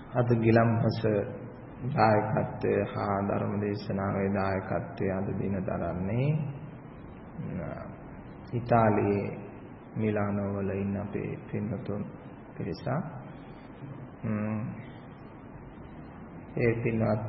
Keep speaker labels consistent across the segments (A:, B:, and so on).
A: අද ගිලම්පස දායකත්වය හා ධර්ම දේශනාවේ දායකත්වය අද දින දරන්නේ ඉතාලියේ මිලානෝ වල ඉන්න අපේ පින්වතුන් පිරිසක්. ඒ පින්වත්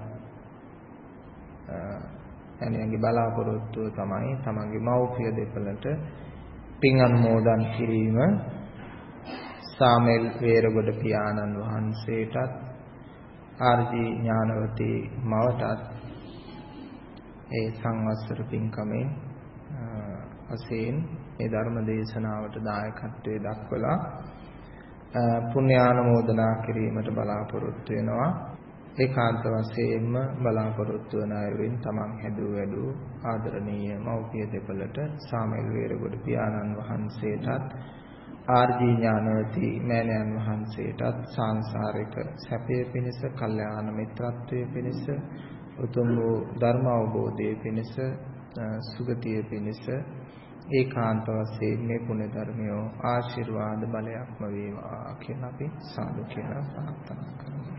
A: අනියන්ගේ බලාපොරොත්තුව තමයි තමන්ගේ මව්පිය දෙපළට පින් අනුමෝදන් කිරීම. සාමෙල් වේරගොඩ පියාණන් වහන්සේටත් ආර්.ජී. ඥානවතී මවටත් ඒ සංවත්සර පින්කමෙන් වශයෙන් මේ ධර්ම දේශනාවට දායකත්වයේ දක්වලා පුණ්‍යානුමෝදනා කිරීමට බලාපොරොත්තු වෙනවා. ඒකාන්ත වශයෙන්ම බලාපොරොත්තු වන අයුරින් තමන් හැදූ වැඩූ ආදරණීය මව්පිය දෙපළට සාමෙල් වේරගොඩ පියාණන් වහන්සේටත් ආර්.ජී. ඥානවතී මෑණියන් වහන්සේටත් සාංශාරික සැපය පිණිස, කල්යාණ මිත්‍රත්වයේ පිණිස, උතුම් වූ ධර්ම අවබෝධයේ පිණිස, සුගතිය පිණිස ඒකාන්ත වශයෙන් මේ පුණ්‍ය ධර්මයෝ ආශිර්වාද බලයක්ම වේවා කියලා අපි සාදු කියලා ප්‍රාර්ථනා කරමු.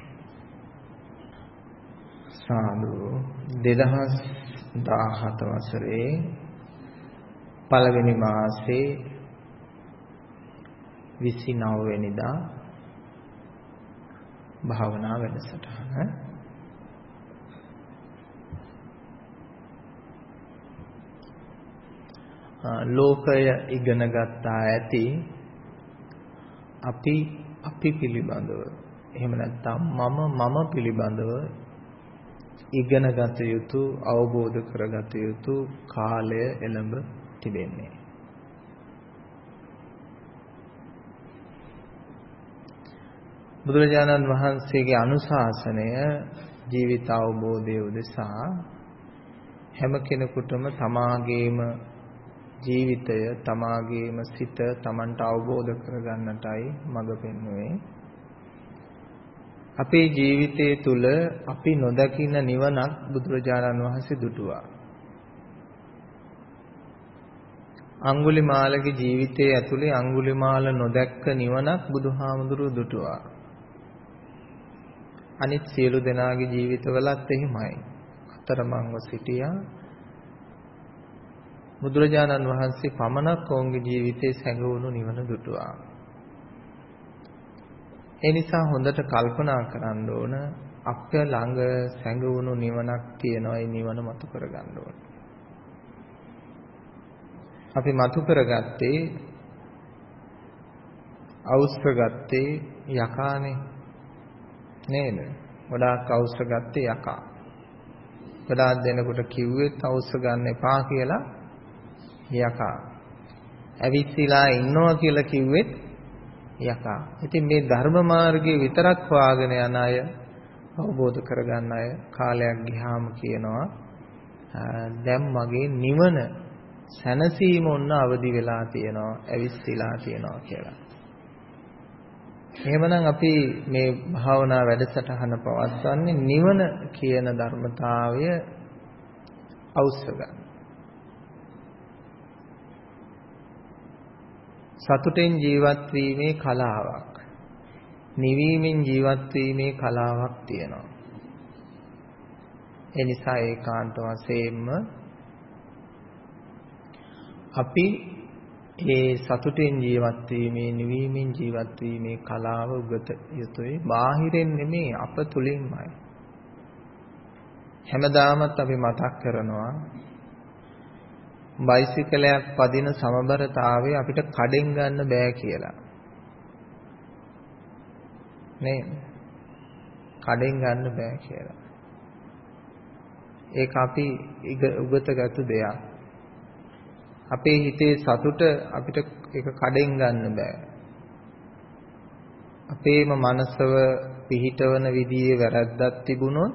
A: සාදු. 2017 වසරේ පළවෙනි මාසේ 29 වෙනිදා භාවනා වැඩසටහන ලෝකය ඉගෙන ගත්තා ඇති අපි පිළිබඳව, එහෙම නැත්නම් මම පිළිබඳව ඉගෙන ගත යුතු, අවබෝධ කරගත යුතු කාලය එළඹ තිබෙන්නේ. බුදුරජාණන් වහන්සේගේ අනුශාසනය ජීවිත අවබෝධය උදෙසා හැම කෙනෙකුටම තමාගේම ජීවිතය, තමාගේම සිත තමන්ට අවබෝධ කරගන්නටයි මඟ පෙන්වුවේ. අපේ ජීවිතය තුළ අපි නොදකින නිවනක් බුදුරජාණන් වහන්සේ දුටුවා. අඟුලිමාලගේ ජීවිතයේ ඇතුලේ අඟුලිමාල නොදැක්ක නිවනක් බුදුහාමුදුරුවෝ දුටුවා. අනිත් සියලු දෙනාගේ ජීවිතවලත් එහෙමයි. අතරමංව සිටියා. බුදුරජාණන් වහන්සේ පමණක් ඔවුන්ගේ ජීවිතේ සැඟවුණු නිවන දුටුවා. ඒ නිසා හොඳට කල්පනා කරන්න ඕන, අප ළඟ සැඟවුණු නිවනක් තියෙනවා. ඒ නිවන මතු කරගන්න ඕන. අපි මතු කරගත්තේ, අවශ්‍යගත්තේ යකානේ නේද? ගොඩාක් අවශ්‍ය ගත්තේ යකා. ගොඩාක් දෙනකොට කිව්වෙත් අවශ්‍ය ගන්න එපා කියලා යකා. ඇවිස්සීලා ඉන්නවා කියලා කිව්වෙත් යකා. ඉතින් මේ ධර්ම මාර්ගයේ විතරක් වාගෙන යන අය, අවබෝධ කරගන්න අය කාලයක් ගියාම කියනවා දැන් මගේ නිවන සැනසීම ඔන්න අවදි වෙලා තියෙනවා, ඇවිස්සීලා තියෙනවා කියලා. එහෙමනම් අපි මේ භාවනා වැඩසටහන පවත්වන්නේ නිවන කියන ධර්මතාවය අවශ්‍ය ගන්න. සතුටෙන් ජීවත් වීමේ කලාවක්, නිවීමෙන් ජීවත් වීමේ කලාවක් තියෙනවා. ඒ නිසා ඒකාන්ත වශයෙන්ම අපි ඒ සතුටෙන් ජීවත් වීමේ, නිවීමෙන් ජීවත් වීමේ කලාව උගත යුතුයි. බාහිරින් නෙමෙයි, අප තුලින්මයි. හැමදාමත් අපි මතක් කරනවා බයිසිකලයක් පදින සමබරතාවය අපිට කඩෙන් ගන්න බෑ කියලා. නේ? කඩෙන් ගන්න බෑ කියලා. ඒක අපි උගතගත් දෙයක්. අපේ හිතේ සතුට අපිට ඒක කඩෙන් ගන්න බෑ. අපේම මනසව පිහිටවන විදිහේ වැරද්දක් තිබුණොත්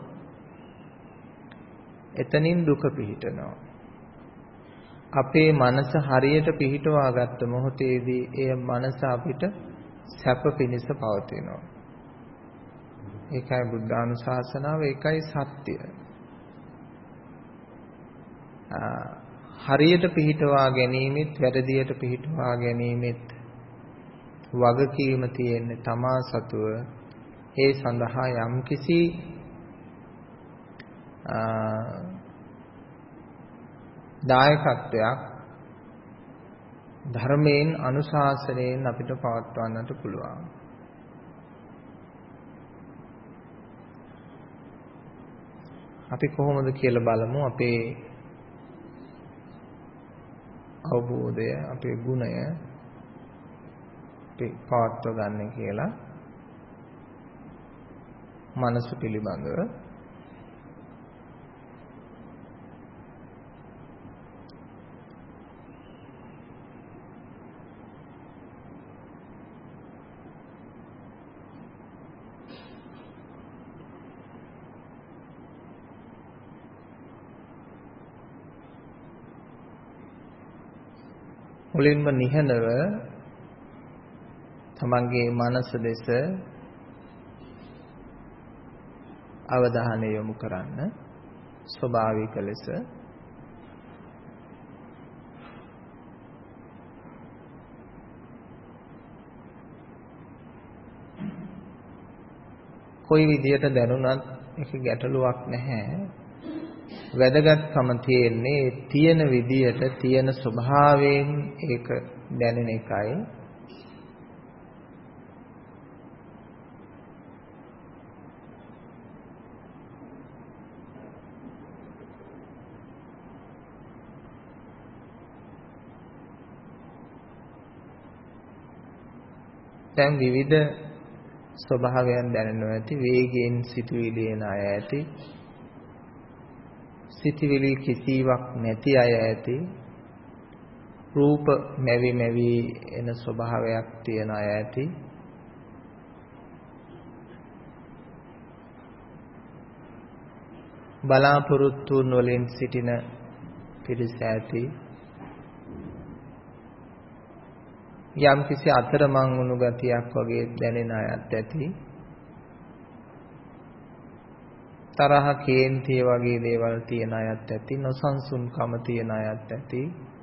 A: එතනින් දුක පිහිටනවා. අපේ මනස හරියට පිහිටවා ගත්ත මොහොතේදී ඒ මනස අපිට සැප පිණිස පවතිනවා. ඒකයි බුද්ධානුශාසනාව, ඒකයි සත්‍ය. හරියට පිහිටවා ගැනීමෙත්, වැරදියට පිහිටවා ගැනීමෙත් වගකීම තියෙන්නේ තමා සතුව ඒ සඳහා යම්කිසි දායකත්වයක් ධර්මයෙන් අනුශාසනයෙන් අපිට පවත්වන්නට පුළුවන්. අපි කොහොමද කියලා බලමු අපේ අවබෝධය, අපේ ගුණය අපි පවත්ව ගන්න කියලා මනස පිළිබඳව. මුලින්ම නිහඬව තමන්ගේ මනස දෙස අවධානය යොමු කරන්න ස්වභාවික ලෙස. කොයි විදියට දැනුණත් ඒක ගැටලුවක් නැහැ. වැදගත්කම තියෙන්නේ තියෙන විදියට තියෙන ස්වභාවයෙන් ඒක දැනෙන එකයි. දැන් විවිධ ස්වභාවයන් දැනෙනවා ඇති. වේගයෙන් සිතුවිලි එන අය ඇති. සිතුවිලි කිසිවක් නැති අය ඇති. රූප මැවි මැවි එන ස්වභාවයක් තියෙන අය ඇති. බලාපොරොත්තු වලින් සිටින පිරිස ඇති. යම්කිසි අතරමං වුණු ගතියක් වගේ දැනෙන අයත් ඇති. තරහ කේන්තිය වගේ දේවල් තියෙන අයත් ඇති. නොසන්සුන්කම තියෙන අයත් ඇති.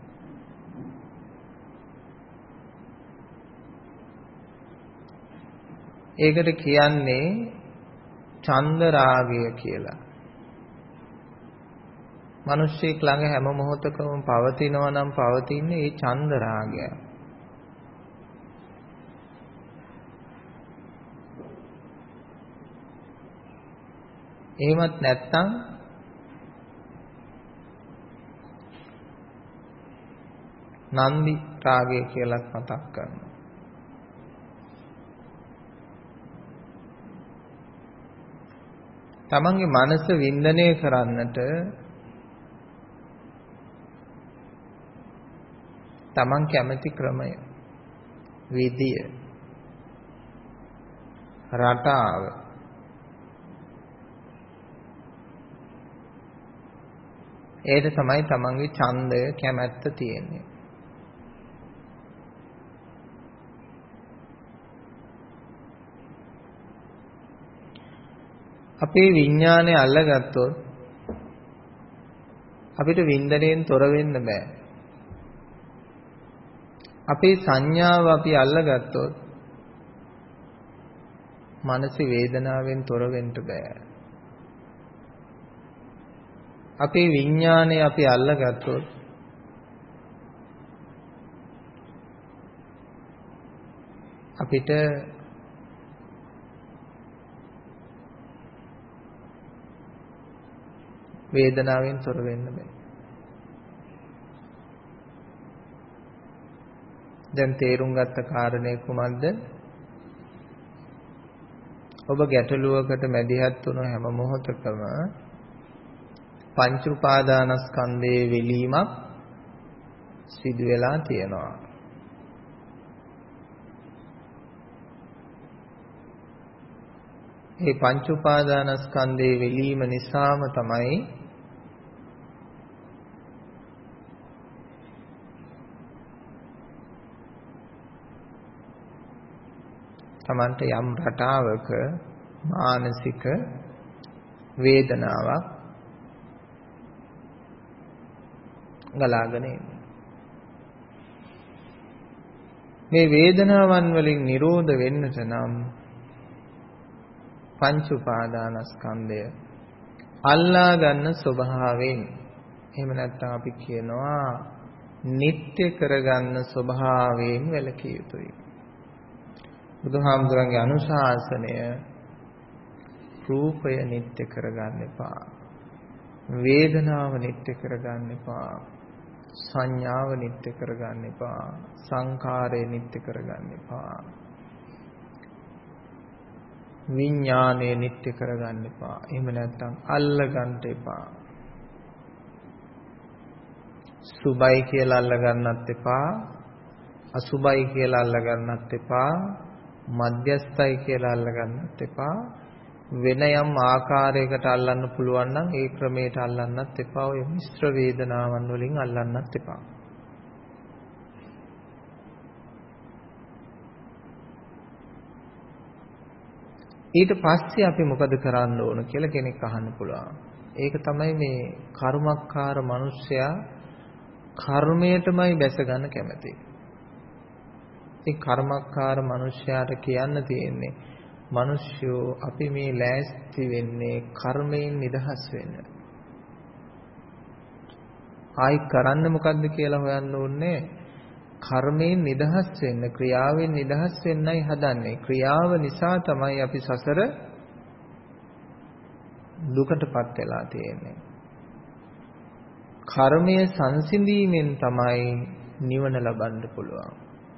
A: ඒකට කියන්නේ ඡන්ද රාගය කියලා. මිනිස්සෙක් ළඟ හැම මොහොතකම පවතිනවා නම් පවතින්නේ ඒ ඡන්ද රාගය. එහෙමත් නැත්නම් නන්දි රාගය කියලා මතක් කරනවා. තමන්ගේ මනස වින්දනය කරන්නට තමන් කැමති ක්‍රමය, විදිය, රටාව ඒක තමයි තමන්ගේ ඡන්දය, කැමැත්ත තියෙන්නේ. අපේ විඥානය අල්ලගත්තොත් අපිට වින්දනයෙන් තොර වෙන්න බෑ. අපේ සංඥාව අපි අල්ලගත්තොත් මානසික වේදනාවෙන් තොර වෙන්න බෑ. අපේ විඥානය අපි අල්ලගත්තොත් අපිට වේදනාවෙන් තොර වෙන්න බෑ. දැන් තේරුම් ගත්ත කාරණේ කුමක්ද? ඔබ ගැටලුවකට මැදිහත් වුණ හැම මොහොතකම පංච උපාදානස්කන්ධයේ වෙලීමක් සිදු වෙලා තියෙනවා. මේ පංච උපාදානස්කන්ධයේ වෙලීම නිසාම තමයි තමන්ට යම් රටාවක මානසික වේදනාවක් ගලාගෙන එන්නේ. මේ වේදනාවන් වලින් නිරෝධ වෙන්නට නම් පංච උපාදානස්කන්ධය අල්ලා ගන්න ස්වභාවයෙන් එහෙම නැත්නම් අපි කියනවා නිට්ටය කරගන්න ස්වභාවයෙන් වැළකී යුතුයි. බුදුහාමුදුරන්ගේ අනුශාසනය රූපය නිට්ටය කරගන්න එපා. වේදනාව නිට්ටය කරගන්න එපා. සංඥාව නිට්ටය කරගන්න එපා. සංඛාරය නිට්ටය කරගන්න එපා. විඥානය නිට්ටය කරගන්න එපා. එහෙම නැත්නම් අල්ලගන්න එපා. සුභයි කියලා අල්ලගන්නත් එපා. අසුභයි කියලා අල්ලගන්නත් එපා. මධ්‍යස්ථයි කියලා අල්ලගන්නත් එපා. වෙන යම් ආකාරයකට අල්ලන්න පුළුවන් නම් ඒ ක්‍රමයට අල්ලන්නත් එපා. ඔය මිශ්‍ර වේදනාවන් වලින් අල්ලන්නත් එපා. ඊට පස්සේ අපි මොකද කරන්න ඕන කියලා කෙනෙක් අහන්න පුළුවන්. ඒක තමයි මේ කර්මක්කාර මිනිස්සයා කර්මයටමයි බැස ගන්න කැමති. ඉතින් කර්මක්කාර මිනිස්සයාට කියන්න තියෙන්නේ මිනිස්සුયો අපි මේ ලෑස්ති වෙන්නේ කර්මයෙන් නිදහස් වෙන්න. ආයි කරන්න මොකද්ද කියලා හොයන්න ඕනේ. කර්මයෙන් නිදහස් වෙන්න, ක්‍රියාවෙන් නිදහස් වෙන්නයි හදන්නේ. ක්‍රියාව නිසා තමයි අපි සසර දුකටපත් වෙලා තියෙන්නේ. කර්මය සංසිඳීමෙන් තමයි නිවන ලබන්න පුළුවන්.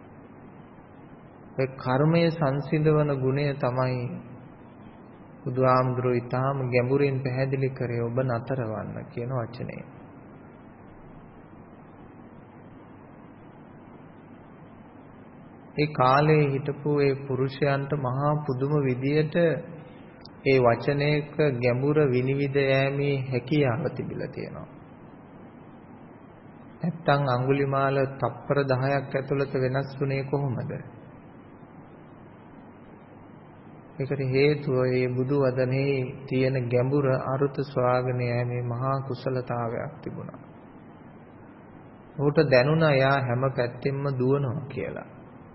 A: ඒ කර්මය සංසිඳවන ගුණය තමයි බුදුහාමුදුරුවෝ ඊටාම ගැඹුරින් පැහැදිලි කරේ ඔබ නතරවන්න කියන වචනේ. ඒ කාලේ හිටපු ඒ පුරුෂයන්ට මහා පුදුම විදියට ඒ වචනයක ගැඹුර විනිවිද යෑමේ හැකියාව තිබිලා තියෙනවා. නැත්තම් අඟුලිමාල තප්පර 10ක් ඇතුළත වෙනස් වුණේ කොහොමද? ඒකට හේතුව ඒ බුදු වදනේ තියෙන ගැඹුර අරුත ස්වාගන යෑමේ මහා කුසලතාවයක් තිබුණා. ඌට දැනුණා යා හැම පැත්තෙම දුවනවා කියලා.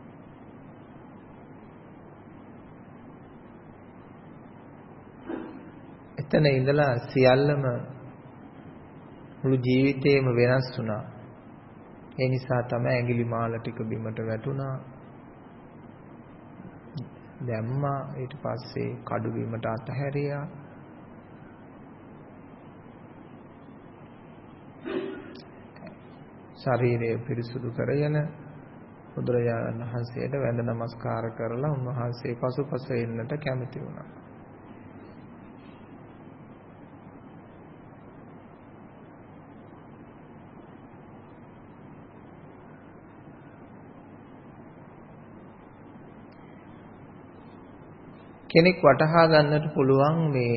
A: එතන ඉඳලා සියල්ලම මුළු ජීවිතේම වෙනස් වුණා. ඒ නිසා තමයි ඇඟිලි මාල ටික බිමට වැටුණා. දැම්මා ඊට පස්සේ කඩු බිමට අතහැරියා. ශරීරය පිරිසුදු කරගෙන බුදුරජාණන් වහන්සේට වැඳ නමස්කාර කරලා උන්වහන්සේ පසුපස එන්නට කැමති වුණා. කෙනෙක් වටහා ගන්නට පුළුවන්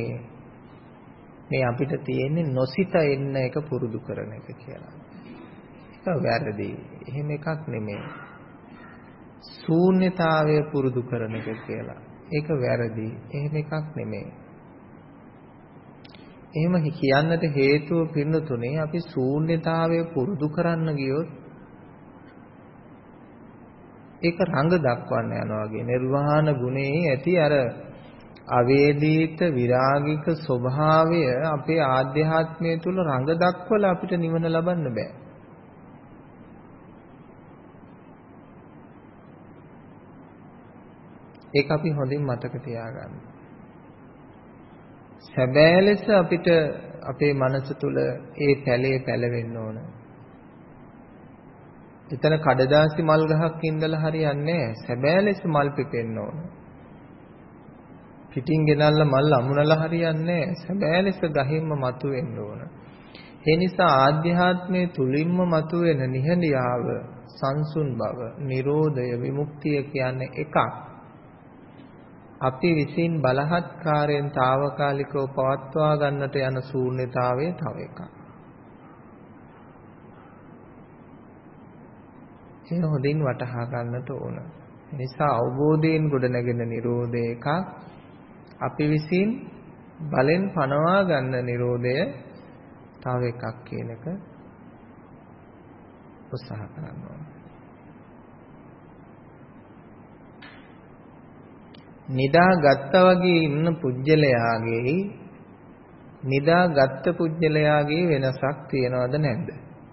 A: මේ අපිට තියෙන්නේ නොසිත එන්න එක පුරුදු කරන එක කියලා. ඒක වැරදි. එහෙම එකක් නෙමෙයි. ශූන්‍යතාවය පුරුදු කරන එක කියලා. ඒක වැරදි. එහෙම එකක් නෙමෙයි. එහෙම කියන්නට හේතුව පින්නතුනේ අපි ශූන්‍යතාවය පුරුදු කරන්න ගියොත් ඒක රඟ දක්වන්න යනවා වගේ නිර්වාණ ගුණයේ ඇති අර අවේදිත විරාගික ස්වභාවය අපේ ආධ්‍යාත්මය තුල රඟ දක්වලා අපිට නිවන ලබන්න බෑ. ඒක අපි හොඳින් මතක තියාගන්න. සැබෑ ලෙස අපිට අපේ මනස තුල ඒ පැලේ පැලවෙන්න ඕන. එතන කඩදාසි මල් ගහක් ඉඳලා හරියන්නේ නැහැ. සැබෑ ලෙස මල් පිපෙන්න ඕන. පිටින් ගෙනල්ලා මල් අමුණලා හරියන්නේ නැහැ. සැබෑ ලෙස ගහින්ම මතුවෙන්න ඕන. ඒ නිසා ආධ්‍යාත්මයේ තුලින්ම මතුවෙන නිහඬියාව, සංසුන් බව, නිරෝධය, විමුක්තිය කියන්නේ එකක්. අපි විසින් බලහත්කාරයෙන් తాවකාලිකව පවත්වා ගන්නට යන ශූන්‍යතාවය තව එකක්. ඒක හොඳින් වටහා ගන්නට ඕන. ඒ නිසා අවබෝධයෙන් ගොඩනැගෙන නිරෝධය එකක්. අපි විසින් බලෙන් පනවා ගන්න නිරෝධය තව එකක් කියන එක උත්සාහ කරන්න ඕන. නිදාගත්තා වගේ ඉන්න පුජ්‍යලයාගේ නිදාගත්ත පුජ්‍යලයාගේ වෙනසක් තියනවද නැද්ද?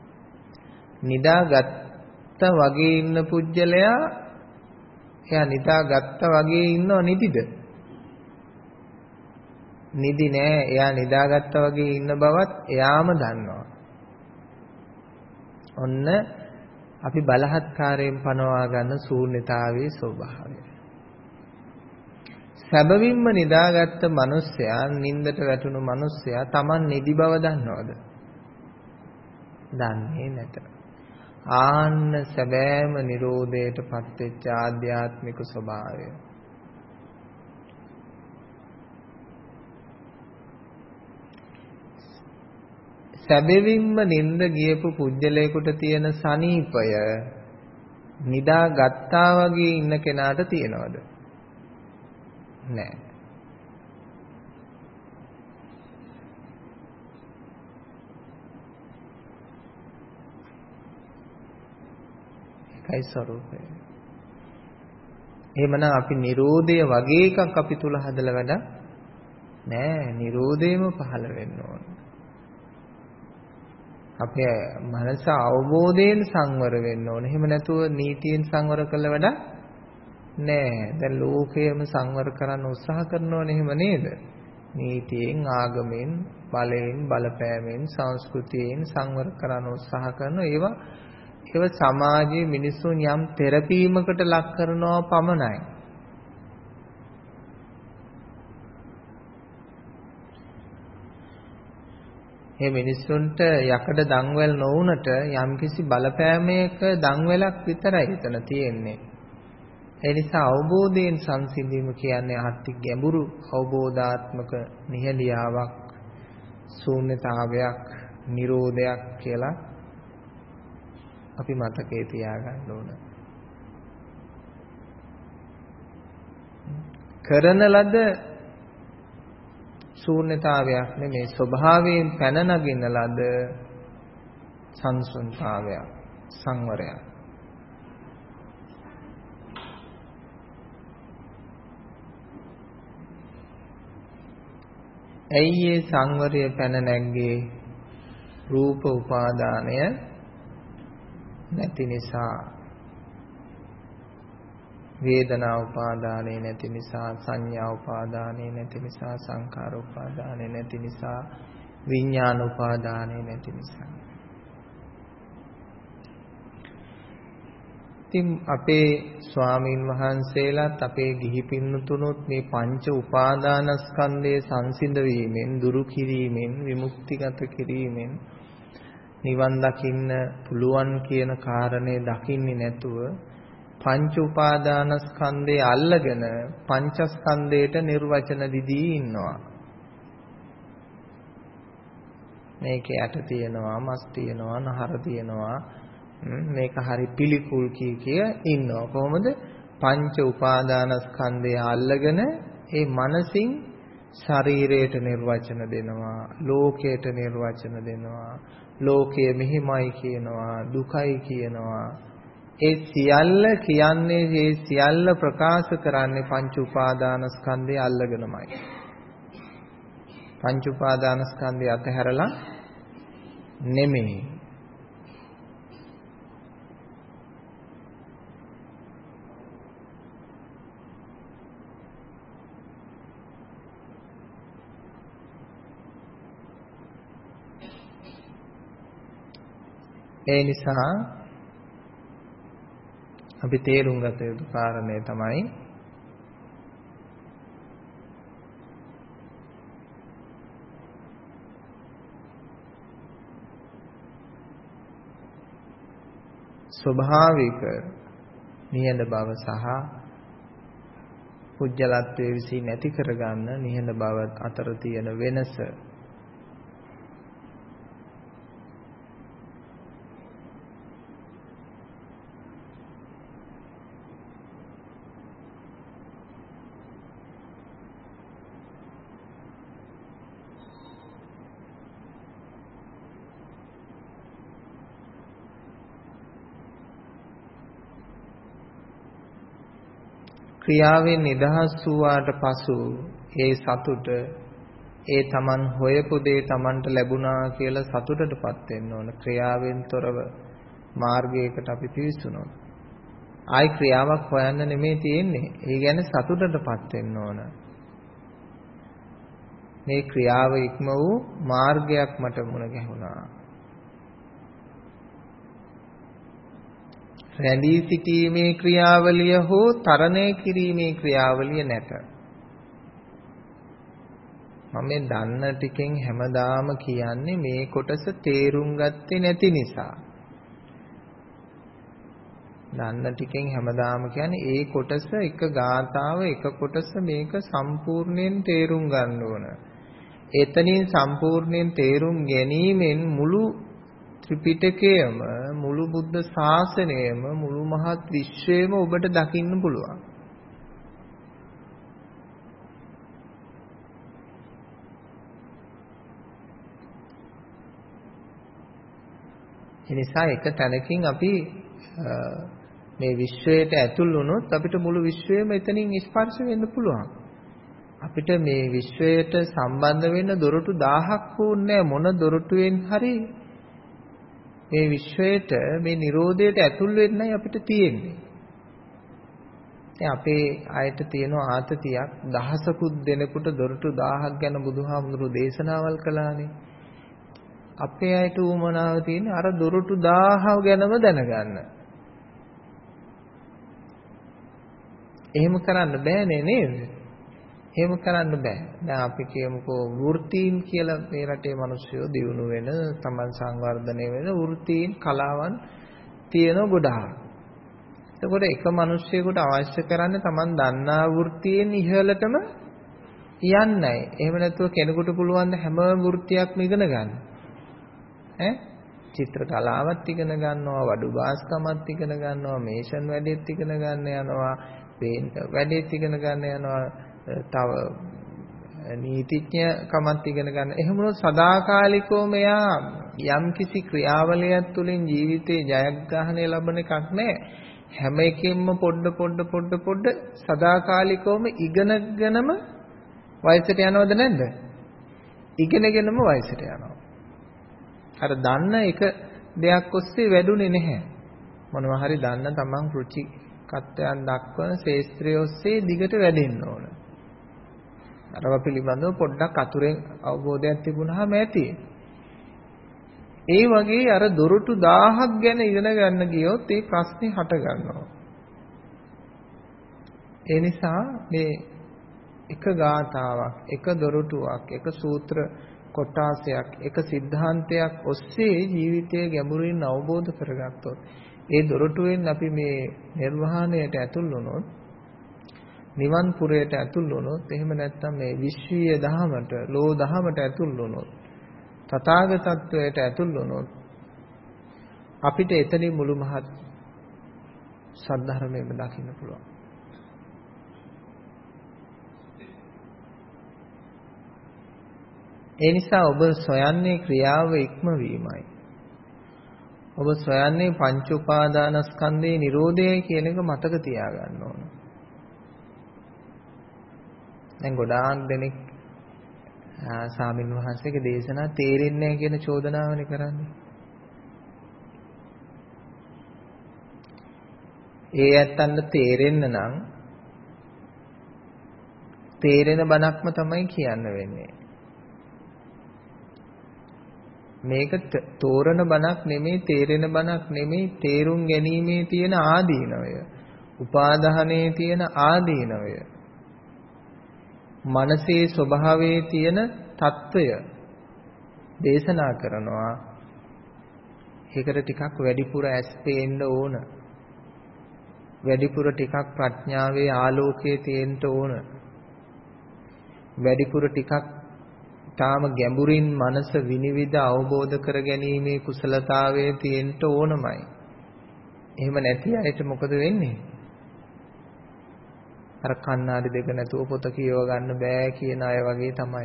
A: නිදාගත්ත වගේ ඉන්න පුජ්‍යලයා එයා නිදාගත්ත වගේ ඉන්නව නිදිද? නිදි නෑ. එයා නිදාගත්ත වගේ ඉන්න බවත් එයාම දන්නවා. ඔන්න අපි බලහත්කාරයෙන් පනවා ගන්න ශූන්‍යතාවයේ ස්වභාවය. සැබවින්ම නිදාගත්ත මිනිසයා, නින්දට වැටුණු මිනිසයා Taman නිදි බව දන්නවද? දන්නේ නැත. ආන්න සැබෑම නිරෝධයටපත් වෙච්ච ආධ්‍යාත්මික ස්වභාවය. සැබවින්ම නින්ද ගියපු පුජ්‍යලයකට තියෙන සනීපය නිදාගත්තා වගේ ඉන්න කෙනාට තියෙනවද? නෑ. ඒකයි ස්වરૂපය. එහෙමනම් අපි Nirodha වගේ එකක් අපි තුල හදලා වැඩක් නෑ. Nirodheම පහළ වෙන්න ඕන. අපේ මනස අවබෝධයෙන් සංවර වෙන්න ඕන. එහෙම නැතුව නීතියෙන් සංවර කළ වැඩක් නෑ. දැන් ලෝකයම සංවර කරන්න උත්සාහ කරනවනේ, එහෙම නේද? නීතියෙන්, ආගමෙන්, බලයෙන්, බලපෑමෙන්, සංස්කෘතියෙන් සංවර කරන්න උත්සාහ කරන ඒවා සමාජයේ මිනිසුන් යම් තෙරපීමකට ලක් කරනවා පමණයි. මේ මිනිස්සුන්ට යකඩ දන්වැල් නොවුනට යම්කිසි බලපෑමයක දන්වැලක් විතරයි එතන තියෙන්නේ. ඒ නිසා අවබෝධයෙන් සංසිඳීම කියන්නේ අහත්ති ගැඹුරු අවබෝධාත්මක නිහඬියාවක්, ශූන්‍යතාවයක්, නිරෝධයක් කියලා අපි මතකයේ තියාගන්න ඕන. කරන ලද ශූන්‍යතාවයක් නෙමේ, ස්වභාවයෙන් පැන නගින ලද සංසුන්තාවයක්, සංවරයක්. ඇයි ඒ සංවරය පැන නැග්ගේ? රූප උපාදානය නැති නිසා, වේදනා උපාදානය නැති නිසා, සංඥා උපාදානය නැති නිසා, සංකාර උපාදානය නැති නිසා, විඥාන උපාදානය නැති නිසා. ඉතින් අපේ ස්වාමින් වහන්සේලාත් අපේ ගිහි පින්නතුණුත් මේ පංච උපාදානස්කන්ධයේ සංසිඳ වීමෙන්, දුරු කිරීමෙන්, විමුක්තිගත කිරීමෙන් නිවන් දකින්න පුළුවන් කියන කාරණේ දකින්නේ නැතුව පංච උපාදානස්කන්ධය අල්ලගෙන පංචස්කන්ධයට නිර්වචන දිදී ඉන්නවා. මේකේ ඇට තියෙනවා, මස් තියෙනවා, නහර තියෙනවා, මේක හරි පිළිකුල් කිය ඉන්නවා. කොහොමද? පංච උපාදානස්කන්ධය අල්ලගෙන ඒ මනසින් ශරීරයට නිර්වචන දෙනවා, ලෝකයට නිර්වචන දෙනවා, ලෝකය මෙහිමයි කියනවා, දුකයි කියනවා. ඒ සියල්ල කියන්නේ, ඒ සියල්ල ප්‍රකාශ කරන්නේ පංච උපාදානස්කන්ධය අල්ලගෙනමයි. පංච උපාදානස්කන්ධය අතහැරලා නෙමෙයි. ඒ නිසා අපි තේරුම් ගත යුතු කාරණේ තමයි ස්වභාවික නිහඬ බව සහ පුජ්‍යලත්වයේ විසින් නැති කරගන්න නිහඬ බව අතර තියෙන වෙනස. ක්‍රියාවෙන් නිදහස් වූාට පසු ඒ සතුට ඒ Taman හොයපු දේ Tamanට ලැබුණා කියලා සතුටටපත් වෙන්න ඕන. ක්‍රියාවෙන් තොරව මාර්ගයකට අපි පිවිසුනොත් ආයි ක්‍රියාවක් හොයන්න නෙමෙයි තියෙන්නේ. ඒ කියන්නේ සතුටටපත් වෙන්න ඕන. මේ ක්‍රියාව ඉක්ම වූ මාර්ගයක් මට මුණ ගැහුණා. රැඳී සිටීමේ ක්‍රියාවලිය හෝ තරණය කිරීමේ ක්‍රියාවලිය නැත. මම මේ දන්න ටිකෙන් හැමදාම කියන්නේ මේ කොටස තේරුම් ගත්තේ නැති නිසා. දන්න ටිකෙන් හැමදාම කියන්නේ ඒ කොටස එක ගාතාව එක කොටස මේක සම්පූර්ණයෙන් තේරුම් ගන්න ඕන. එතනින් සම්පූර්ණයෙන් තේරුම් ගැනීමෙන් මුළු ත්‍රිපිටකයම මුළු බුද්ධ ශාසනයම මුළු මහත් විශ්වයම ඔබට දකින්න පුළුවන්. එනිසා එක තැනකින් අපි මේ විශ්වයට ඇතුල් වුණොත් අපිට මුළු විශ්වයම එතනින් ස්පර්ශ වෙන්න පුළුවන්. අපිට මේ විශ්වයට සම්බන්ධ වෙන්න දොරටු 1000ක් ඕනේ මොන දොරටුවෙන් හරි මේ විශ්වයට මේ Nirodheට ඇතුල් වෙන්නයි අපිට තියෙන්නේ. දැන් අපේ ආයත තියෙන ආතතියක් දහසකුත් දෙනෙකුට දොරටු 1000ක් ගැන බුදුහාමුදුරුවෝ දේශනාවල් කළානේ. අපේ ආයත උමනාව තියෙන්නේ අර දොරටු 1000 ගැනම දැනගන්න. එහෙම කරන්න බෑනේ නේද? එහෙම කරන්න බෑ. දැන් අපි කියමුකෝ වෘත්තීන් කියලා මේ රටේ මිනිස්සුયો දියුණු වෙන, තමන් සංවර්ධනය වෙන වෘත්තීන් කලාවන් තියෙන ගොඩාක්. එතකොට එක මිනිස්සෙකුට අවශ්‍ය කරන්නේ තමන් දන්නා වෘත්තියෙන් ඉහළටම යන්නයි. එහෙම නැතුව කෙනෙකුට පුළුවන් හැම වෘත්තියක්ම ඉගෙන ගන්න. චිත්‍ර කලාවත් ඉගෙන ගන්නවා, වඩු බාස්කමත් ඉගෙන ගන්නවා, මේෂන් වැඩේත් ඉගෙන ගන්න යනවා, පේන්ට් වැඩේත් ඉගෙන ගන්න යනවා, තව නීතිඥකමත් ඉගෙන ගන්න. එහෙම වුණොත් සදාකාලිකව මෙයා යම්කිසි ක්‍රියාවලියක් තුළින් ජීවිතේ ජයග්‍රහණය ලබන එකක් නැහැ. හැම එකෙම පොඩ සදාකාලිකවම ඉගෙනගෙනම වයසට යනවද නැද්ද? ඉගෙනගෙනම වයසට යනවා. අර දන්න එක දෙයක් ඔස්සේ වැඩුණේ නැහැ. මොනවා හරි දන්න තමන් රුචිකත්වයන් දක්වන ශාස්ත්‍රය ඔස්සේ දිගට වැඩෙන්න ඕන. අරව පිළිබඳව පොඩ්ඩක් අතුරෙන් අවබෝධයක් තිබුණාම ඇති. ඒ වගේ අර දොරටු 1000ක් ගැන ඉගෙන ගන්න ගියොත් ඒ ප්‍රශ්නේ හට ගන්නවා. ඒ නිසා මේ එක ගාථාවක්, එක දොරටුවක්, එක සූත්‍ර කොටාසයක්, එක સિદ્ધාන්තයක් ඔස්සේ ජීවිතයේ ගැඹුරින් අවබෝධ කරගත්තොත් ඒ දොරටුවෙන් අපි මේ නිර්වාණයට ඇතුල් වුණොත්, නිවන් පුරයට ඇතුල් වුණොත්, එහෙම නැත්නම් මේ විශ්වීය දහමට, ලෝ දහමට ඇතුල් වුණොත්, තථාගතත්වයට ඇතුල් වුණොත් අපිට එතනින් මුළු මහත් සද්ධර්මයෙන් දකින්න පුළුවන්. ඒ නිසා ඔබ සොයන්නේ ක්‍රියාව ඉක්මවීමයි. ඔබ සොයන්නේ පංච උපාදානස්කන්ධේ නිරෝධයයි කියන එක මතක තියාගන්න ඕන. දැන් ගොඩාක් දෙනෙක් ස්වාමීන් වහන්සේගේ දේශනා තේරෙන්නේ නැහැ කියන චෝදනාවනේ කරන්නේ. ඒ ඇත්තන්ට තේරෙන්න නම් තේරෙන බණක්ම තමයි කියන්න වෙන්නේ. මේක තෝරන බණක් නෙමෙයි, තේරෙන බණක් නෙමෙයි, තේරුම් ගැනීමේ තියෙන ආදීනවය, උපාදානයේ තියෙන ආදීනවය, මනසේ ස්වභාවයේ තියෙන తত্ত্বය දේශනා කරනවා. ඒකට ටිකක් වැඩිපුර ඇස් පේන්න ඕන. වැඩිපුර ටිකක් ප්‍රඥාවේ ආලෝකයේ තියෙන්න ඕන. වැඩිපුර ටිකක් තාම ගැඹුරින් මනස විනිවිද අවබෝධ කර ගැනීමේ කුසලතාවයේ තියෙන්න ඕනමයි. එහෙම නැති අයට මොකද වෙන්නේ? අර කන්නාඩි දෙක නැතුව පොත කියව ගන්න බෑ කියන අය වගේ තමයි.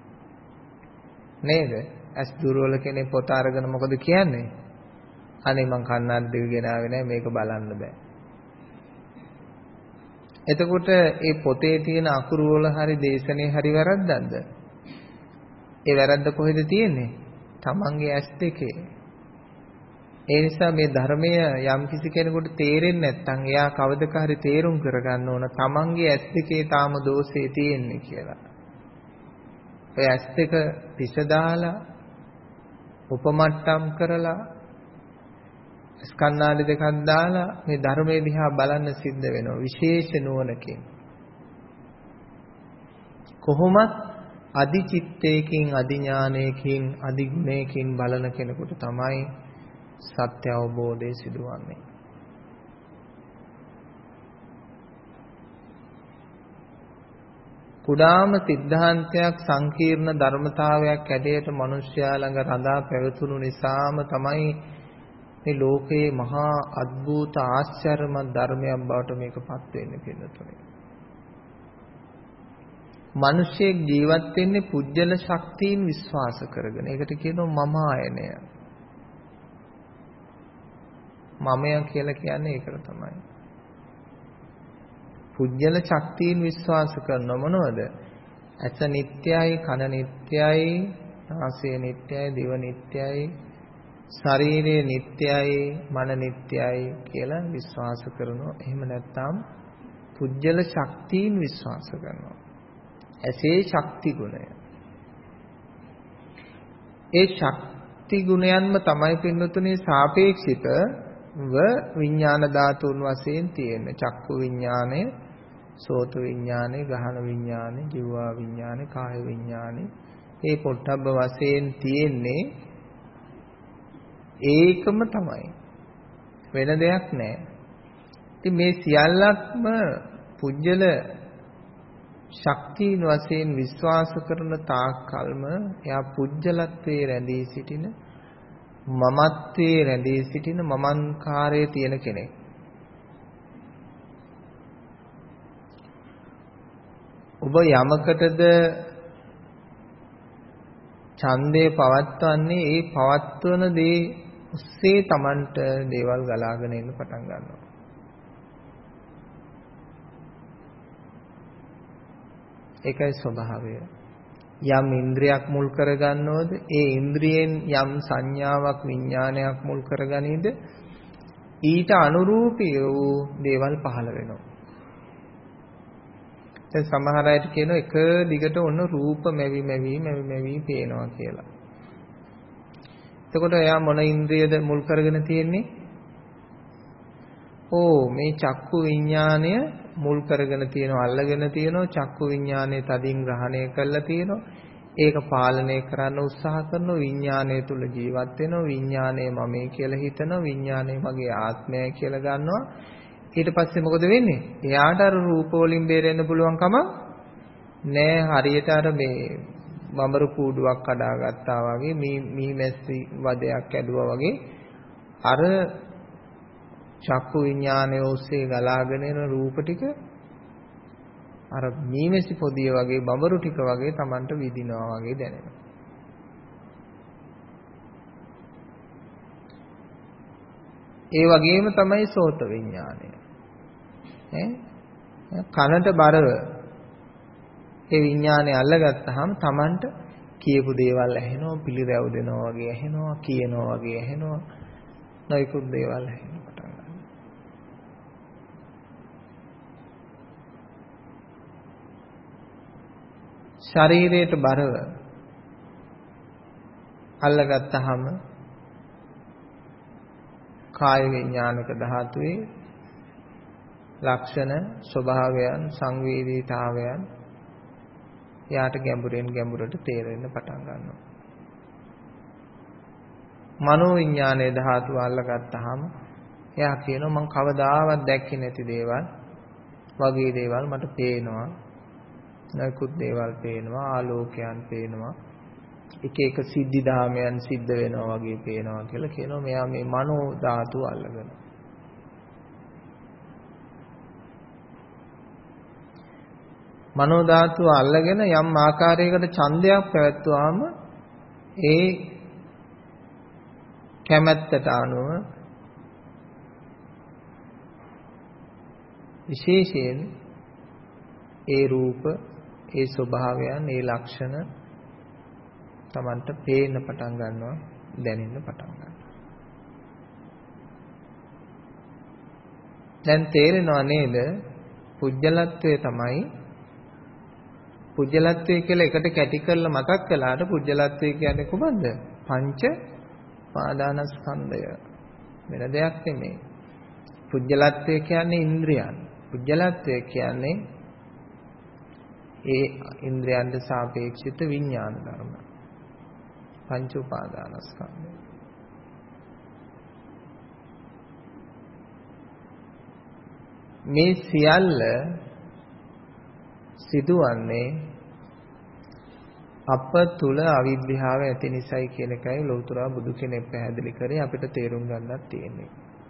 A: නේද? ඇස් දුර්වල කෙනෙක් පොත අරගෙන මොකද කියන්නේ? අනේ මං කන්නාඩි දෙක ගෙනාවේ නෑ, මේක බලන්න බෑ. එතකොට ඒ පොතේ තියෙන අකුරු වල හරි දේශනේ හරි වැරද්දක්ද? ඒ වැරද්ද කොහෙද තියෙන්නේ? තමන්ගේ ඇස් දෙකේ. ඒ නිසා මේ ධර්මය යම් කිසි කෙනෙකුට තේරෙන්නේ නැත්නම් එයා කවදක හරි තේරුම් කරගන්න ඕන තමන්ගේ ඇස් දෙකේ තාම දෝෂේ තියෙන්නේ කියලා. ඔය ඇස් දෙක පිස දාලා උපමට්ටම් කරලා ස්කන්ධාඩි දෙකක් දාලා මේ ධර්මයේ දිහා බලන්න සිද්ධ වෙනවා විශේෂ නුවණකින්. කොහොමත් අදි චිත්තයකින් අදි ඥානයකින් අදි ගුණයකින් බලන කෙනෙකුට තමයි සත්‍ය අවබෝධය සිදුවන්නේ. කුඩාම සිද්ධාන්තයක් සංකීර්ණ ධර්මතාවයක් ඇදයට මිනිස්යා ළඟ රඳා පැවතුණු නිසාම තමයි මේ ලෝකේ මහා අద్భుත ආශ්චර්යමත් ධර්මයක් බවට මේකපත් වෙන්නේ පිළිතුරේ. මිනිසෙක් ජීවත් වෙන්නේ පුජ්‍යල ශක්තියින් විශ්වාස කරගෙන. ඒකට කියනවා මම ආයනය. මමය කියලා කියන්නේ ඒකට තමයි. පුජ්‍යල ශක්තියින් විශ්වාස කරන මොනවද? ඇස නිට්ටයයි, කන නිට්ටයයි, නාසය නිට්ටයයි, දිව නිට්ටයයි, ශරීරය නිට්ටයයි, මන නිට්ටයයි කියලා විශ්වාස කරනවා. එහෙම නැත්නම් පුජ්‍යල ශක්තියින් විශ්වාස කරනවා. ඇසේ ශක්ති ගුණය. ඒ ශක්ති ගුණයන්ම තමයි පින්නතුනේ සාපේක්ෂිතව විඥාන ධාතුන් වශයෙන් තියෙන. චක්කු විඥානය, සෝත විඥානය, ගහන විඥානය, ජීවා විඥානය, කාය විඥානය. මේ පොට්ටබ්බ වශයෙන් තියෙන්නේ ඒකම තමයි. වෙන දෙයක් නැහැ. ඉතින් මේ සියල්ලක්ම පුජ්‍යල ශක්තියින් වශයෙන් විශ්වාස කරන තාක් කල්ම එයා පුජ්‍යලත්වයේ රැඳී සිටින මමත්වයේ රැඳී සිටින මමංකාරයේ තියෙන කෙනෙක්. ඔබ යමකටද ඡන්දේ පවත්වන්නේ ඒ පවත්වන දේ ඔස්සේ Tamanට දේවල් ගලාගෙන එන්න පටන් ගන්නවා. ඒකයි ස්වභාවය. යම් ඉන්ද්‍රියක් මුල් කරගන්නවද ඒ ඉන්ද්‍රියෙන් යම් සංඥාවක් විඥානයක් මුල් කරගනීද ඊට අනුරූපී වූ දේවල් පහළ වෙනවා. දැන් සමහර අයට කියනවා එක දිගට ඔන්න රූප මෙවි පේනවා කියලා. එතකොට එයා මොන ඉන්ද්‍රියද මුල් කරගෙන තියෙන්නේ? මේ චක්කු විඥානය මුල් කරගෙන තියෙනවා, අල්ලගෙන තියෙනවා. චක්කු විඥානය තදින් ග්‍රහණය කරලා තියෙනවා. ඒක පාලනය කරන්න උත්සාහ කරනවා. විඥානය තුල ජීවත් වෙනවා. විඥානය මමයි කියලා හිතනවා. විඥානය මගේ ආත්මයයි කියලා ගන්නවා. ඊට පස්සේ මොකද වෙන්නේ? එයාට අර රූප වලින් බේරෙන්න පුළුවන් කම නෑ. හරියට අර මේ බඹරු කූඩුවක් කඩාගත්තා වගේ, මී මැස්සි වදයක් ඇදුවා වගේ අර චක්කු විඥානය ඔස්සේ ගලාගෙන එන රූප ටික අර මීමැසි පොදිය වගේ බඹරු ටික වගේ Tamanට විදිනවා වගේ දැනෙනවා. ඒ වගේම තමයි සෝත විඥානය. කනට බරව ඒ විඥානය අල්ලගත්තාම Tamanට කියපු දේවල් ඇහෙනවා, පිළිරැව් දෙනවා වගේ ඇහෙනවා, කියනවා වගේ ඇහෙනවා, නොයෙකුත් දේවල් ඇහෙනවා. ශරීරයට බරව අල්ලගත්තාම කාය විඥානික ධාතුවේ ලක්ෂණ ස්වභාවයන් සංවේදීතාවයන් යාට ගැඹුරෙන් ගැඹුරට තේරෙන්න පටන් ගන්නවා. මනෝ විඥානයේ ධාතුව අල්ලගත්තාම එයා කියනවා මම කවදාවත් දැක්කේ නැති දේවල් වගේ දේවල් මට පේනවා. නැකුත් දේවල් පේනවා, ආලෝකයන් පේනවා, එක එක සිද්ධි ධාමයන් සිද්ධ වෙනවා වගේ පේනවා කියලා කියනවා. මෙයා මේ මනෝ ධාතුව අල්ලගෙන. මනෝ ධාතුව අල්ලගෙන යම් ආකාරයකට ඡන්දයක් පැවැත්වුවාම ඒ කැමැත්තට අනුව විශේෂයෙන් ඒ රූප, ඒ ස්වභාවයන්, ඒ ලක්ෂණ Tamanට පේන්න පටන් ගන්නවා, දැනෙන්න පටන් ගන්නවා. දැන් තේරෙනව නේද? පුජ්‍යලත්වයේ තමයි පුජ්‍යලත්වය කියලා එකට කැටි කරලා මතක් කළාට පුජ්‍යලත්වය කියන්නේ කොහොමද? පංච පාදානස්කන්ධය. වෙන දෙයක් නෙමෙයි. පුජ්‍යලත්වය කියන්නේ ඉන්ද්‍රියන්. පුජ්‍යලත්වය කියන්නේ ඒ ඉන්ද්‍රයන්ට සාපේක්ෂිත විඥාන ධර්ම. පංච උපාදානස්කන්ධය. මේ සියල්ල සිදුවන්නේ අප තුල අවිද්‍යාව ඇති නිසායි කියන එකයි ලෞතර බුදු කෙනෙක් පැහැදිලි කරේ අපිට තේරුම් ගන්නත් තියෙන්නේ.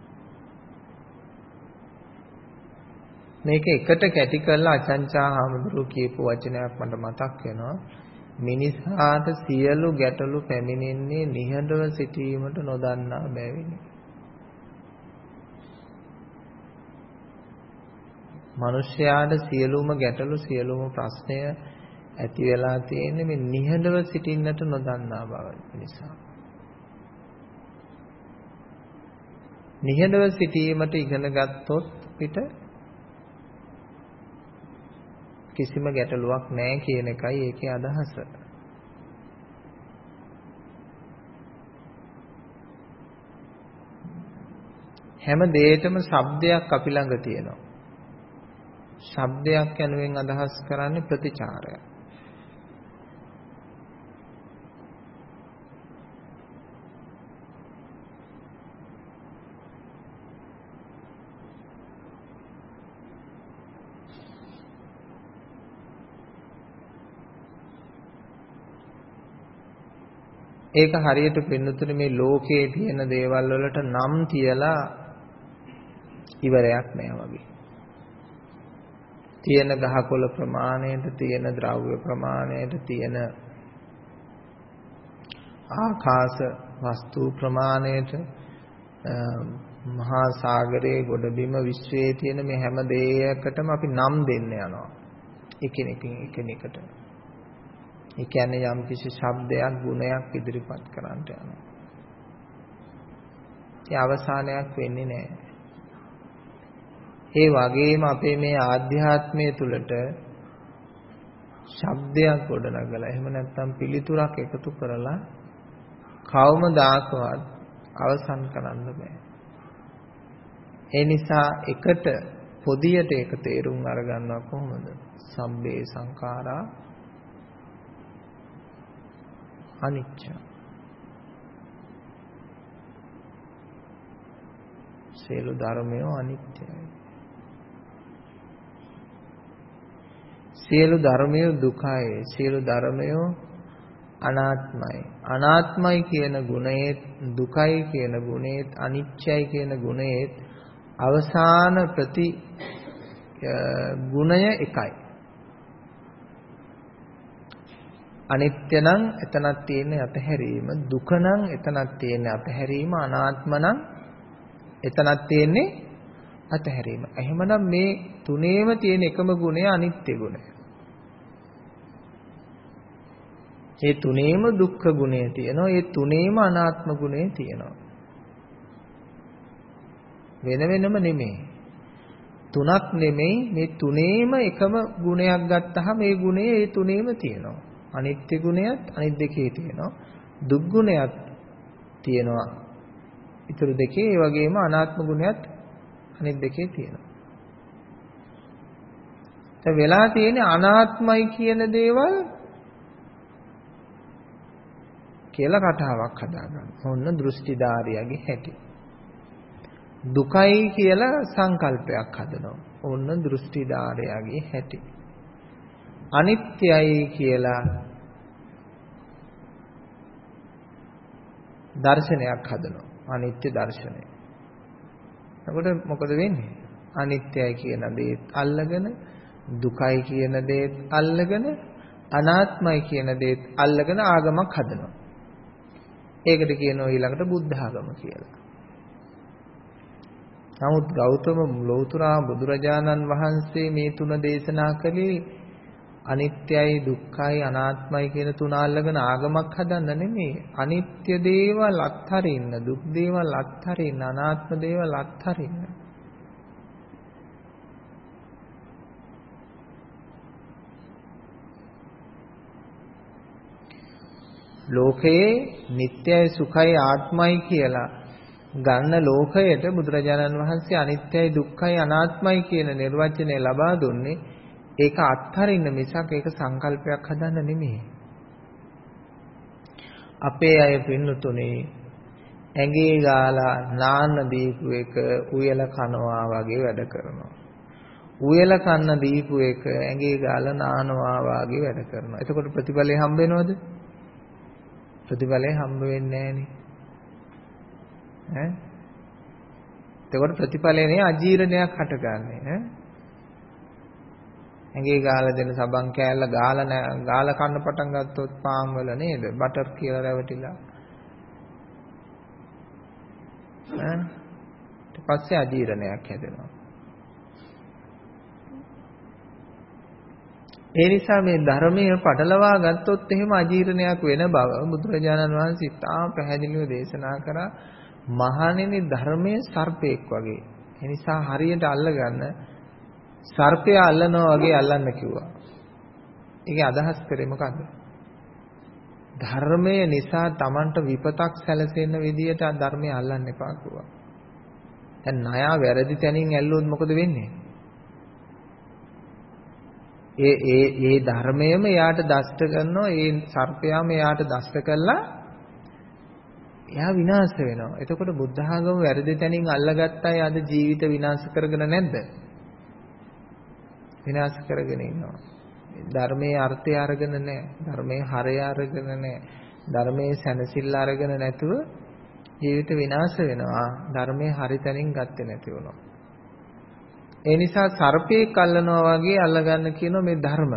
A: මේක එකට කැටි කරලා අචංචා හාමුදුරුවෝ කියපු වචනයක් මට මතක් වෙනවා. මිනිසාට සියලු ගැටලු පැමිණෙන්නේ නිහඬව සිටීමට නොදන්නා බැවිනි. මිනිස්යාට සියලුම ගැටලු සියලුම ප්‍රශ්නය ඇති වෙලා තියෙන්නේ මේ නිහඬව සිටින්නට නොදන්නා බව නිසා. නිහඬව සිටීමට ඉගෙන ගත්තොත් පිට කිසිම ගැටලුවක් නැහැ කියන එකයි ඒකේ අදහස. හැම දෙයකම ශබ්දයක් අපි ළඟ තියෙනවා. ශබ්දයක් යනුවෙන් අදහස් කරන්නේ ප්‍රතිචාරය. ඒක හරියට පින්නතුනේ මේ ලෝකයේ තියෙන දේවල් වලට නම් තියලා ඉවරයක් නෑ වගේ. තියෙන ගහකොළ ප්‍රමාණයට, තියෙන ද්‍රව්‍ය ප්‍රමාණයට, තියෙන ආකාශ වස්තු ප්‍රමාණයට, මහා සාගරයේ ගොඩබිම විශ්වයේ තියෙන මේ හැම දෙයකටම අපි නම් දෙන්න යනවා. එකිනෙකින් එකිනෙකට. ඒ කියන්නේ යම් කිසි ශබ්දයක්, ගුණයක් ඉදිරිපත් කරන්නට යනවා. ඒ අවසානයක් වෙන්නේ නැහැ. ඒ වගේම අපේ මේ ආධ්‍යාත්මය තුළට ශබ්දයක් ගොඩනගලා එහෙම නැත්නම් පිළිතුරක් එකතු කරලා කවමදාකවත් අවසන් කරන්න බෑ. ඒ නිසා එකට පොදියට ඒක තේරුම් අරගන්නවා කොහොමද? සම්බේ සංඛාරා අනිච්ච. සියලු ධර්මය අනිත්‍යයි. සියලු ධර්මය දුකයි. සියලු ධර්මය අනාත්මයි. අනාත්මයි කියන ගුණයේත් දුකයි කියන ගුණයේත් අනිත්‍යයි කියන ගුණයේත් අවසාන ප්‍රති ගුණය එකයි. අනිත්‍ය නම් එතනක් තියෙන අතහැරීම, දුක නම් එතනක් තියෙන අතහැරීම, අනාත්ම නම් එතනක් තියෙන්නේ අතහැරීම. එහෙමනම් මේ තුනේම තියෙන එකම ගුණය අනිත්‍ය ගුණය. ඒ තුනේම දුක්ඛ ගුණය තියෙනවා, ඒ තුනේම අනාත්ම ගුණය තියෙනවා. වෙන වෙනම නෙමෙයි. තුනක් නෙමෙයි, මේ තුනේම එකම ගුණයක් ගත්තාම මේ ගුණය ඒ තුනේම තියෙනවා. අනිත්‍ය ගුණයත් අනිත් දෙකේ තියෙනවා. දුක් ගුණයත් තියෙනවා. ඊටු දෙකේ ඒ වගේම අනාත්ම ගුණයත් අනිත් දෙකේ තියෙනවා. දැන් වෙලා තියෙන්නේ අනාත්මයි කියන දේවල් කියලා කතාවක් හදාගන්න. ඕන්න දෘෂ්ටිධාරියාගේ හැටි. දුකයි කියලා සංකල්පයක් හදනවා. ඕන්න දෘෂ්ටිධාරියාගේ හැටි. අනිත්‍යයි කියලා දර්ශනයක් හදනවා. අනිත්‍ය දර්ශනය. එතකොට මොකද වෙන්නේ? අනිත්‍යයි කියන දේත් අල්ලගෙන, දුකයි කියන දේත් අල්ලගෙන, අනාත්මයි කියන දේත් අල්ලගෙන ආගමක් හදනවා. ඒකට කියනවා ඊළඟට බුද්ධ ආගම කියලා. නමුත් ගෞතම ලෝතුරා බුදුරජාණන් වහන්සේ මේ තුන දේශනා කළේ අනිත්‍යයි දුක්ඛයි අනාත්මයි කියන තුන අල්ලගෙන ආගමක් හදන්න නෙමෙයි. අනිත්‍ය දේවල් අත්හරින්න, දුක් දේවල් අත්හරින්න, අනාත්ම දේවල් අත්හරින්න. ලෝකයේ නිට්ටයයි සුඛයි ආත්මයි කියලා ගන්න ලෝකයට බුදුරජාණන් වහන්සේ අනිත්‍යයි දුක්ඛයි අනාත්මයි කියන නිර්වචනය ලබා දුන්නේ ඒක අත්හරින්න මිසක් ඒක සංකල්පයක් හදන්න නෙමෙයි. අපේ අය පින්නතුනේ ඇඟේ ගාලා නාන්න දීපු එක උයල කනවා වගේ වැඩ කරනවා. උයල කන්න දීපු එක ඇඟේ ගාලා නානවා වගේ වැඩ කරනවා. එතකොට ප්‍රතිඵලය හම්බ වෙනවද? ප්‍රතිඵලය හම්බ වෙන්නේ නැහැ නේ. එතකොට ප්‍රතිඵලයනේ අජීර්ණයක් හටගන්නේ ඈ. ඇඟේ ගාලා දෙන සබන් කෑල්ල ගාලා කන්න පටන් ගත්තොත් පාන් වල නේද? බටර් කියලා රැවටිලා. ඊට පස්සේ අජීර්ණයක් හැදෙනවා. ඒ නිසා මේ ධර්මයේ පටලවා ගත්තොත් එහෙම අජීර්ණයක් වෙන බව බුදුරජාණන් වහන්සේ ඉතාම පැහැදිලිව දේශනා කරා. මහණෙනි ධර්මයේ සර්පෙක් වගේ. ඒ නිසා හරියට අල්ලගන්න සර්පය අල්ලනවා වගේ අල්ලන්න කිව්වා. ඒකේ අදහස් කරේ මොකද්ද? ධර්මය නිසා Tamanට විපතක් සැලසෙන්න විදියට ධර්මය අල්ලන්න එපා කිව්වා. දැන් ණයා වැරදි තැනින් ඇල්ලුවොත් මොකද වෙන්නේ? ඒ ධර්මයම එයාට දෂ්ට කරනවා. ඒ සර්පයාම එයාට දෂ්ට කළා එයා විනාශ වෙනවා. එතකොට බුද්ධ ආගම වැරදි තැනින් අල්ලගත්තයි අද ජීවිත විනාශ කරගෙන නැද්ද? විනාශ කරගෙන ඉන්නවා. ධර්මයේ අර්ථය අරගෙන නැහැ. ධර්මයේ හරය අරගෙන නැහැ. ධර්මයේ සැනසෙල්ල අරගෙන නැතුව ජීවිත විනාශ වෙනවා. ධර්මයේ හරි තැනින් ගත්තේ නැති වුණා. ඒ නිසා සර්පෙක් අල්ලනවා වගේ අල්ලගන්න කියන මේ ධර්ම.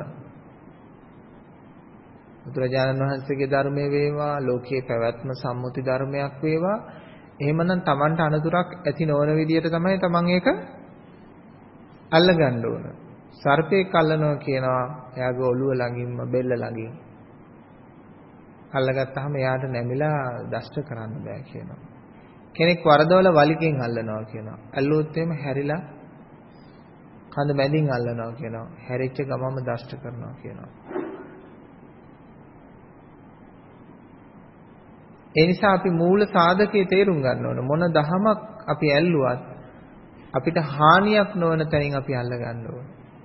A: බුදුරජාණන් වහන්සේගේ ධර්මයේ වේවා, ලෝකයේ පැවැත්ම සම්මුති ධර්මයක් වේවා. එහෙමනම් Tamanට අනතුරක් ඇති නොවන විදියට තමයි Taman ඒක අල්ලගන්න ඕන. සර්පෙක් අල්ලනවා කියනවා එයාගේ ඔළුව ළඟින්ම බෙල්ල ළඟින්. අල්ලගත්තාම එයාට නැමිලා දෂ්ට කරන්න බෑ කියනවා. කෙනෙක් වරදවල වලිගෙන් අල්ලනවා කියනවා. ඇල්ලුවොත් එහෙම හැරිලා කඳ මැදින් අල්ලනවා කියනවා. හැරිච්ච ගමම දෂ්ට කරනවා කියනවා. ඒ නිසා අපි මූල සාධකයේ තේරුම් ගන්න ඕන. මොන දහමක් අපි ඇල්ලුවත් අපිට හානියක් නොවන තැනින් අපි අල්ල ගන්න ඕන.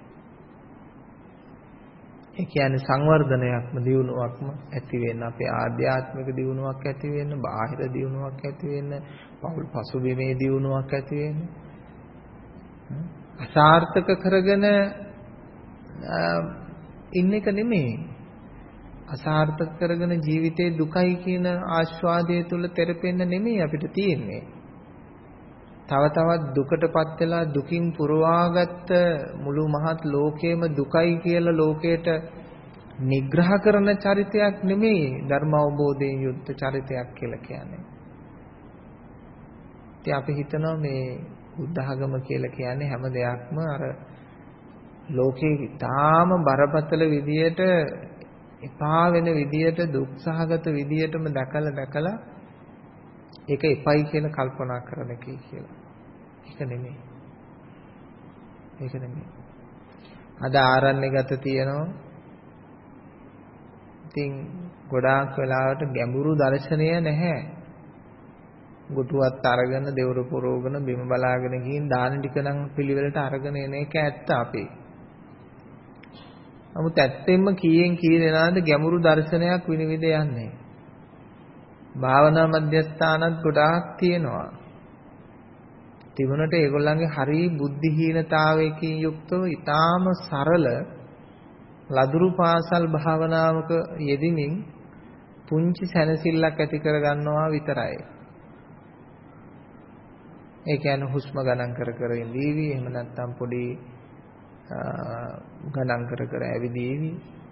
A: ඒ කියන්නේ සංවර්ධනයක්ම දියුණුවක්ම ඇති වෙන්න, අපේ ආධ්‍යාත්මික දියුණුවක් ඇති වෙන්න, බාහිර දියුණුවක් ඇති වෙන්න, පෞල් පසුබිමේ දියුණුවක් ඇති වෙන්න. අසාර්ථක කරගෙන ඉන්න එක නෙමෙයි. අසාර්ථක කරගෙන ජීවිතේ දුකයි කියන ආස්වාදයේ තුල තෙරපෙන්න නෙමෙයි අපිට තියෙන්නේ. තව තවත් දුකටපත් වෙලා දුකින් පුරවාගත්ත මුළු මහත් ලෝකයේම දුකයි කියලා ලෝකයට නිග්‍රහ කරන චරිතයක් නෙමෙයි ධර්ම අවබෝධයෙන් යුක්ත චරිතයක් කියලා කියන්නේ. ඉතින් අපි හිතනවා මේ බුද්ධ ආගම කියලා කියන්නේ හැම දෙයක්ම අර ලෝකේ ඊටාම බරපතල විදියට එපා වෙන විදියට දුක්සහගත විදියටම දැකලා ඒක එපයි කියන කල්පනා කරන එකයි කියලා. ඒක නෙමෙයි. ඒක නෙමෙයි. අද ආරණ්‍යගත තියෙනවා. ඉතින් ගොඩාක් වෙලාවට ගැඹුරු දර්ශනය නැහැ. ගොටුවත් අරගෙන දෙවරු පොරෝගෙන බිම බලාගෙන ගිහින් දාන ටික නම් පිළිවෙලට අරගෙන එන එක ඇත්ත අපේ. නමුත් ඇත්තෙන්ම කීයෙන් කී දෙනාද ගැඹුරු දර්ශනයක් විනිවිද යන්නේ. භාවනා මධ්‍යස්ථානත් ගොඩාක් තියෙනවා. තිබුණට ඒගොල්ලන්ගේ හරි බුද්ධිහීනතාවයකින් යුක්තව ඊටාම සරල ලදුරු පාසල් භාවනාවක යෙදෙමින් පුංචි සැනසෙල්ලක් ඇති කර ගන්නවා විතරයි. ඒ කියන්නේ හුස්ම ගණන් කර ඉඳීවි, එහෙම නැත්නම් පොඩි ගණන් කර ඇවිදීවි,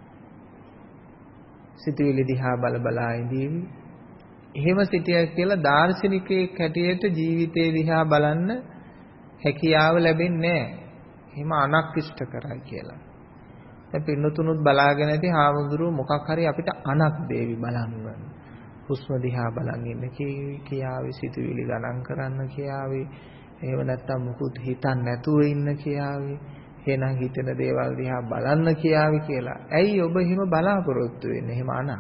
A: සිතුවිලි දිහා බලා ඉඳීවි. එහෙම සිටියා කියලා දාර්ශනිකයෙක් හැටියට ජීවිතේ දිහා බලන්න හැකියාව ලැබෙන්නේ නැහැ. එහෙම අනක් ඉෂ්ට කරයි කියලා. දැන් පින්නතුනුත් බලාගෙන ඇති හාමුදුරුවෝ මොකක් හරි අපිට අනක් දේවි බලන්න. හුස්ම දිහා බලන් ඉන්න කියාවේ සිතුවිලි ගණන් කරන්න කියාවේ. එහෙම නැත්නම් මුකුත් හිතන්නේ නැතුව ඉන්න කියාවේ. එහෙනම් හිතෙන දේවල් දිහා බලන්න කියාවේ කියලා. ඇයි ඔබ එහෙම බලාපොරොත්තු වෙන්නේ? එහෙම අනක්.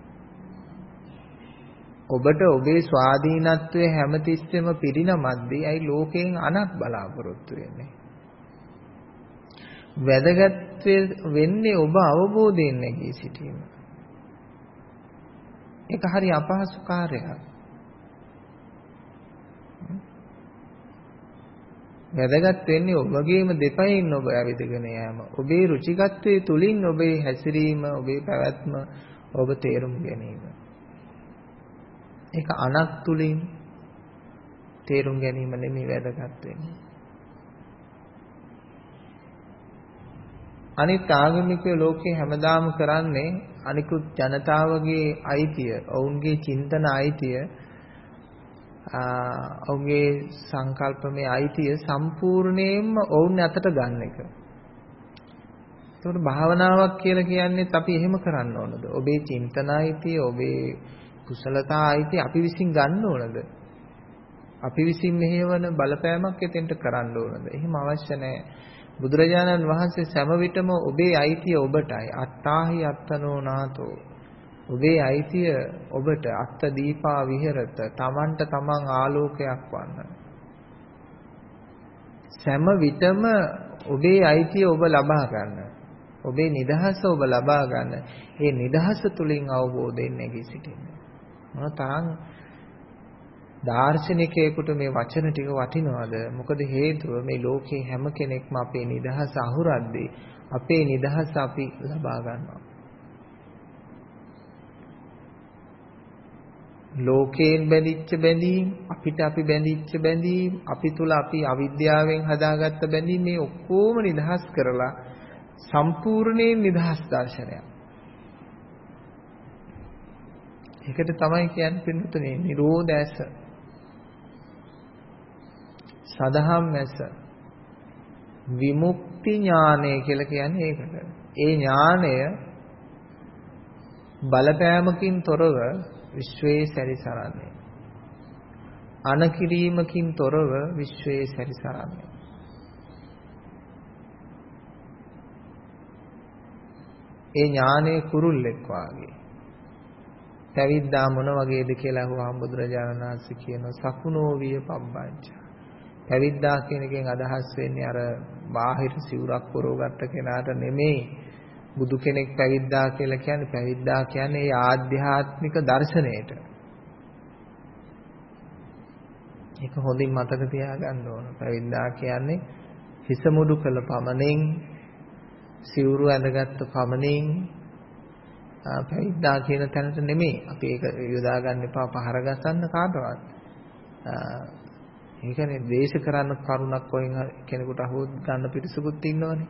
A: ඔබට ඔබේ ස්වාධීනත්වයේ හැමතිස්සෙම පිරිනමද්දී ඇයි ලෝකයෙන් අනක් බලාපොරොත්තු වෙන්නේ? වැදගත් වෙන්නේ ඔබ අවබෝධයෙන් නැගී සිටීම. ඒක හරි අපහසු කාර්යයක්. වැදගත් වෙන්නේ ඔබගේම දෙපයින් ඔබ ඇවිදගෙන යෑම. ඔබේ රුචිකත්වයේ තුලින් ඔබේ හැසිරීම, ඔබේ පැවැත්ම ඔබ තේරුම් ගැනීම. ඒක අනක් තුලින් තේරුම් ගැනීම නෙමෙයි වැදගත් වෙන්නේ. අනිත් ආගමිකයෝ ලෝකේ හැමදාම කරන්නේ අනිකුත් ජනතාවගේ අයිතිය, ඔවුන්ගේ චින්තන අයිතිය, ඔවුන්ගේ සංකල්පමය අයිතිය සම්පූර්ණයෙන්ම ඔවුන් අතට ගන්න එක. ඒකට භාවනාවක් කියලා කියන්නේ අපි එහෙම කරන්න ඕනද? ඔබේ චින්තන අයිතිය, ඔබේ කුසලතා අයිතිය අපි විසින් ගන්න ඕනද? අපි විසින් මෙහෙවන බලපෑමක් එතෙන්ට කරන්න ඕනද? එහෙම අවශ්‍ය නැහැ. බුදුරජාණන් වහන්සේ සෑම විටම ඔබේ අයිතිය ඔබටයි. අත්තාහි අත්තනෝ නාතෝ. ඔබේ අයිතිය ඔබට අත්ත දීපා විහෙරත. තමන්ට තමන් ආලෝකයක් වන්න. සෑම විටම ඔබේ අයිතිය ඔබ ලබා ගන්න. ඔබේ නිදහස ඔබ ලබා ගන්න. ඒ නිදහස තුලින් අවබෝධයෙන් නැගී සිටින්න. මොනතරම් දාර්ශනිකයෙකුට මේ වචන ටික වටිනවද? මොකද හේතුව මේ ලෝකේ හැම කෙනෙක්ම අපේ නිදහස අහුරද්දී අපේ නිදහස අපි ලබා ගන්නවා. ලෝකයෙන් බැඳිච්ච බැඳීම්, අපිට අපි බැඳිච්ච බැඳීම්, අපි තුල අපි අවිද්‍යාවෙන් හදාගත්ත බැඳීම් මේ ඔක්කොම නිදහස් කරලා සම්පූර්ණයෙන් නිදහස් දර්ශනයක්. ඒකට තමයි කියන්නේ පින්තුනේ නිරෝධයස. සදහම් ඇස විමුක්ති ඥානය කියලා කියන්නේ ඒකට. ඒ ඥානය බලපෑමකින් තොරව විශ්වයේ සැරිසරන්නේ. අනකිරීමකින් තොරව විශ්වයේ සැරිසරන්නේ. ඒ ඥානය කුරුල්ලෙක් වාගේ. පැවිද්දා මොන වගේද කියලා අහුවාම බුදුරජාණන් වහන්සේ කියනවා සකුණෝ විය පබ්බංච. පැවිද්දා කියන එකෙන් අදහස් වෙන්නේ අර බාහිර සිවුරක් පොරවගත්ත කෙනාට නෙමෙයි. බුදු කෙනෙක් පැවිද්දා කියලා කියන්නේ පැවිද්දා කියන්නේ ඒ ආධ්‍යාත්මික දර්ශනයට. ඒක හොඳින් මතක තියාගන්න ඕන. පැවිද්දා කියන්නේ හිස මුඩු කළ පමණින් සිවුරු ඇඳගත්තු පමණින් පැවිද්දා කියන තැනට නෙමෙයි. අපි ඒක යොදා ගන්න එපා පහර ගසන්න කාටවත්. ඒ කියන්නේ ද්වේෂ කරන්න කරුණක් කොහෙන් කෙනෙකුට අහුවොත් ගන්න පිටසකුත් ඉන්නවනේ.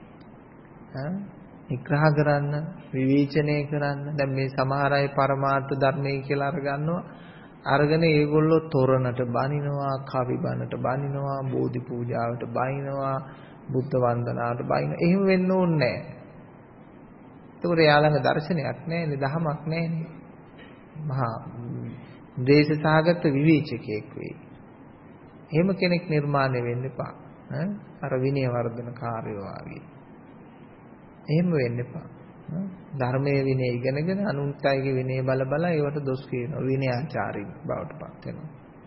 A: නිග්‍රහ කරන්න, විවේචනය කරන්න. දැන් මේ සමහර අය පරමාර්ථ ධර්මයේ කියලා අරගන්නවා. අරගෙන ඒගොල්ලෝ තොරණට බනිනවා, කවි බණට බනිනවා, බෝධි පූජාවට බනිනවා, බුද්ධ වන්දනාවට බනිනවා. එහෙම වෙන්න ඕනේ නැහැ. ඒතකොට යාළඟ දර්ශනයක් නැහැනේ, දහමක් නැහැනේ. මහා ද්වේෂසහගත විවේචකයෙක් වෙයි. එහෙම කෙනෙක් නිර්මාණය වෙන්න එපා. අර විනය වර්ධන කාර්යෝ වාගේ. එහෙම වෙන්න එපා. ධර්මයේ විනය ඉගෙනගෙන අනුන්ට අයගේ විනය බල බල ඒවට දොස් කියනවා. විනයාචාරී බවට පත් වෙනවා.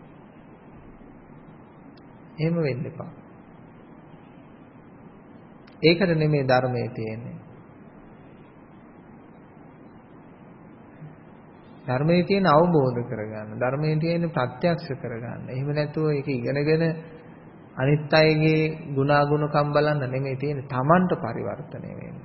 A: එහෙම වෙන්න එපා. ඒකට නෙමෙයි ධර්මයේ තියෙන්නේ. ධර්මයේ තියෙන අවබෝධ කරගන්න. ධර්මයේ තියෙන ප්‍රත්‍යක්ෂ කරගන්න. එහෙම නැතුව ඒක ඉගෙනගෙන අනිත් අයගේ ගුණාගුණකම් බලන්න නෙමෙයි තියෙන්නේ. Tamanට පරිවර්තනය වෙන්න.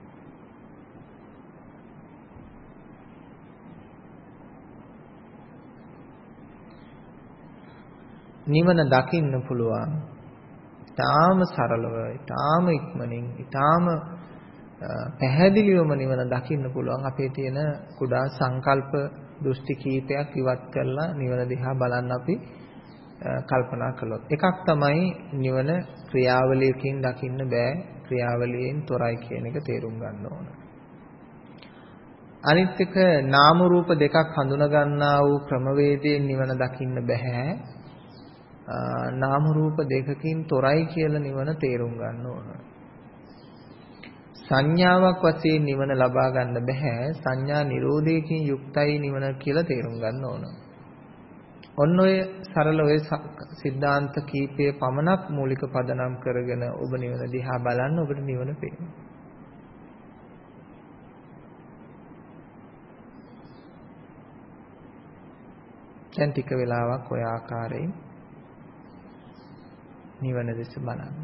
A: නිවන දකින්න පුළුවන්. ඊටාම සරලව, ඊටාම ඉක්මනින්, ඊටාම පැහැදිලිවම නිවන දකින්න පුළුවන්. අපේ තියෙන කුඩා සංකල්ප දෘෂ්ටි කීපයක් ඉවත් කරලා නිවන දිහා බලන්න අපි කල්පනා කළොත්. එකක් තමයි නිවන ක්‍රියාවලියකින් දකින්න බෑ, ක්‍රියාවලියෙන් තොරයි කියන එක තේරුම් ගන්න ඕන. අනිත් එක නාම රූප දෙකක් හඳුනා ගන්නා වූ ක්‍රමවේදයෙන් නිවන දකින්න බෑ. නාම රූප දෙකකින් තොරයි කියලා නිවන තේරුම් ගන්න ඕන. සංඥාවක් වශයෙන් නිවන ලබා ගන්න බෑ. සංඥා නිරෝධයකින් යුක්තයි නිවන කියලා තේරුම් ගන්න ඕන. ඔන්න ඔය සරල ඔය සිද්ධාන්ත කීපයේ පමණක් මූලික පදනම් කරගෙන ඔබ නිවන දිහා බලන්න ඔබට නිවන පේනවා. දැන් ටික වෙලාවක් ඔය ආකාරයෙන් නිවන දෙස බලන්න.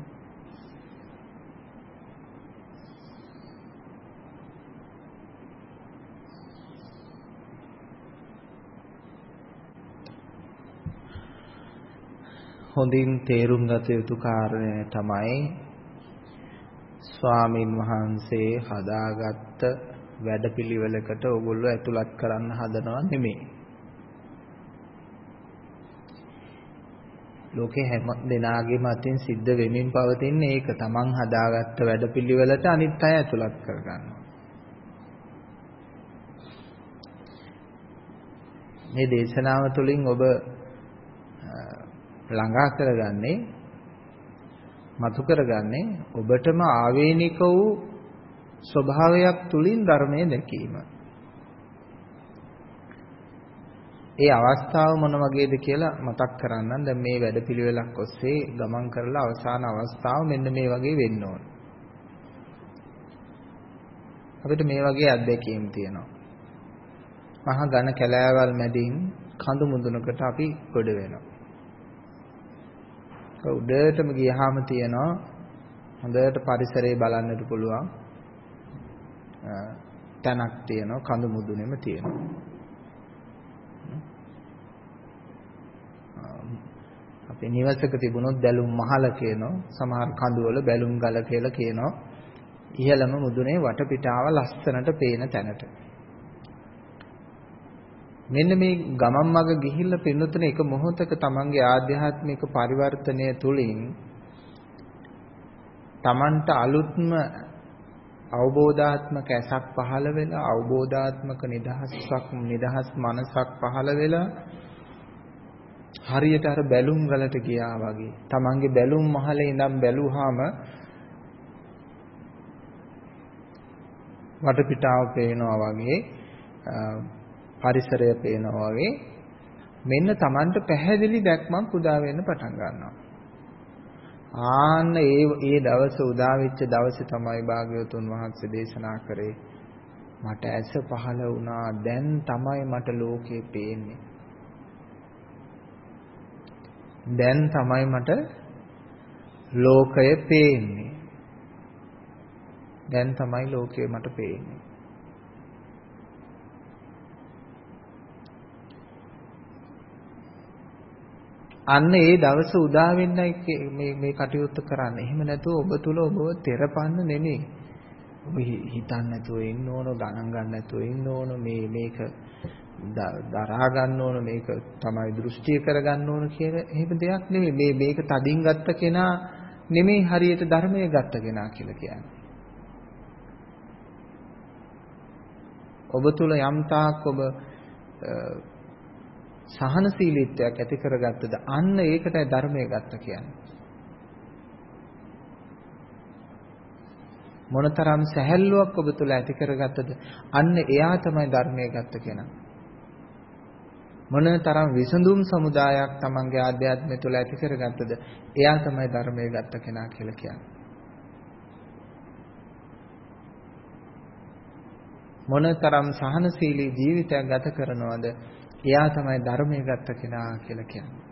A: හොඳින් තේරුම් ගත යුතු කාරණය තමයි ස්වාමින් වහන්සේ හදාගත්ත වැඩපිළිවෙලකට ඕගොල්ලෝ ඇතුළත් කරන්න හදනව නෙමෙයි. ලෝකේ හැම දෙනාගේම අතින් සිද්ධ වෙමින් පවතින ඒක තමන් හදාගත්ත වැඩපිළිවෙලට අනිත් අය ඇතුළත් කරගන්නවා. මේ දේශනාව තුළින් ඔබ ළඟා කරගන්නේ මතු කරගන්නේ ඔබටම ආවේනික වූ ස්වභාවයක් තුලින් ධර්මයේ දැකීම. ඒ අවස්ථාව මොන වගේද කියලා මතක් කරන්නම්. දැන් මේ වැඩපිළිවෙලක් ඔස්සේ ගමන් කරලා අවසාන අවස්ථාව මෙන්න මේ වගේ වෙන්න ඕන. අපිට මේ වගේ අත්දැකීම් තියෙනවා. මහා ඝන කැලෑවල් මැදින් කඳු මුදුනකට අපි ගොඩ වෙනවා. උඩටම ගියාම තියෙනවා හොඳට පරිසරය බලන්නට පුළුවන් තැනක් තියෙනවා කඳු මුදුනේම තියෙනවා. අපේ නිවසක තිබුණොත් බැලුම් මහල කියනවා, සමහර කඳු වල බැලුම් ගල කියලා කියනවා. ඉහළම මුදුනේ වටපිටාව ලස්සනට පේන තැනට. මෙන්න මේ ගමන් මඟ ගිහිල්ලා පින්නතුන එක මොහොතක තමන්ගේ ආධ්‍යාත්මික පරිවර්තනය තුළින් තමන්ට අලුත්ම අවබෝධාත්මක ඇසක් පහළ වෙලා අවබෝධාත්මක නිදහස් මනසක් පහළ වෙලා හරියට අර බැලුම් වලට ගියා වගේ තමන්ගේ බැලුම් මහලේ ඉඳන් බැලුවාම වටපිටාව පේනවා වගේ පරිසරය පේනවා වගේ මෙන්න Tamanට පැහැදිලි දැක්මක් උදා වෙන්න පටන් ගන්නවා. ආන්න ඒ දවස උදා වෙච්ච දවසේ තමයි භාග්‍යවතුන් වහන්සේ දේශනා කරේ මට ඇස පහළ වුණා දැන් තමයි මට ලෝකේ පේන්නේ. දැන් තමයි මට ලෝකය පේන්නේ. දැන් තමයි ලෝකය මට පේන්නේ. අන්න ඒ දවස උදා වෙන්නයි මේ කටයුත්ත කරන්නේ. එහෙම නැතුව ඔබ තුල ඔබව තෙරපන්න නෙමෙයි. ඔබ හිතන්න නැතුව ඉන්න ඕන, ගණන් ගන්න නැතුව ඉන්න ඕන, මේක දරා ගන්න ඕන, මේක තමයි දෘෂ්ටිය කරගන්න ඕන කියන එහෙම දෙයක් නෙමෙයි. මේක තදින් ගත්ත කෙනා නෙමෙයි හරියට ධර්මයේ ගත්ත කෙනා කියලා කියන්නේ. ඔබ තුල යම් තාක් ඔබ සහනශීලීත්වයක් ඇති කරගත්තද අන්න ඒකටයි ධර්මයේ ගත්ත කියන්නේ. මොනතරම් සැහැල්ලුවක් ඔබ තුල ඇති කරගත්තද අන්න එයා තමයි ධර්මයේ ගත්ත කෙනා. මොනතරම් විසඳුම් සමුදායක් තමන්ගේ ආධ්‍යාත්මය තුල ඇති කරගත්තද එයා තමයි ධර්මයේ ගත්ත කෙනා කියලා කියන්නේ. මොනතරම් සහනශීලී ජීවිතයක් ගත කරනවද එයා තමයි ධර්මයේ ගත්ත කෙනා කියලා කියන්නේ.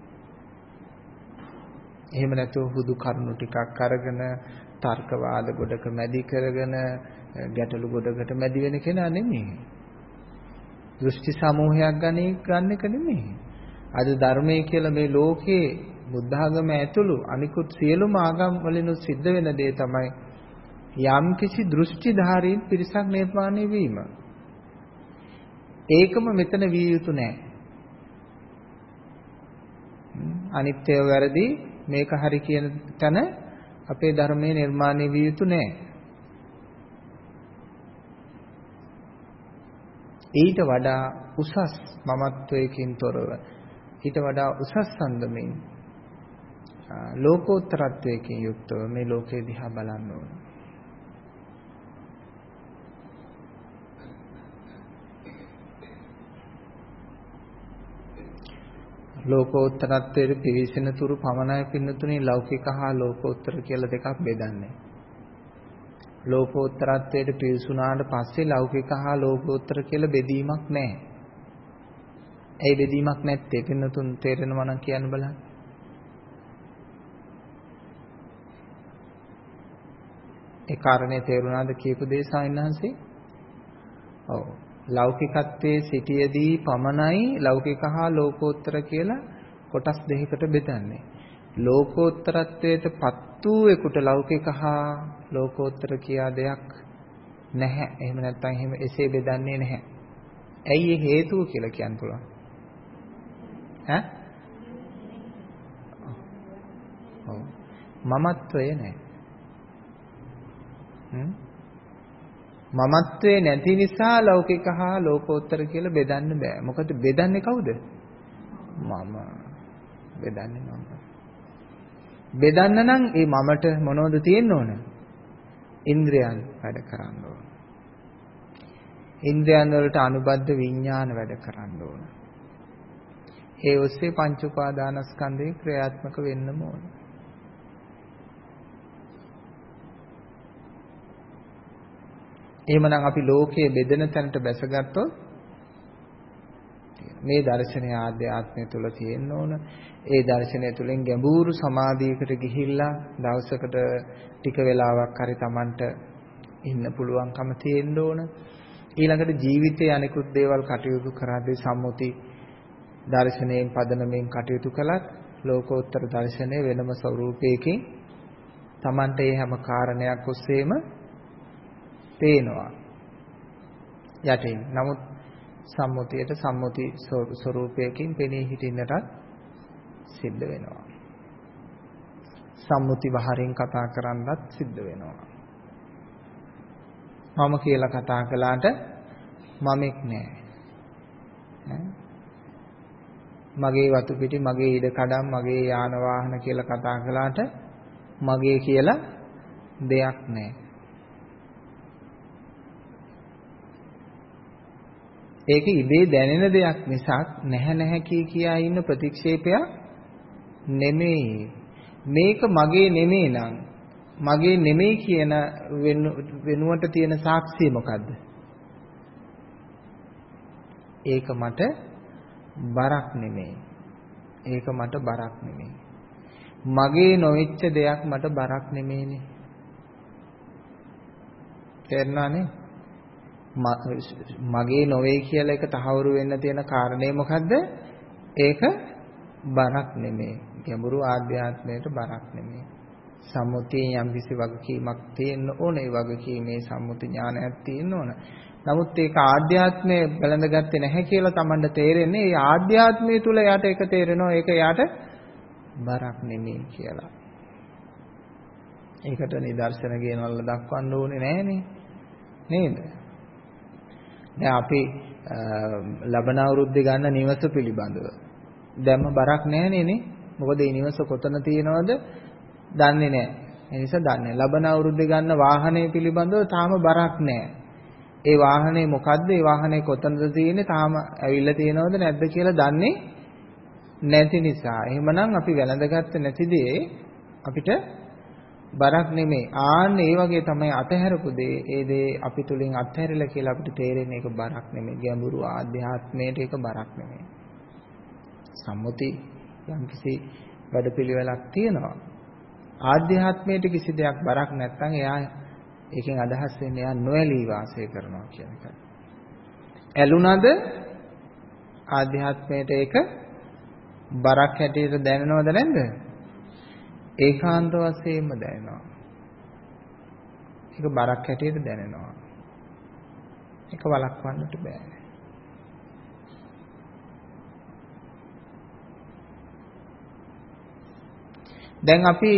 A: එහෙම නැතුව හුදු කරුණු ටිකක් අරගෙන තර්කවාද ගොඩක මැදි කරගෙන ගැටලු ගොඩකට මැදි වෙන කෙනා නෙමෙයි. දෘෂ්ටි සමූහයක් ගන්න එක නෙමෙයි. අද ධර්මයේ කියලා මේ ලෝකේ බුද්ධ ආගම ඇතුළු අනිකුත් සියලුම ආගම් වලින් සිද්ධ වෙන දේ තමයි යම්කිසි දෘෂ්ටිධාරීන් පිරිසක් නිර්මාණය වීම. ඒකම මෙතන විය යුතු නෑ. අනිත්‍යව වැරදි මේක හරි කියන තැන අපේ ධර්මයේ නිර්මාණය විය යුතු නැහැ. ඊට වඩා උසස් මමත්වයකින් තොරව ඊට වඩා උසස් සම්දමින් ලෝකෝත්තරත්වයකින් යුක්තව මේ ලෝකේ දිහා බලන්න ඕන. ලෝකෝත්තරත්වයට පිවිසෙන තුරු පමණයි පින්නතුනේ ලෞකික හා ලෝකෝත්තර කියලා දෙකක් බෙදන්නේ. ලෝකෝත්තරත්වයට පිවිසුනාට පස්සේ ලෞකික හා ලෝකෝත්තර කියලා බෙදීමක් නැහැ. ඒ බෙදීමක් නැත්තේ පින්නතුන් තේරෙනවා නම් කියන්න බලන්න. ඒ කාරණේ තේරුණාද කියපු දේ සායනහන්සේ? ඔව්. ලෞකිකත්වයේ සිටියේදී පමණයි ලෞකික හා ලෝකෝත්තර කියලා කොටස් දෙකකට බෙදන්නේ. ලෝකෝත්තරත්වයට පත් වූෙකුට ලෞකික හා ලෝකෝත්තර කියා දෙයක් නැහැ. එහෙම නැත්නම් එහෙම එසේ බෙදන්නේ නැහැ. ඇයි ඒ හේතුව කියලා කියන්න පුළුවන්? ඈ? ඔව්. මමත්වය නැහැ. මමත්වේ නැති නිසා ලෞකික හා ලෝකෝත්තර කියලා බෙදන්න බෑ. මොකද බෙදන්නේ කවුද? මම. බෙදන්නේ මම. බෙදන්න නම් ඒ මමට මොනවද තියෙන්න ඕන? ඉන්ද්‍රයන් වැඩ කරන්න ඕන. ඉන්ද්‍රයන් වලට අනුබද්ධ විඥාන වැඩ කරන්න ඕන. ඒ ඔස්සේ පංච උපාදානස්කන්ධේ ක්‍රියාත්මක වෙන්නම ඕන. එහෙමනම් අපි ලෝකයේ බෙදෙන තැනට බැසගත්තොත් මේ දර්ශනය ආධ්‍යාත්මය තුල තියෙන්න ඕන. ඒ දර්ශනය තුලින් ගැඹුරු සමාධියකට ගිහිල්ලා දවසකට ටික වෙලාවක් හරි Tamanට ඉන්න පුළුවන්කම තියෙන්න ඕන. ඊළඟට ජීවිතයේ අනිකුත් දේවල් කටයුතු කරද්දී සම්මුති දර්ශනයෙන් පදනමෙන් කටයුතු කළත් ලෝකෝත්තර දර්ශනය වෙනම ස්වરૂපයකින් Tamanට මේ හැම කාරණයක් ඔස්සේම පේනවා යටින්. නමුත් සම්මුතියට සම්මුති ස්වરૂපයකින් පෙනී හිටින්නට සිද්ධ වෙනවා. සම්මුති වහරින් කතා කරන්නත් සිද්ධ වෙනවා. මම කියලා කතා කළාට මමෙක් නෑ. මගේ වතු පිටි, මගේ ඉඩ කඩම්, මගේ යාන වාහන කියලා කතා කළාට මගේ කියලා දෙයක් නෑ. ඒක ඉබේ දැනෙන දෙයක් මිසක් නැහැ කියා ඉන්න ප්‍රතික්ෂේපයක් නෙමෙයි. මේක මගේ නෙමෙයි නම් මගේ නෙමෙයි කියන වෙනුවට තියෙන සාක්ෂිය මොකද්ද? ඒක මට බරක් නෙමෙයි. ඒක මට බරක් නෙමෙයි. මගේ නොවෙච්ච දෙයක් මට බරක් නෙමෙයිනේ. තේරුණානේ? මගේ නොවේ කියලා එක තහවුරු වෙන්න තියෙන කාරණේ මොකද්ද? ඒක බරක් නෙමෙයි. ගැඹුරු ආධ්‍යාත්මයට බරක් නෙමෙයි. සම්මුතියෙන් යම්කිසි වගකීමක් තියෙන්න ඕනේ. ඒ වගකීමේ සම්මුති ඥානයක් තියෙන්න ඕන. නමුත් ඒක ආධ්‍යාත්මය බැලඳගත්තේ නැහැ කියලා Tamanට තේරෙන්නේ. ඒ ආධ්‍යාත්මය තුල යාට ඒක තේරෙනවා. ඒක යාට බරක් නෙමෙයි කියලා. ඒකට නිදර්ශන ගෙනල්ලා දක්වන්න ඕනේ නෑනේ. නේද? දැන් අපි ලබන අවුරුද්දේ ගන්න නිවස පිළිබඳව දැම්ම බරක් නැහැනේ නේ. මොකද මේ නිවස කොතන තියෙනවද දන්නේ නැහැ. ඒ නිසා දන්නේ. ලබන අවුරුද්දේ ගන්න වාහනේ පිළිබඳව තාම බරක් නැහැ. ඒ වාහනේ මොකද්ද? ඒ වාහනේ කොතනද තියෙන්නේ? තාම ඇවිල්ලා තියෙනවද නැද්ද කියලා දන්නේ නැති නිසා. එහෙමනම් අපි වැළඳගත්තේ නැති දේ අපිට බරක් නෙමෙයි. ආන්න ඒ වගේ තමයි අතහැරපු දේ. ඒ දේ අපි තුලින් අත්හැරලා කියලා අපිට තේරෙන්නේ ඒක බරක් නෙමෙයි. ගැඹුරු ආධ්‍යාත්මයට ඒක බරක් නෙමෙයි. සම්මුති යම්කිසි වැඩපිළිවෙලක් තියෙනවා. ආධ්‍යාත්මයට කිසි දෙයක් බරක් නැත්නම් එයා ඒකෙන් අදහස් වෙන්නේ එයා නොඇලී වාසය කරනවා කියන එකයි. ඇලුනද ආධ්‍යාත්මයට ඒක බරක් හැටියට දැනෙනවද නැද්ද? ඒකාන්ත වශයෙන්ම දැනෙනවා. ඒක බරක් හැටියට දැනෙනවා. ඒක වළක්වන්නට බෑ. දැන් අපි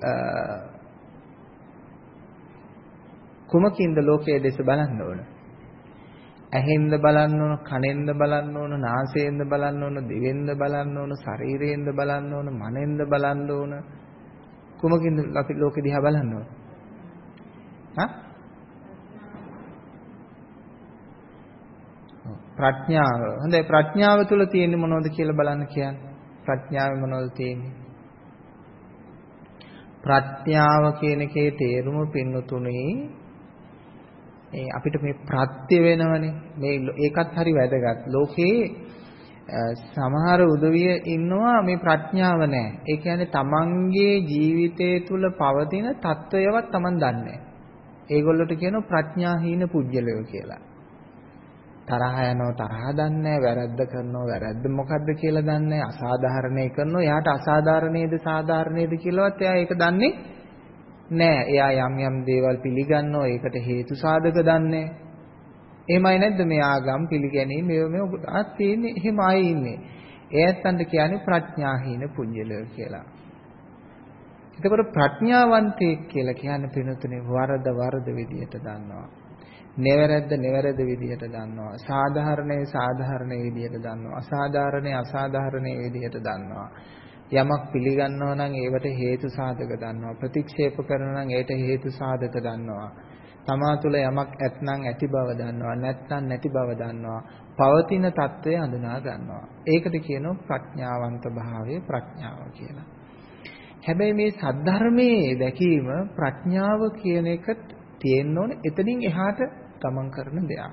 A: කුමකින්ද ලෝකයේ දෙස බලන්න ඕන? ඇහෙන්ද බලන්න ඕන, කනෙන්ද බලන්න ඕන, නාසයෙන්ද බලන්න ඕන, දිවෙන්ද බලන්න ඕන, ශරීරයෙන්ද බලන්න ඕන, මනෙන්ද බලන්න ඕන. කුමකින්ද අපි ලෝකෙ දිහා බලන්න ඕන? ප්‍රඥාව. හොඳයි, ප්‍රඥාව තුල තියෙන්නේ මොනවද කියලා බලන්න කියන්නේ. ප්‍රඥාවේ මොනවද තියෙන්නේ? ප්‍රඥාව කියන එකේ තේරුම පින්නතුනේ අපිට මේ ප්‍රත්‍ය වෙනවනේ. මේ ඒකත් හරි වැදගත්. ලෝකේ සමහර උදවිය ඉන්නවා මේ ප්‍රඥාව නැහැ. ඒ කියන්නේ තමන්ගේ ජීවිතය තුල පවතින தত্ত্বයවත් තමන් දන්නේ නැහැ. ඒගොල්ලොට කියනවා ප්‍රඥාහීන පුජ්‍යලයෝ කියලා. තරහ යනවා තරහ දන්නේ නැහැ, වැරද්ද කරනවා වැරද්ද මොකද්ද කියලා දන්නේ නැහැ, අසාධාරණේ කරනවා එයාට අසාධාරණේද සාධාරණේද කියලාවත් එයා ඒක දන්නේ නැහැ. එයා යම් යම් දේවල් පිළිගන්නවා ඒකට හේතු සාධක දන්නේ. එහෙමයි නැද්ද මේ ආගම් පිළිගැනීම මේ තියෙන්නේ එහෙම ආයේ ඉන්නේ. ඒත්තන්ට කියන්නේ ප්‍රඥාහීන පුජ්‍යලය කියලා. එතකොට ප්‍රඥාවන්තයෙක් කියලා කියන්නේ පිනතුනේ වරද විදියට දන්නවා. නිවැරද්ද විදියට දන්නවා. සාධාරණ විදියට දන්නවා. අසාධාරණ විදියට දන්නවා. යමක් පිළිගන්නවා නම් ඒවට හේතු සාධක දන්නවා. ප්‍රතික්ෂේප කරනවා නම් ඒට හේතු සාධක දන්නවා. තමා තුළ යමක් ඇත්නම් ඇති බව දන්නවා. නැත්නම් නැති බව දන්නවා. පවතින తত্ত্বය හඳුනා ගන්නවා. ඒකට කියනවා ප්‍රඥාවන්ත භාවය ප්‍රඥාව කියලා. හැබැයි මේ සද්ධර්මයේ දැකීම ප්‍රඥාව කියන එක තියෙන්න ඕනේ. එතනින් එහාට ගමන් කරන දෙයක්.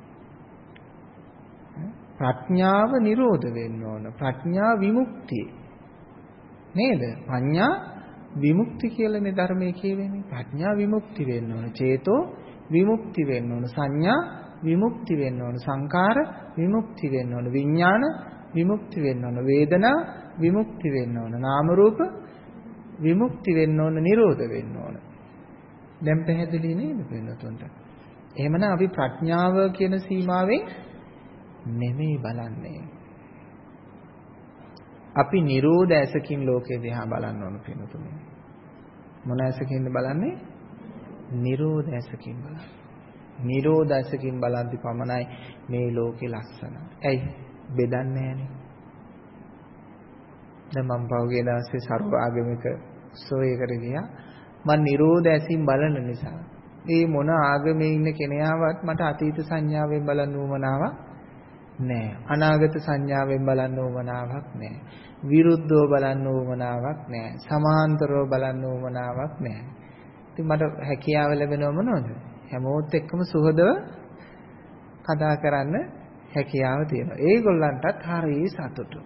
A: ප්‍රඥාව නිරෝධ වෙන්න ඕන. ප්‍රඥා විමුක්තිය. නේද? ප්‍රඥා විමුක්ති කියලානේ ධර්මයේ කියවෙන්නේ. ප්‍රඥා විමුක්ති වෙන්න ඕන. චේතෝ විමුක්ති වෙන්න ඕන. සංඥා විමුක්ති වෙන්න ඕන. සංකාර විමුක්ති වෙන්න ඕන. විඥාන විමුක්ති වෙන්න ඕන. වේදනා විමුක්ති වෙන්න ඕන. නාම රූප විමුක්ති වෙන්න ඕන. නිරෝධ වෙන්න ඕන. දැන් පැහැදිලි නේද වෙනතුන්ට? එහෙමනම් අපි ප්‍රඥාව කියන සීමාවෙන් නෙමෙයි බලන්නේ. අපි නිරෝධ ඇසකින් ලෝකේ දිහා බලන්න ඕන වෙනතුනේ. මොන ඇසකින්ද බලන්නේ? නිරෝධ ඇසකින් බලන්න. නිරෝධ ඇසකින් බලද්දි පමණයි මේ ලෝකේ ලස්සන. ඇයි? බෙදන්නේ නැහනේ. දැන් මම පහුගිය දවසේ සර්ව ආගමික සෝයකට ගියා. මම නිරෝධ ඇසින් බලන නිසා මේ මොන ආගමේ ඉන්න කෙනාවත් මට අතීත සංඥාවෙන් බලන්න උවමනාවක් නැහැ. අනාගත සංඥාවෙන් බලන්න උවමනාවක් නැහැ. විරුද්ධව බලන්න උවමනාවක් නැහැ. සමාන්තරව බලන්න උවමනාවක් නැහැ. ඉතින් මට හැකියාව ලැබෙනව මොනවද? හැමෝත් එක්කම සුහදව කතා කරන්න හැකියාව තියෙනවා. ඒගොල්ලන්ටත් හරි සතුටු.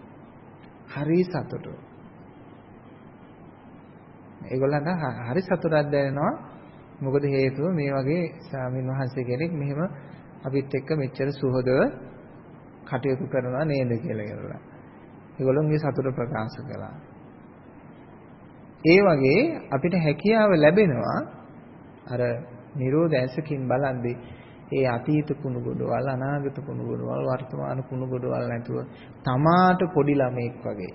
A: ඒගොල්ලන්ට හරි සතුටක් දැනෙනවා. මොකද හේතුව මේ වගේ ස්වාමීන් වහන්සේ කෙනෙක් මෙහෙම අපිත් එක්ක මෙච්චර සුහදව කටයුතු කරනවා නේද කියලා කියලා. ඒගොල්ලෝගේ සතුට ප්‍රකාශ කළා. ඒ වගේ අපිට හැකියාව ලැබෙනවා අර නිරෝධ ඇසකින් බලද්දී ඒ අතීත කුණු ගොඩවල් අනාගත කුණු ගොඩවල් වර්තමාන කුණු ගොඩවල් නැතුව තමාට පොඩි ළමෙක් වගේ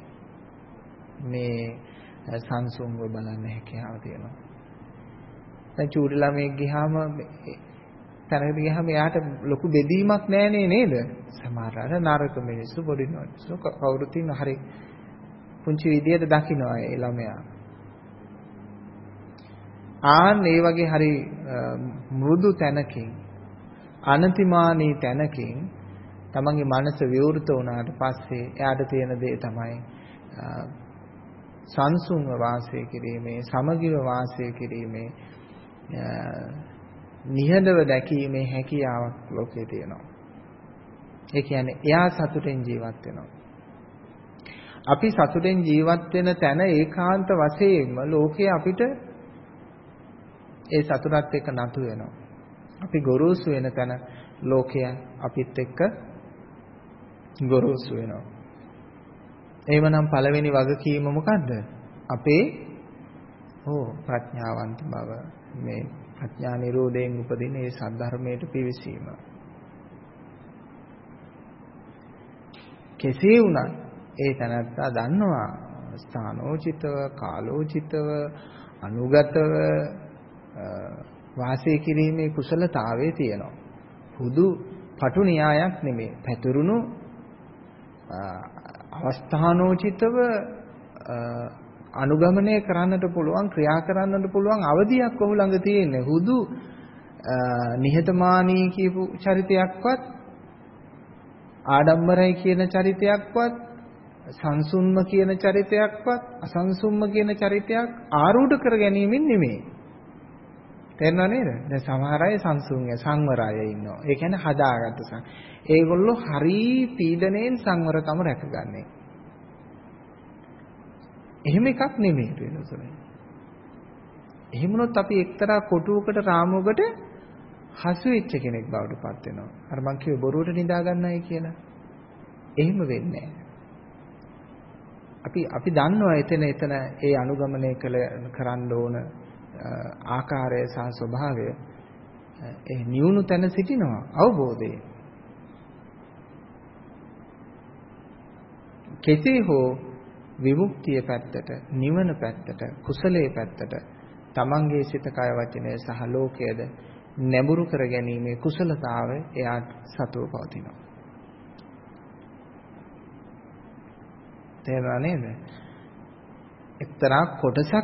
A: මේ සංසුන්ව බලන්න හැකියාව තියෙනවා. දැන් චූටි ළමෙක් ගියාම තැනකට ගියාම එයාට ලොකු බෙදීමක් නැහැනේ නේද? සමහර අර නරක මිනිස්සු පොඩි මිනිස්සු කවුරුත් ඉන්න හරි පුංචි විදියට දකින්නවා ඒ ළමයා. ඒ වගේ හරි මෘදු තැනකින් අනතිමානී තැනකින් තමන්ගේ මනස විවෘත වුණාට පස්සේ එයාට තියෙන දේ තමයි සංසුන්ව වාසය කිරීමේ, සමගිව වාසය කිරීමේ, නිහඬව දැකීමේ හැකියාවක් ලෝකේ තියෙනවා. ඒ කියන්නේ එයා සතුටෙන් ජීවත් වෙනවා. අපි සතුටෙන් ජීවත් වෙන තැන ඒකාන්ත වශයෙන්ම ලෝකයේ අපිට ඒ සතුටත් එක්ක නතු වෙනවා. අපි ගොරෝසු වෙන තැන ලෝකය අපිත් එක්ක ගොරෝසු වෙනවා. එහෙමනම් පළවෙනි වගකීම මොකද්ද? අපේ ප්‍රඥාවන්ත බව. මේ ප්‍රඥා නිරෝධයෙන් උපදින ඒ සද්ධර්මයට පිවිසීම. කෙසේ වුණත් ඒ තැනත්තා දන්නවා ස්ථානෝචිතව, කාලෝචිතව, අනුගතව වාසය කිරීමේ කුසලතාවයේ තියෙනවා. හුදු පටු න්‍යායක් නෙමෙයි. පැතුරුණු අවස්ථානෝචිතව අනුගමනය කරන්නට පුළුවන්, ක්‍රියා කරන්නට පුළුවන් අවධියක් ඔහු ළඟ තියෙන්නේ. හුදු නිහතමානී කියපු චරිතයක්වත්, ආඩම්බරයි කියන චරිතයක්වත්, සංසුන්ම කියන චරිතයක්වත්, අසංසුන්ම කියන චරිතයක් ආරූඪ කර ගැනීමෙන් නෙමෙයි. තේරෙනව නේද? දැන් සමහර අය සංසුන්ය, සංවරය ඉන්නවා. ඒ කියන්නේ හදාගත්ත ඒගොල්ලෝ හරි පීඩණයෙන් සංවරකම රැකගන්නේ. එහෙම එකක් නෙමෙයි වෙනසනේ. එහෙම වුණොත් අපි එක්තරා කොටුවකට රාමුවකට හසු වෙච්ච කෙනෙක් බවට පත් වෙනවා. අර මං කිව්ව බොරුවට නිදා ගන්නයි කියලා. එහෙම වෙන්නේ නැහැ. අපි දන්නවා එතන ඒ අනුගමනය කරන්න ඕන ආකාරය සහ ස්වභාවය ඒ නියුණු තැන සිටිනවා අවබෝධයෙන්. කෙසේ හෝ විමුක්තිය පැත්තට, නිවන පැත්තට, කුසලයේ පැත්තට තමන්ගේ සිත කය වචනය සහ ලෝකයේද නැඹුරු කර ගැනීමේ කුසලතාවය එයාට සතුව පවතිනවා. තේරුණා නේද? එක්තරා කොටසක්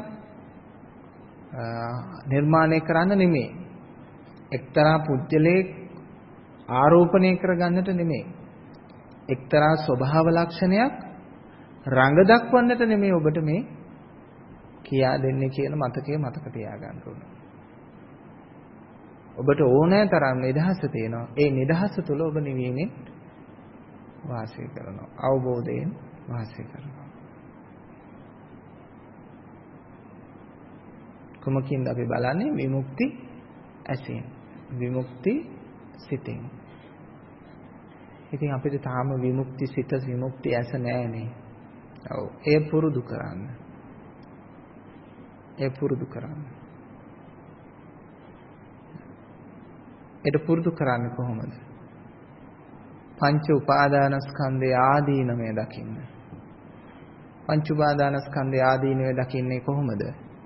A: නිර්මාණය කරන්න නෙමෙයි. එක්තරා පුජ්‍යලේ ආරෝපණය කරගන්නට නෙමෙයි. එක්තරා ස්වභාව ලක්ෂණයක් රඟ දක්වන්නට නෙමෙයි ඔබට මේ කියා දෙන්නේ කියන මතකයේ මතක තියාගන්න ඕනේ. ඔබට ඕනෑ තරම් නිදහස තියෙනවා. ඒ නිදහස තුළ ඔබ නිවීමෙන් වාසය කරනවා. අවබෝධයෙන් වාසය කරනවා. කොමකින්ද අපි බලන්නේ? විමුක්ති ඇසෙන්. විමුක්ති සිතෙන්. ඉතින් අපිට තාම විමුක්ති සිත, විමුක්ති ඇස නැහැනේ. ඔව්. ඒ පුරුදු කරන්න. ඒ පුරුදු කරන්න. ඒක පුරුදු කරන්නේ කොහොමද? පංච උපාදානස්කන්ධයේ ආදීනමය දකින්න. පංච උපාදානස්කන්ධයේ ආදීනමය දකින්නේ කොහොමද?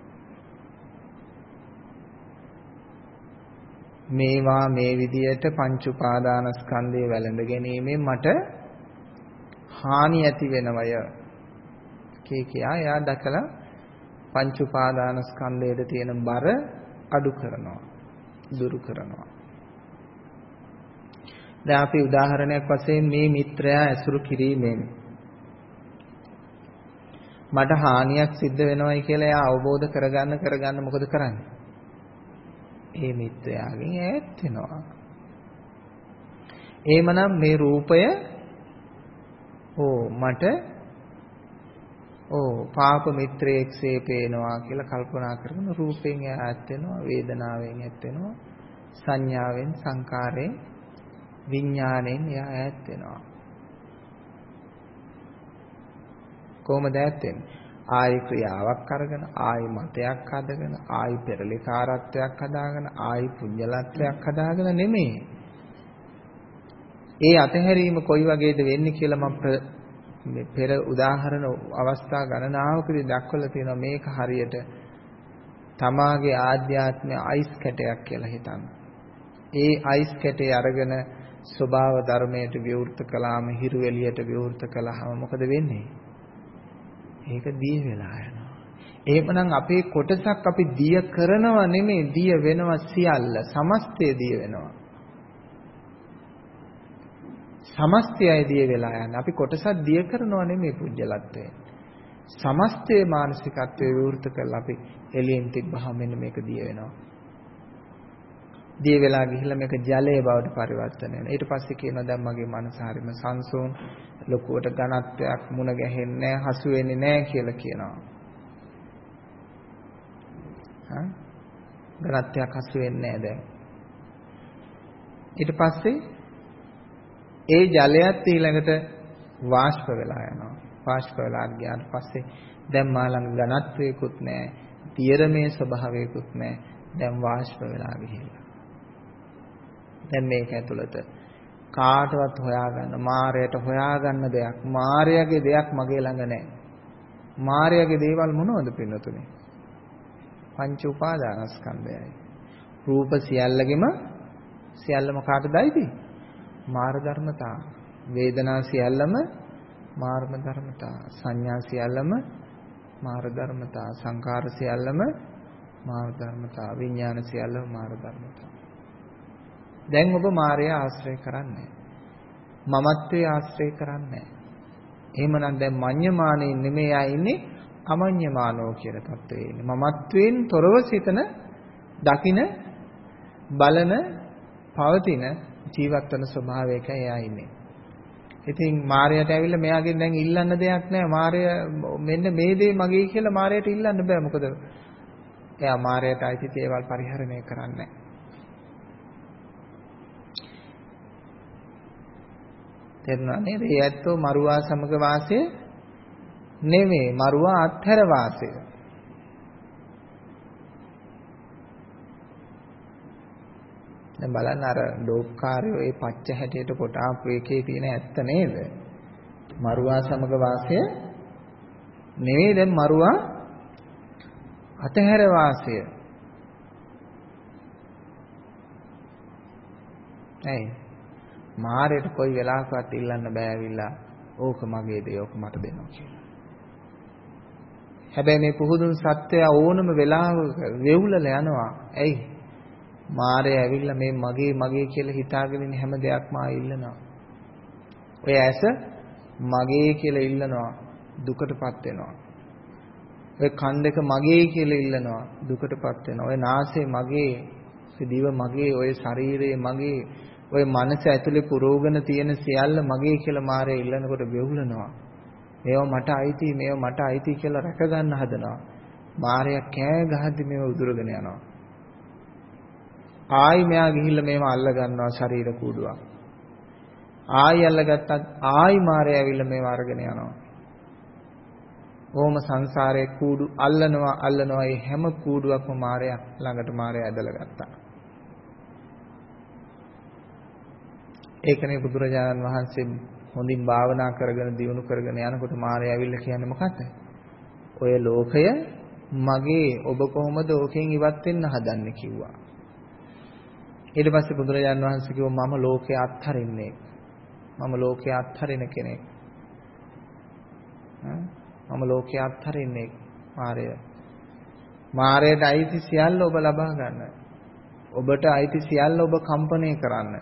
A: මේවා මේ විදියට පංච උපාදානස්කන්ධය වැළඳ ගැනීමෙන් මට හානි ඇති වෙනවය. කියා එයා දැකලා පංච උපාදානස්කන්ධයේ තියෙන බර අඩු කරනවා, දුරු කරනවා. දැන් අපි උදාහරණයක් වශයෙන් මේ මිත්‍රයා ඇසුරු කිරීමෙන් මට හානියක් සිද්ධ වෙනවයි කියලා එයා අවබෝධ කරගන්න මොකද කරන්නේ? ඒ මිත්‍රයාගෙන් ඈත් වෙනවා. එහෙමනම් මේ රූපය මට පාප මිත්‍රයෙක්සේ පේනවා කියලා කල්පනා කරගෙන රූපයෙන් ඈත් වෙනවා, වේදනාවෙන් ඈත් වෙනවා, සංඥාවෙන්, සංකාරයෙන්, විඥාණයෙන් ඈත් වෙනවා. කොහොමද ඈත් වෙන්නේ? ආයි ක්‍රියාවක් අරගෙන, ආයි මතයක් හදගෙන, ආයි පෙරලිකාරත්වයක් හදාගෙන, ආයි පුඤ්ඤලත්වයක් හදාගෙන නෙමෙයි. ඒ අතහැරීම කොයි වගේද වෙන්නේ කියලා මම පෙර උදාහරණ අවස්ථා ගණනාවකදී දක්වලා තියෙනවා. මේක හරියට තමාගේ ආධ්‍යාත්මය අයිස් කැටයක් කියලා හිතන්න. ඒ අයිස් කැටේ අරගෙන ස්වභාව ධර්මයට විවෘත කළාම, හිරු එළියට විවෘත කළාම මොකද වෙන්නේ? ඒක දිය වෙලා යනවා. එහෙමනම් අපේ කොටසක් අපි දිය කරනවා නෙමෙයි, දිය වෙනවා සියල්ල. සමස්තය දිය වෙනවා. සමස්තයයි දිය වෙලා යන්නේ. අපි කොටසක් දිය කරනවා නෙමෙයි පුජ්‍යලත්වයෙන්. සමස්තයේ මානසිකත්වයේ විවෘත කරලා අපි එළියෙන් තිබ්බහම මෙන්න මේක දිය වෙනවා. දිය වෙලා ගිහිල්ලා මේක ජලයේ බවට පරිවර්තනය වෙනවා. ඊට පස්සේ කියනවා දැන් මගේ මනස හරිම සංසුන්, ලොකුවට ඝනත්වයක් මුණ ගැහෙන්නේ නැහැ, හසු වෙන්නේ නැහැ කියලා කියනවා. ඝනත්වයක් හසු වෙන්නේ නැහැ දැන්. ඊට පස්සේ ඒ ජලයත් ඊළඟට වාෂ්ප වෙලා යනවා. වාෂ්ප වෙලා ගියාට පස්සේ දැන් මා ළඟ ඝනත්වයකුත් නැහැ, තියරමේ ස්වභාවයකුත් නැහැ. දැන් වාෂ්ප වෙලා ගිහිල්ලා. දැන් මේක ඇතුළත කාටවත් හොයාගන්න, මායයට හොයාගන්න දෙයක්, මායගේ දෙයක් මගේ ළඟ නැහැ. මායාවේ දේවල් මොනවද පින්නතුනේ? පංච උපාදානස්කන්ධයයි. රූප සියල්ලම කාටදයිද? මාර ධර්මතා. වේදනා සියල්ලම මාර ධර්මතා. සංඥා සියල්ලම මාර ධර්මතා. සංකාර සියල්ලම මාර ධර්මතා. විඥාන සියල්ලම මාර ධර්මතා. දැන් ඔබ මායя ආශ්‍රය කරන්නේ. මමත්වයේ ආශ්‍රය කරන්නේ. එහෙමනම් දැන් මඤ්ඤමානේ නෙමෙයි ආ ඉන්නේ අමඤ්ඤමානෝ කියන තත්ත්වයේ ඉන්නේ. මමත්වයෙන් තොරව සිතන, දකින, බලන, පවතින ජීවත් වෙන ස්වභාවයක එයා ඉන්නේ. ඉතින් මායයට ඇවිල්ලා මෙයාගෙන් දැන් ඉල්ලන්න දෙයක් නැහැ. මායය මෙන්න මේ දේ මගේ කියලා මායයට ඉල්ලන්න බෑ. මොකද එයා මායයට අයිති දේවල් පරිහරණය කරන්නේ නැහැ. තේරුණා නේද? ඒ ඇත්තෝ මරුවා සමග වාසය නෙමෙයි, මරුවා අත්හැර වාසය. දැන් බලන්න අර ඩෝක්කාරයෝ ඒ පච්ච හැටියට කොටාපු එකේ තියෙන ඇත්ත නේද? මරුවා සමග වාසය නෙවෙයි, දැන් මරුවා අතහැර වාසය. ඇයි? මාරයට කොයි වෙලාවකවත් ඉල්ලන්න බෑ ඇවිල්ලා ඕක මගේ දේ ඕක මට දෙනවා කියලා. හැබැයි මේ පුහුදුන් සත්‍යය ඕනම වෙලාවක වෙවුලලා යනවා. ඇයි? මාරය ඇවිල්ලා මේ මගේ කියලා හිතාගෙන ඉන්න හැම දෙයක්ම ඉල්ලනවා. ඔය ඇස මගේ කියලා ඉල්ලනවා, දුකටපත් වෙනවා. ඔය කන් දෙක මගේ කියලා ඉල්ලනවා, දුකටපත් වෙනවා. ඔය නාසය මගේ, ඔය දිව මගේ, ඔය ශරීරය මගේ, ඔය මනස ඇතුලේ පුරෝගන තියෙන සියල්ල මගේ කියලා මාරය ඉල්ලනකොට වෙවුලනවා. මේව මට අයිති, මේව මට අයිති කියලා රැක ගන්න හදනවා. මාරය කෑ ගහද්දි මේව උදුරගෙන යනවා. ආයි මෙයා ගිහිල්ලා මේව අල්ල ගන්නවා ශරීර කූඩුවක්. ආයි අල්ලගත්තත් ආයි මාරය ඇවිල්ලා මේව අරගෙන යනවා. ඕම සංසාරයේ කූඩු අල්ලනවා. ඒ හැම කූඩුවක්ම මාරය ළඟට මාරය ඇදලා ගත්තා. ඒකනේ බුදුරජාණන් වහන්සේ හොඳින් භාවනා කරගෙන දියුණු කරගෙන යනකොට මාරය ඇවිල්ලා කියන්නේ මොකක්ද? ඔය ලෝකය මගේ, ඔබ කොහොමද ඕකෙන් ඉවත් වෙන්න හදන්නේ කිව්වා. ඊට පස්සේ බුදුරජාණන් වහන්සේ කිව්වා මම ලෝකේ අත්හරින්නේ. මම ලෝකේ අත්හරින කෙනෙක්. මම ලෝකේ අත්හරින්නේ මාරය. මාරයට අයිති සියල්ල ඔබ ලබා ගන්න. ඔබට අයිති සියල්ල ඔබ කම්පණය කරන්න.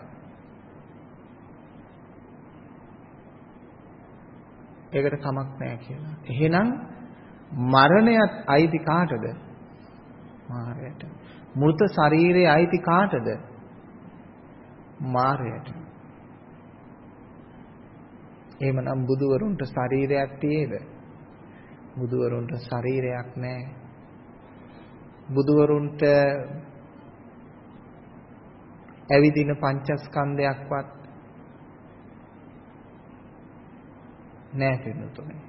A: ඒකට කමක් නැහැ කියලා. එහෙනම් මරණයත් අයිති කාටද? මාරයට. මృత ශරීරයේ අයිති කාටද? මාරයට. එහෙමනම් බුදුවරුන්ට ශරීරයක් තියේද? බුදුවරුන්ට ශරීරයක් නැහැ. බුදුවරුන්ට ඇවිදින පංචස්කන්ධයක්වත් නැහැ පින්නතුනේ.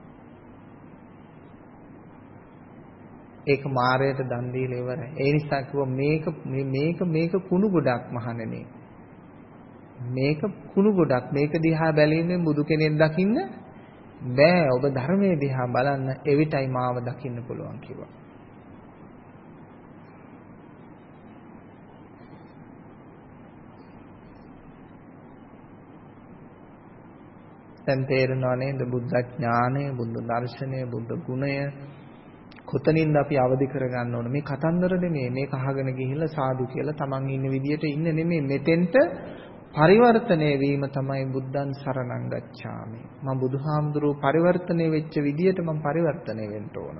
A: ඒක මායයට දන් දීලා ඉවරයි. ඒ නිසා කිව්වා මේක කුණු ගොඩක් මහණෙනි. මේක කුණු ගොඩක්. මේක දිහා බැලීමෙන් බුදු කෙනෙක් දකින්න බෑ. ඔබ ධර්මයේ දිහා බලන්න, එවිටයි මාව දකින්න පුළුවන් කිව්වා. දැන් තේරෙනව නේද බුද්ධ ඥානය, බුද්ධ දර්ශනය, බුද්ධ ගුණය කොතනින්ද අපි අවදි කරගන්න ඕන? මේ කතන්දර නෙමෙයි. මේක අහගෙන ගිහිල්ලා සාදු කියලා තමන් ඉන්න විදියට ඉන්න නෙමෙයි. මෙතෙන්ට පරිවර්තනය වීම තමයි බුද්ධං සරණං ගච්ඡාමි. මම බුදුහාමුදුරුවෝ පරිවර්තනය වෙච්ච විදියට මම පරිවර්තනය වෙන්න ඕන.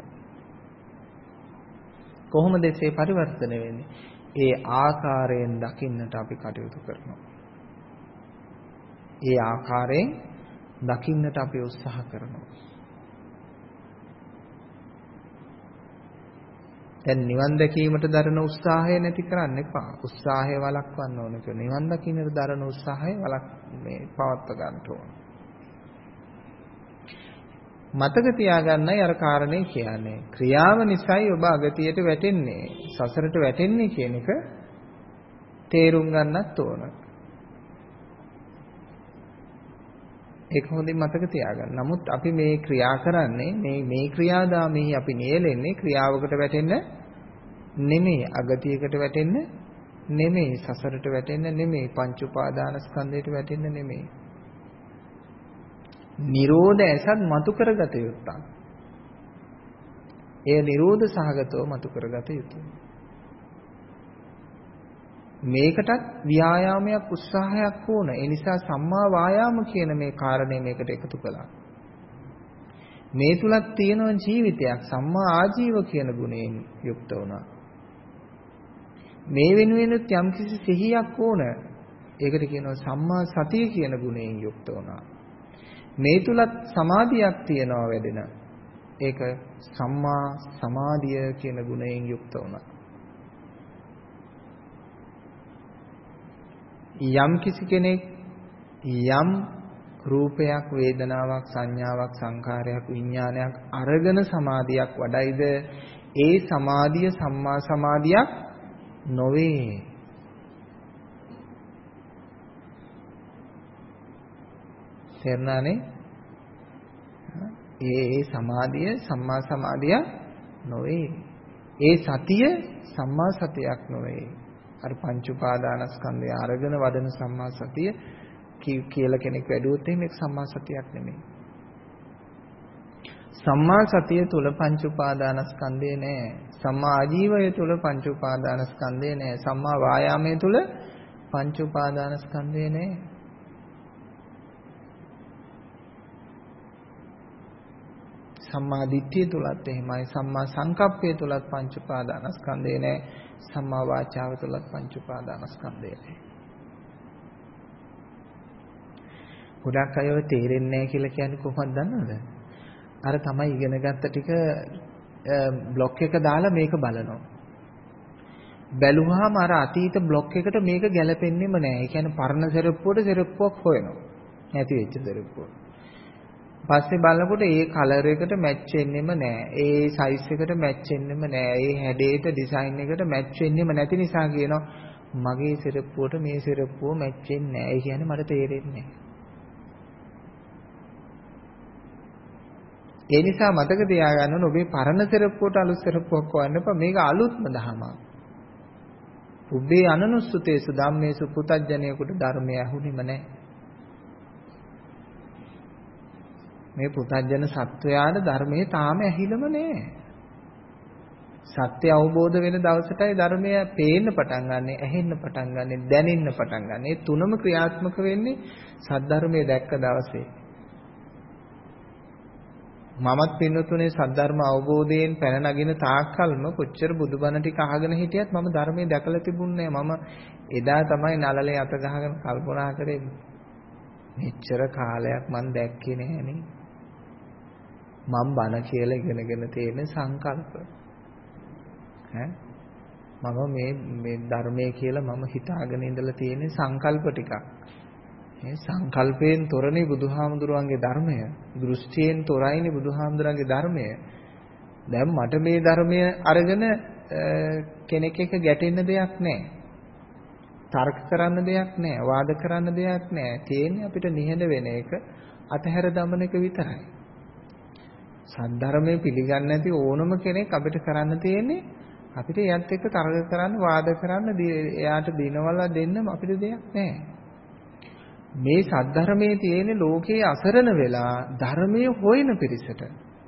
A: කොහොමද ඒ පරිවර්තනය වෙන්නේ? ඒ ආකාරයෙන් දකින්නට අපි කටයුතු කරනවා. ඒ ආකාරයෙන් දකින්නට අපි උත්සාහ කරනවා. දැන් නිවන් දැකීමට දරන උත්සාහය නැති කරන්න එපා. උත්සාහය වළක්වන්න ඕන කියලා. නිවන් දකින්නට දරන උත්සාහය පවත්ව ගන්න ඕන. මතක තියාගන්නයි අර කාරණේ කියන්නේ. ක්‍රියාව නිසායි ඔබ අගතියට වැටෙන්නේ. සසරට වැටෙන්නේ කියන එක තේරුම් ගන්නත් ඕන. ඒක හොඳින් මතක තියාගන්න. නමුත් අපි මේ ක්‍රියා කරන්නේ මේ ක්‍රියාදාමෙහි අපි නියැලෙන්නේ ක්‍රියාවකට වැටෙන්න නෙමෙයි, අගතියකට වැටෙන්න නෙමෙයි, සසරට වැටෙන්න නෙමෙයි, පංච උපාදානස්කන්ධයට වැටෙන්න නෙමෙයි. නිරෝධ ඇසත් මතු කරගත යුතුයි. එය නිරෝධ සහගතව මතු කරගත යුතුයි. මේකටත් ව්‍යායාමයක් උත්සාහයක් ඕන. ඒ නිසා සම්මා වායාම කියන මේ කාරණේ මේකට එකතු කළා. මේ තුලක් තියෙන ජීවිතයක් සම්මා ආජීව කියන ගුණයෙන් යුක්ත වුණා. මේ වෙනුවෙනුත් යම්කිසි සිහියක් ඕන. ඒකට කියනවා සම්මා සතිය කියන ගුණයෙන් යුක්ත වුණා. මේ තුලත් සමාධියක් තියනවා වැඩෙන. ඒක සම්මා සමාධිය කියන ගුණයෙන් යුක්ත වුණා. යම් කිසි කෙනෙක් යම් රූපයක්, වේදනාවක්, සංඥාවක්, සංඛාරයක්, විඥානයක් අරගෙන සමාධියක් වඩයිද ඒ සමාධිය සම්මා සමාධියක් නොවේ. තේරුණානේ? ඒ සමාධිය සම්මා සමාධිය නොවේ. ඒ සතිය සම්මා සතියක් නොවේ. අර පංච උපාදානස්කන්ධය අරගෙන වඩන සම්මා සතිය කියලා කෙනෙක් වැඩුවොත් මේක සම්මා සතියක් නෙමෙයි. සම්මා සතිය තුල පංච උපාදානස්කන්ධය නෑ. සම්මා ආජීවය තුල පංච උපාදානස්කන්ධය නෑ. සම්මා වායාමයේ තුල පංච උපාදානස්කන්ධය නෑ. සම්මා දිට්ඨිය තුලත් එහෙමයි. සම්මා සංකප්පය තුලත් පංච උපාදානස්කන්ධය නෑ. සම්මා වාචාව තුලත් පංච උපාදානස්කන්ධය නෑ. ගොඩක් අය ඔය තේරෙන්නේ නැහැ කියලා කියන්නේ කොහොමද දන්නවද? අර තමයි ඉගෙන ගත්ත ටික બ્લોක් එක දාලා මේක බලනවා. බැලුවාම අර අතීත બ્લોක් එකට මේක ගැලපෙන්නේම නැහැ. ඒ කියන්නේ පරණ සෙරප්පුවට සෙරප්පුවක් හොයනවා. නැති වෙච්ච සෙරප්පුව. පස්සේ බලනකොට ඒ කලර් එකට මැච් වෙන්නෙම නැහැ. ඒ සයිස් එකට මැච් වෙන්නෙම නැහැ. ඒ හැඩයට ඩිසයින් එකට මැච් වෙන්නෙම නැති නිසා කියනවා මගේ සෙරප්පුවට මේ සෙරප්පුව මැච් වෙන්නේ නැහැ. ඒ කියන්නේ මට තේරෙන්නේ නැහැ. ඒ නිසා මතක තියාගන්න ඕනේ ඔබේ පරණ සෙරප්පුවට අලුත් සෙරප්පුවක් හොයන්න එපා. මේක අලුත්ම දහමක්. උබ්බේ අනනුස්සතේසු ධම්මේසු පුතඥයෙකුට ධර්මය ඇහුණෙම නැහැ. මේ පුතඥ සත්වයාට ධර්මයේ තාම ඇහිලම නැහැ. සත්‍ය අවබෝධ වෙන දවසටයි ධර්මය පේන්න පටන් ගන්නෙ, ඇහෙන්න පටන් ගන්නෙ, දැනෙන්න පටන් ගන්නෙ. මේ තුනම ක්‍රියාත්මක වෙන්නේ සද්ධර්මයේ දැක්ක දවසේ. මමත් පින්නතුනේ සද්ධර්ම අවබෝධයෙන් පැන නගින තාක්කල්ම කොච්චර බුදුබණ ටික අහගෙන හිටියත් මම ධර්මයේ දැකලා තිබුණේ නැහැ. මම එදා තමයි නළලේ අත ගහගෙන කල්පනා කරේ මෙච්චර කාලයක් මම දැක්කේ නැහනේ. මම බණ කියලා ඉගෙනගෙන තියෙන සංකල්ප. මම මේ ධර්මයේ කියලා මම හිතාගෙන ඉඳලා තියෙන සංකල්ප ටිකක්. මේ සංකල්පයෙන් තොරනේ බුදුහාමුදුරන්ගේ ධර්මය. දෘෂ්ටියෙන් තොරයිනේ බුදුහාමුදුරන්ගේ ධර්මය. දැන් මට මේ ධර්මය අරගෙන කෙනෙක් එක්ක ගැටෙන්න දෙයක් නැහැ. තර්ක කරන්න දෙයක් නැහැ. වාද කරන්න දෙයක් නැහැ. තියෙන්නේ අපිට නිහඬ වෙන එක, අතහැර දමන එක විතරයි. සද්ධර්මයේ පිළිගන්නේ නැති ඕනම කෙනෙක් අපිට කරන්න තියෙන්නේ අපිට එයත් එක්ක තර්ක කරන්න, වාද කරන්න, එයාට දිනවලා දෙන්න අපිට දෙයක් නැහැ. මේ සද්ධර්මයේ තියෙන ලෝකයේ අසරණ වෙලා ධර්මයේ හොයන පිරිසට,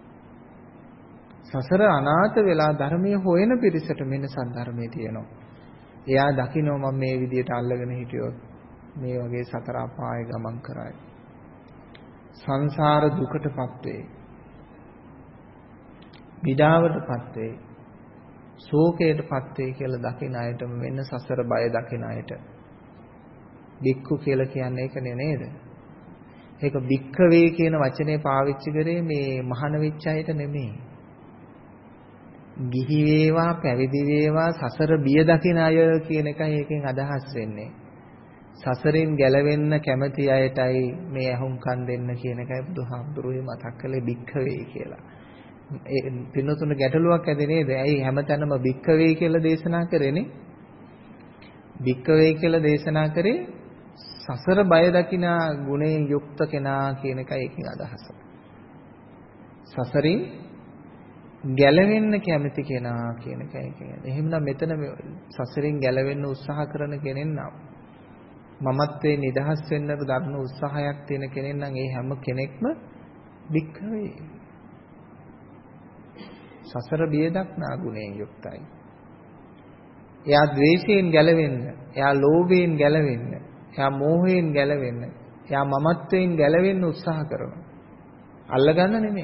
A: සසර අනාථ වෙලා ධර්මයේ හොයන පිරිසට මෙන්න සද්ධර්මයේ තියෙනවා. එයා දකිනවා මම මේ විදියට අල්ලගෙන හිටියොත් මේ වගේ සතර අපායේ ගමන් කරයි. සංසාර දුකටපත් වේ. විඩාවටපත් වේ. ශෝකයටපත් වේ කියලා දකින අයටම මෙන්න සසර බය දකින අයට බික්ඛු කියලා කියන්නේ ඒකනේ නේද? ඒක බික්ඛවේ කියන වචනේ පාවිච්චි කරේ මේ මහාන වෙච්ච අයට නෙමෙයි. ගිහි වේවා පැවිදි වේවා සසර බිය දකින අය කියන එකයි ඒකෙන් අදහස් වෙන්නේ. සසරෙන් ගැලවෙන්න කැමති අයටයි මේ අහුම්කම් දෙන්න කියන එකයි බුදුහාමුදුරුවෝ මතක් කළේ බික්ඛවේ කියලා. ඒ පින්නතුන ගැටලුවක් ඇති නේද? ඇයි හැමතැනම බික්ඛවේ කියලා දේශනා කරේනේ? බික්ඛවේ කියලා දේශනා කරේ සසර බය දකිනා ගුණයෙන් යුක්ත කෙනා කියන එකයි ඒකෙන් අදහස. සසරින් ගැලවෙන්න කැමති කෙනා කියන එකයි කියන්නේ. එහෙමනම් මෙතන සසරින් ගැලවෙන්න උත්සාහ කරන කෙනෙක් නම් මමත්වේ නිදහස් වෙන්න දරන උත්සාහයක් තියෙන කෙනෙක් නම් ඒ හැම කෙනෙක්ම වික්‍රේ. සසර බිය දක්නා ගුණයෙන් යුක්තයි. එයා ද්වේෂයෙන් ගැලවෙන්න, එයා ලෝභයෙන් ගැලවෙන්න, එයා මෝහයෙන් ගැලවෙන්න, එයා මමත්වයෙන් ගැලවෙන්න උත්සාහ කරනවා. අල්ලගන්න නෙමෙයි.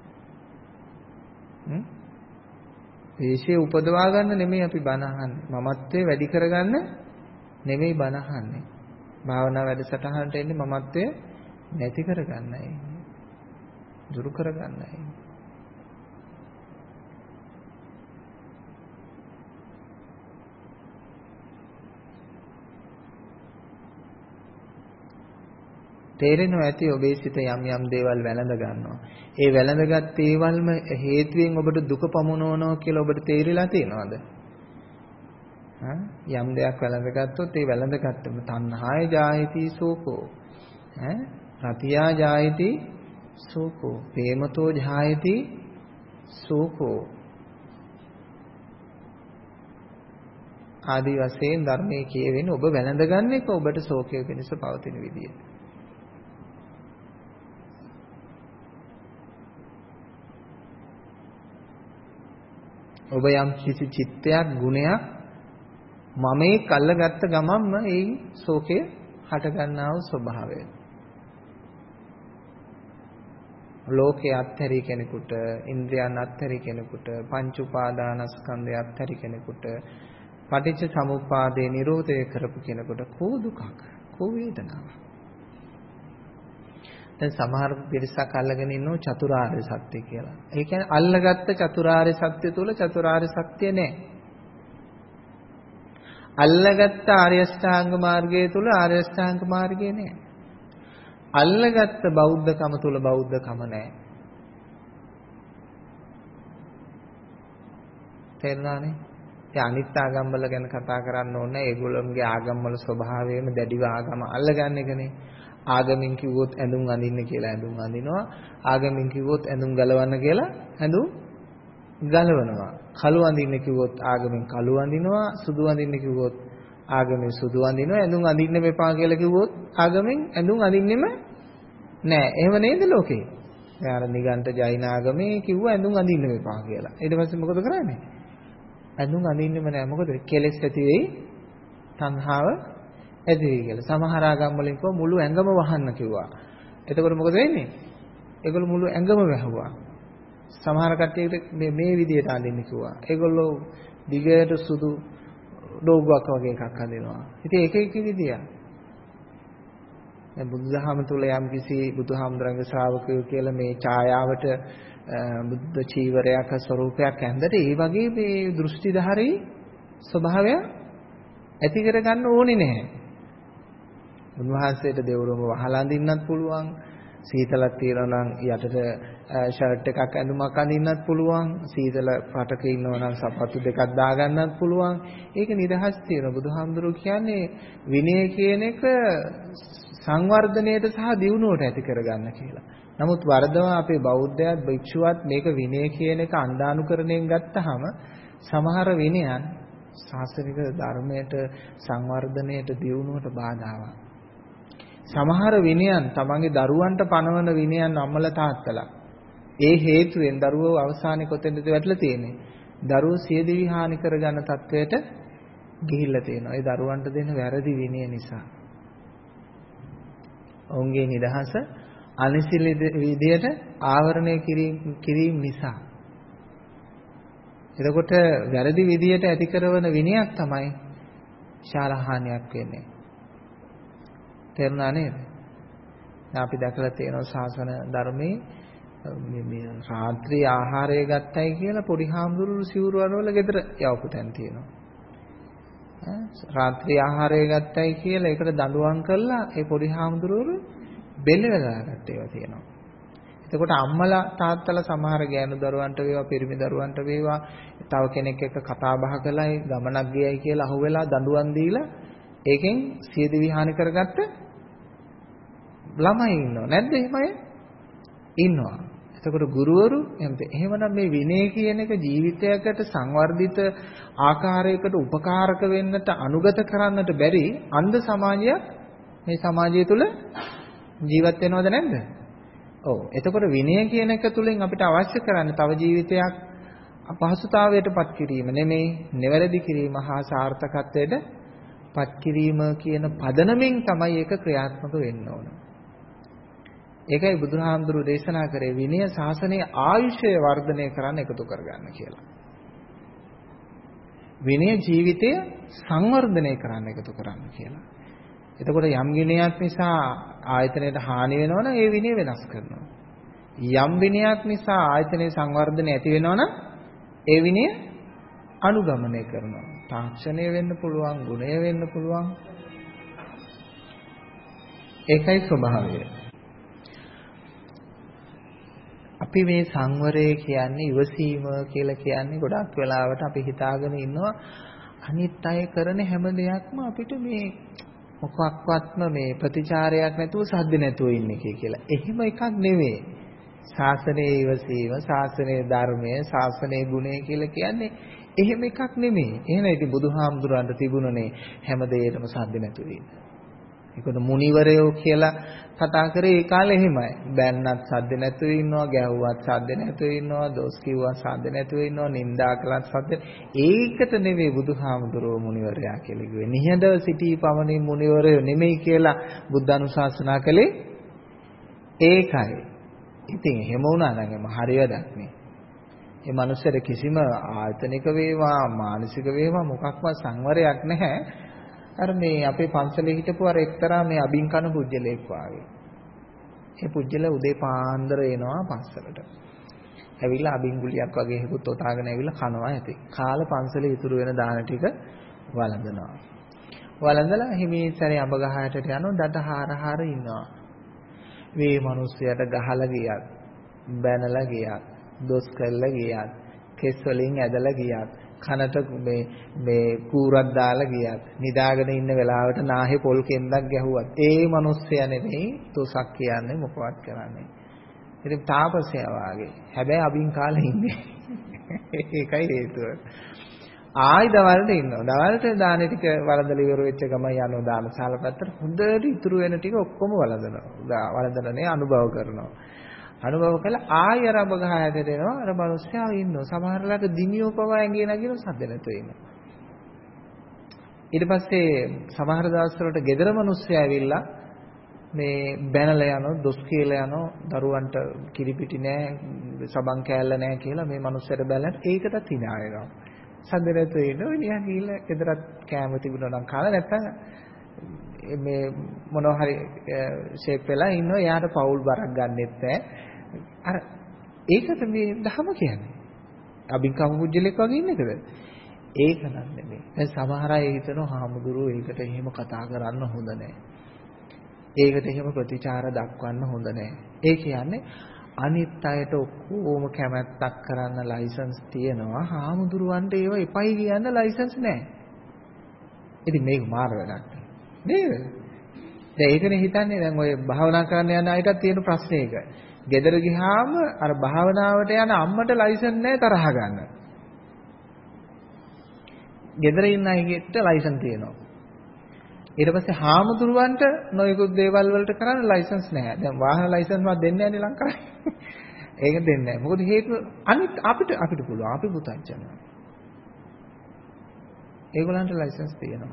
A: ද්වේෂය උපදවා ගන්න නෙමෙයි අපි බණ අහන්නේ. මමත්වයේ වැඩි කරගන්න නෙමෙයි බණ අහන්නේ. භාවනා වැඩසටහනට එන්නේ මමත්වයේ නැති කරගන්නයි. දුරු කරගන්නයි. තේරෙනවා ඇති ඔබේ සිත යම් යම් දේවල් වැළඳ ගන්නවා. ඒ වැළඳගත් ඒවල්ම හේතුවෙන් ඔබට දුක පමුණවනවා කියලා ඔබට තේරිලා තියෙනවද? යම් දෙයක් වැළඳගත්තොත් ඒ වැළඳගත්තම තණ්හාය ජායති සෝකෝ. රතියා ජායති සෝකෝ. ප්‍රේමතෝ ජායති සෝකෝ. ආදි වශයෙන් ධර්මයේ කියවෙන්නේ ඔබ වැළඳගන්න එක ඔබට ශෝකය වෙනස පවතින විදිය. ඔබ යම් කිසි චිත්තයක් ගුණයක් මමේ කල්ලාගත්ත ගමන්ම ඒ ශෝකය හට ගන්නා වූ ස්වභාවය. ලෝකයේ අත්හැරි කෙනෙකුට, ඉන්ද්‍රියන් අත්හැරි කෙනෙකුට, පංච උපාදානස්කන්ධය අත්හැරි කෙනෙකුට, පටිච්ච සමුප්පාදේ නිරෝධය කරපු කෙනෙකුට කෝ දුකක්, කෝ වේදනාවක්. දැන් සමහර පිරිසක් අල්ලගෙන ඉන්නෝ චතුරාර්ය සත්‍ය කියලා. ඒ කියන්නේ අල්ලගත්ත චතුරාර්ය සත්‍ය තුල චතුරාර්ය සත්‍ය නැහැ. අල්ලගත්ත ආර්ය අෂ්ටාංග මාර්ගය තුල ආර්ය අෂ්ටාංග මාර්ගය නැහැ. අල්ලගත්ත බෞද්ධකම තුල බෞද්ධකම නැහැ. තේරුණානේ? ඒ අනිත් ආගම් වල ගැන කතා කරන්න ඕනේ. ඒගොල්ලන්ගේ ආගම් වල ස්වභාවයම දැඩිව ආගම අල්ලගන්න එකනේ. ආගමින් කිව්වොත් ඇඳුම් අඳින්න කියලා ඇඳුම් අඳිනවා. ආගමින් කිව්වොත් ඇඳුම් ගලවන්න කියලා ඇඳුම් ගලවනවා. කළු අඳින්න කිව්වොත් ආගමින් කළු අඳිනවා. සුදු අඳින්න කිව්වොත් ආගමින් සුදු අඳිනවා. ඇඳුම් අඳින්න මෙපා කියලා කිව්වොත් ආගමින් ඇඳුම් අඳින්නෙම නෑ. එහෙම නේද ලෝකේ? දැන් අර නිගණ්ඨ ජෛන ආගමේ කිව්වා ඇඳුම් අඳින්න මෙපා කියලා. ඊට පස්සේ මොකද කරන්නේ? ඇඳුම් අඳින්නෙම නෑ. මොකද කෙලෙස් ඇති වෙයි. තණ්හාව ඇති වෙයි කියලා. සමහර ආගම් වලින් කිව්වා මුළු ඇඟම වහන්න කිව්වා. එතකොට මොකද වෙන්නේ? ඒගොල්ලෝ මුළු ඇඟම වැහුවා. සමහර කට්ටියකට මේ විදියට අඳින්න කිව්වා. ඒගොල්ලෝ දිගට සුදු ඩෝගුවක් වගේ එකක් අඳිනවා. ඉතින් ඒක එක විදියක්. දැන් බුදුදහම තුල යම් කිසි බුදුහාමුදුරන්ගේ ශ්‍රාවකයෝ කියලා මේ ඡායාවට බුද්ධ චීවරයක ස්වරූපයක් ඇඳලා ඒ වගේ මේ දෘෂ්ටිධාරී ස්වභාවය ඇති කර ගන්න ඕනේ නැහැ. උන්වහන්සේට දෙවුරම වහලා අඳින්නත් පුළුවන්. සීතලක් තියෙනවා නම් යටට ෂර්ට් එකක් ඇඳුමක් අඳින්නත් පුළුවන්. සීතල රටක ඉන්නවා නම් සපත්තු දෙකක් දාගන්නත් පුළුවන්. ඒක නිදහස් තියෙනවා. බුදුහාමුදුරුවෝ කියන්නේ විනය කියන එක සංවර්ධනයට සහ දියුණුවට ඇති කරගන්න කියලා. නමුත් වරදවා අපේ බෞද්ධයත් භික්ෂුවත් මේක විනය කියන එක අන්දානුකරණයෙන් ගත්තාම සමහර විනයන් ශාසනික ධර්මයට සංවර්ධනයට දියුණුවට බාධාවක්. සමහර විනයන් තමන්ගේ දරුවන්ට පනවන විනයන් අම්මලා තාත්තලා ඒ හේතුවෙන් දරුවෝ අවසානයේ කොතැනද වැටලා තියෙන්නේ? දරුවෝ සියදිවි හානි කරගන්න තත්වයට ගිහිල්ලා තියෙනවා. ඒ දරුවන්ට දෙන වැරදි විනය නිසා. ඔවුන්ගේ නිදහස අනිසිල විදියට ආවරණය කිරීම නිසා. එතකොට වැරදි විදියට ඇති කරන විනයක් තමයි ශාලහානියක් වෙන්නේ. තේරුණා නේද? දැන් අපි දැකලා තියෙනවා ශාසන ධර්මයේ මේ රාත්‍රී ආහාරය ගත්තයි කියලා පොඩි හාමුදුරුවෝ සිවුරු අරවල ගෙදර යවපු තැන් තියෙනවා. රාත්‍රී ආහාරය ගත්තයි කියලා ඒකට දඬුවම් කළා ඒ පොඩි හාමුදුරුවෝ බෙල්ල වැදගත් ඒවා තියෙනවා. එතකොට අම්මලා තාත්තලා සමහර ගෑනු දරුවන්ට වේවා පිරිමි දරුවන්ට වේවා තව කෙනෙක් එක්ක කතා බහ කළයි ගමනක් ගියයි කියලා අහුවෙලා දඬුවම් දීලා ඒකෙන් සියදිවි හානි කරගත්ත ළමයි ඉන්නව නැද්ද? එහෙමයි ඉන්නවා. එතකොට ගුරුවරු එහෙමනම් මේ විනය කියන එක ජීවිතයකට සංවර්ධිත ආකාරයකට උපකාරක වෙන්නට අනුගත කරන්නට බැරි අන්ධ සමාජයක් මේ සමාජය තුළ ජීවත් වෙනවද නැද්ද? ඔව්. එතකොට විනය කියන එක තුළින් අපිට අවශ්‍ය කරන්නේ තව ජීවිතයක් අපහසුතාවයටපත් කිරීම නෙමෙයි, නිවැරදි කිරීම හා සාර්ථකත්වයටපත් කිරීම කියන පදනමෙන් තමයි ඒක ක්‍රියාත්මක වෙන්න ඕන. ඒකයි බුදුහාමුදුරුවෝ දේශනා කරේ විනය ශාසනයේ ආයුෂය වර්ධනය කරන්න එකතු කරගන්න කියලා. විනය ජීවිතය සංවර්ධනය කරන්න එකතු කරන්න කියලා. එතකොට යම් විනයක් නිසා ආයතනයට හානි වෙනවනම් ඒ විනය වෙනස් කරනවා. යම් විනයක් නිසා ආයතනයේ සංවර්ධනය ඇති වෙනවනම් ඒ විනය අනුගමනය කරනවා. තාක්ෂණය වෙන්න පුළුවන්, ගුණය වෙන්න පුළුවන්. ඒකයි ස්වභාවය. අපි මේ සංවරය කියන්නේ ඉවසීම කියලා කියන්නේ ගොඩක් වෙලාවට අපි හිතාගෙන ඉන්නවා අනිත් අය කරන හැම දෙයක්ම අපිට මේ මොකක්වත්ම මේ ප්‍රතිචාරයක් නැතුව සද්ද නැතුව ඉන්න එකේ කියලා. එහෙම එකක් නෙවෙයි. ශාසනයේ ඉවසීම, ශාසනයේ ධර්මය, ශාසනයේ ගුණය කියලා කියන්නේ එහෙම එකක් නෙමෙයි. එහෙනම් ඉතින් බුදුහාමුදුරන්ට තිබුණනේ හැම දෙයකටම සද්ද නැතුව ඉන්න. ඒකට මුනිවරයෝ කියලා කතා කරේ ඒ කාලේ එහෙමයි. බැන්නත් සද්ද නැතුව ඉන්නවා, ගැහුවත් සද්ද නැතුව ඉන්නවා, දොස් කිව්වත් සද්ද නැතුව ඉන්නවා, නින්දා කළත් සද්ද. ඒකට නෙවෙයි බුදුහාමුදුරුවෝ මුනිවරයා කියලා කිව්වේ. නිහඬව සිටී පමණින් මුනිවරයෝ නෙමෙයි කියලා බුද්ධ අනුශාසනා කළේ ඒකයි. ඉතින් එහෙම වුණා නම් එම හරි වැඩක් නේ. මේ මනුස්සයර කිසිම ආයතනික වේවා මානසික වේවා මොකක්වත් සංවරයක් නැහැ. අර මේ අපේ පන්සලේ හිටපු අර එක්තරා මේ අබින් කන පුජ්‍යලෙක් වාගේ. ඒ පුජ්‍යල උදේ පාන්දර එනවා පන්සලට. ඇවිල්ලා අබින් ගුලියක් වගේ හේකුත් ඔතාගෙන ඇවිල්ලා කනවා ඇති. කාල පන්සලේ ඉතුරු වෙන දාන ටික වළඳනවා. වළඳලා හිමීසරේ අඹ ගහයටට යනවා දඩ හාර ඉන්නවා. මේ මිනිස්සයාට ගහලා ගියත්, බැනලා ගියත්, දොස් කළා ගියත්, කෙස් වලින් ඇදලා ගියත්, කනට මේ කූරක් දාලා ගියත්, නිදාගෙන ඉන්න වෙලාවට නාහේ පොල් කෙන්දක් ගැහුවත් ඒ මිනිස්සයා නෙමෙයි තොසක් කියන්නේ මොකවත් කරන්නේ. ඉතින් තාපසයා වාගේ. හැබැයි අබින් කාලේ ඉන්නේ. ඒකයි හේතුව. ආයි දවල්ට ඉන්නවා. දවල්ට දාන ටික වළඳලා ඉවර වෙච්ච ගමන් යනවා දානශාල පැත්තට. හොඳට ඉතුරු වෙන ටික ඔක්කොම වළඳනවා. වළඳනනේ අනුභව කරනවා. අනුභව කළා ආයි අර අඹ ගහ ඇදට එනවා. අර මිනිස්සයා ඉන්නවා. සමහරලාට දිනියෝ පවා ඇඟේ නගින සද්ද නැතුව ඉන්නවා. ඊට පස්සේ සමහර දවස්වලට ගෙදර මිනිස්සයා ඇවිල්ලා මේ බැනලා යනවා, දොස් කියලා යනවා, දරුවන්ට කිරිපිටි නැහැ, සබන් කෑල්ල නැහැ කියලා මේ මිනිස්සයාට බැලලා ඒකටත් hina වෙනවා. සද්ද නැතුව ඉන්නවා. නිකන් ගිහිල්ලා ගෙදරත් කෑම තිබුණා නම් කාලා නැත්තම් මේ මොනවා හරි ෂේප් වෙලා ඉන්නවා. එයාට පවුල් බරක් ගන්නෙත් නැහැ. අර ඒකට මේ ධම කියන්නේ. අභිකම් මුජ්ජලෙක් වගේ ඉන්න එකද? ඒක නන් නෙමෙයි. දැන් සමහර අය හිතනවා හාමුදුරුවෝ ඒකට එහෙම කතා කරන්න හොඳ නැහැ. ඒකට එහෙම ප්‍රතිචාර දක්වන්න හොඳ නැහැ. ඒ කියන්නේ අනිත් අයට ඔක්කොම කැමැත්තක් කරන්න ලයිසන්ස් තියෙනවා. හාමුදුරුවන්ට ඒව එපයි කියන්න ලයිසන්ස් නැහැ. ඉතින් මේක මාර වැඩක් නේද? දැන් ඒකනේ හිතන්නේ දැන් ඔය භාවනා කරන්න යන අයටත් තියෙන ප්‍රශ්නේ ඒක. ගෙදර ගියාම අර භාවනාවට යන අම්මට ලයිසන්ස් නැහැ තරහ ගන්න. ගෙදර ඉන්න අයගෙට ලයිසන්ස් තියෙනවා. ඊට පස්සේ හාමුදුරුවන්ට නොයෙකුත් දේවල් වලට කරන්න ලයිසන්ස් නැහැ. දැන් වාහන ලයිසන්ස් මම දෙන්නේ නැහැ නේ ලංකාවේ. ඒක දෙන්නේ නැහැ. මොකද හේතුව අනිත් අපිට පුළුවන්. අපි පුතංජන. ඒගොල්ලන්ට ලයිසන්ස් තියෙනවා.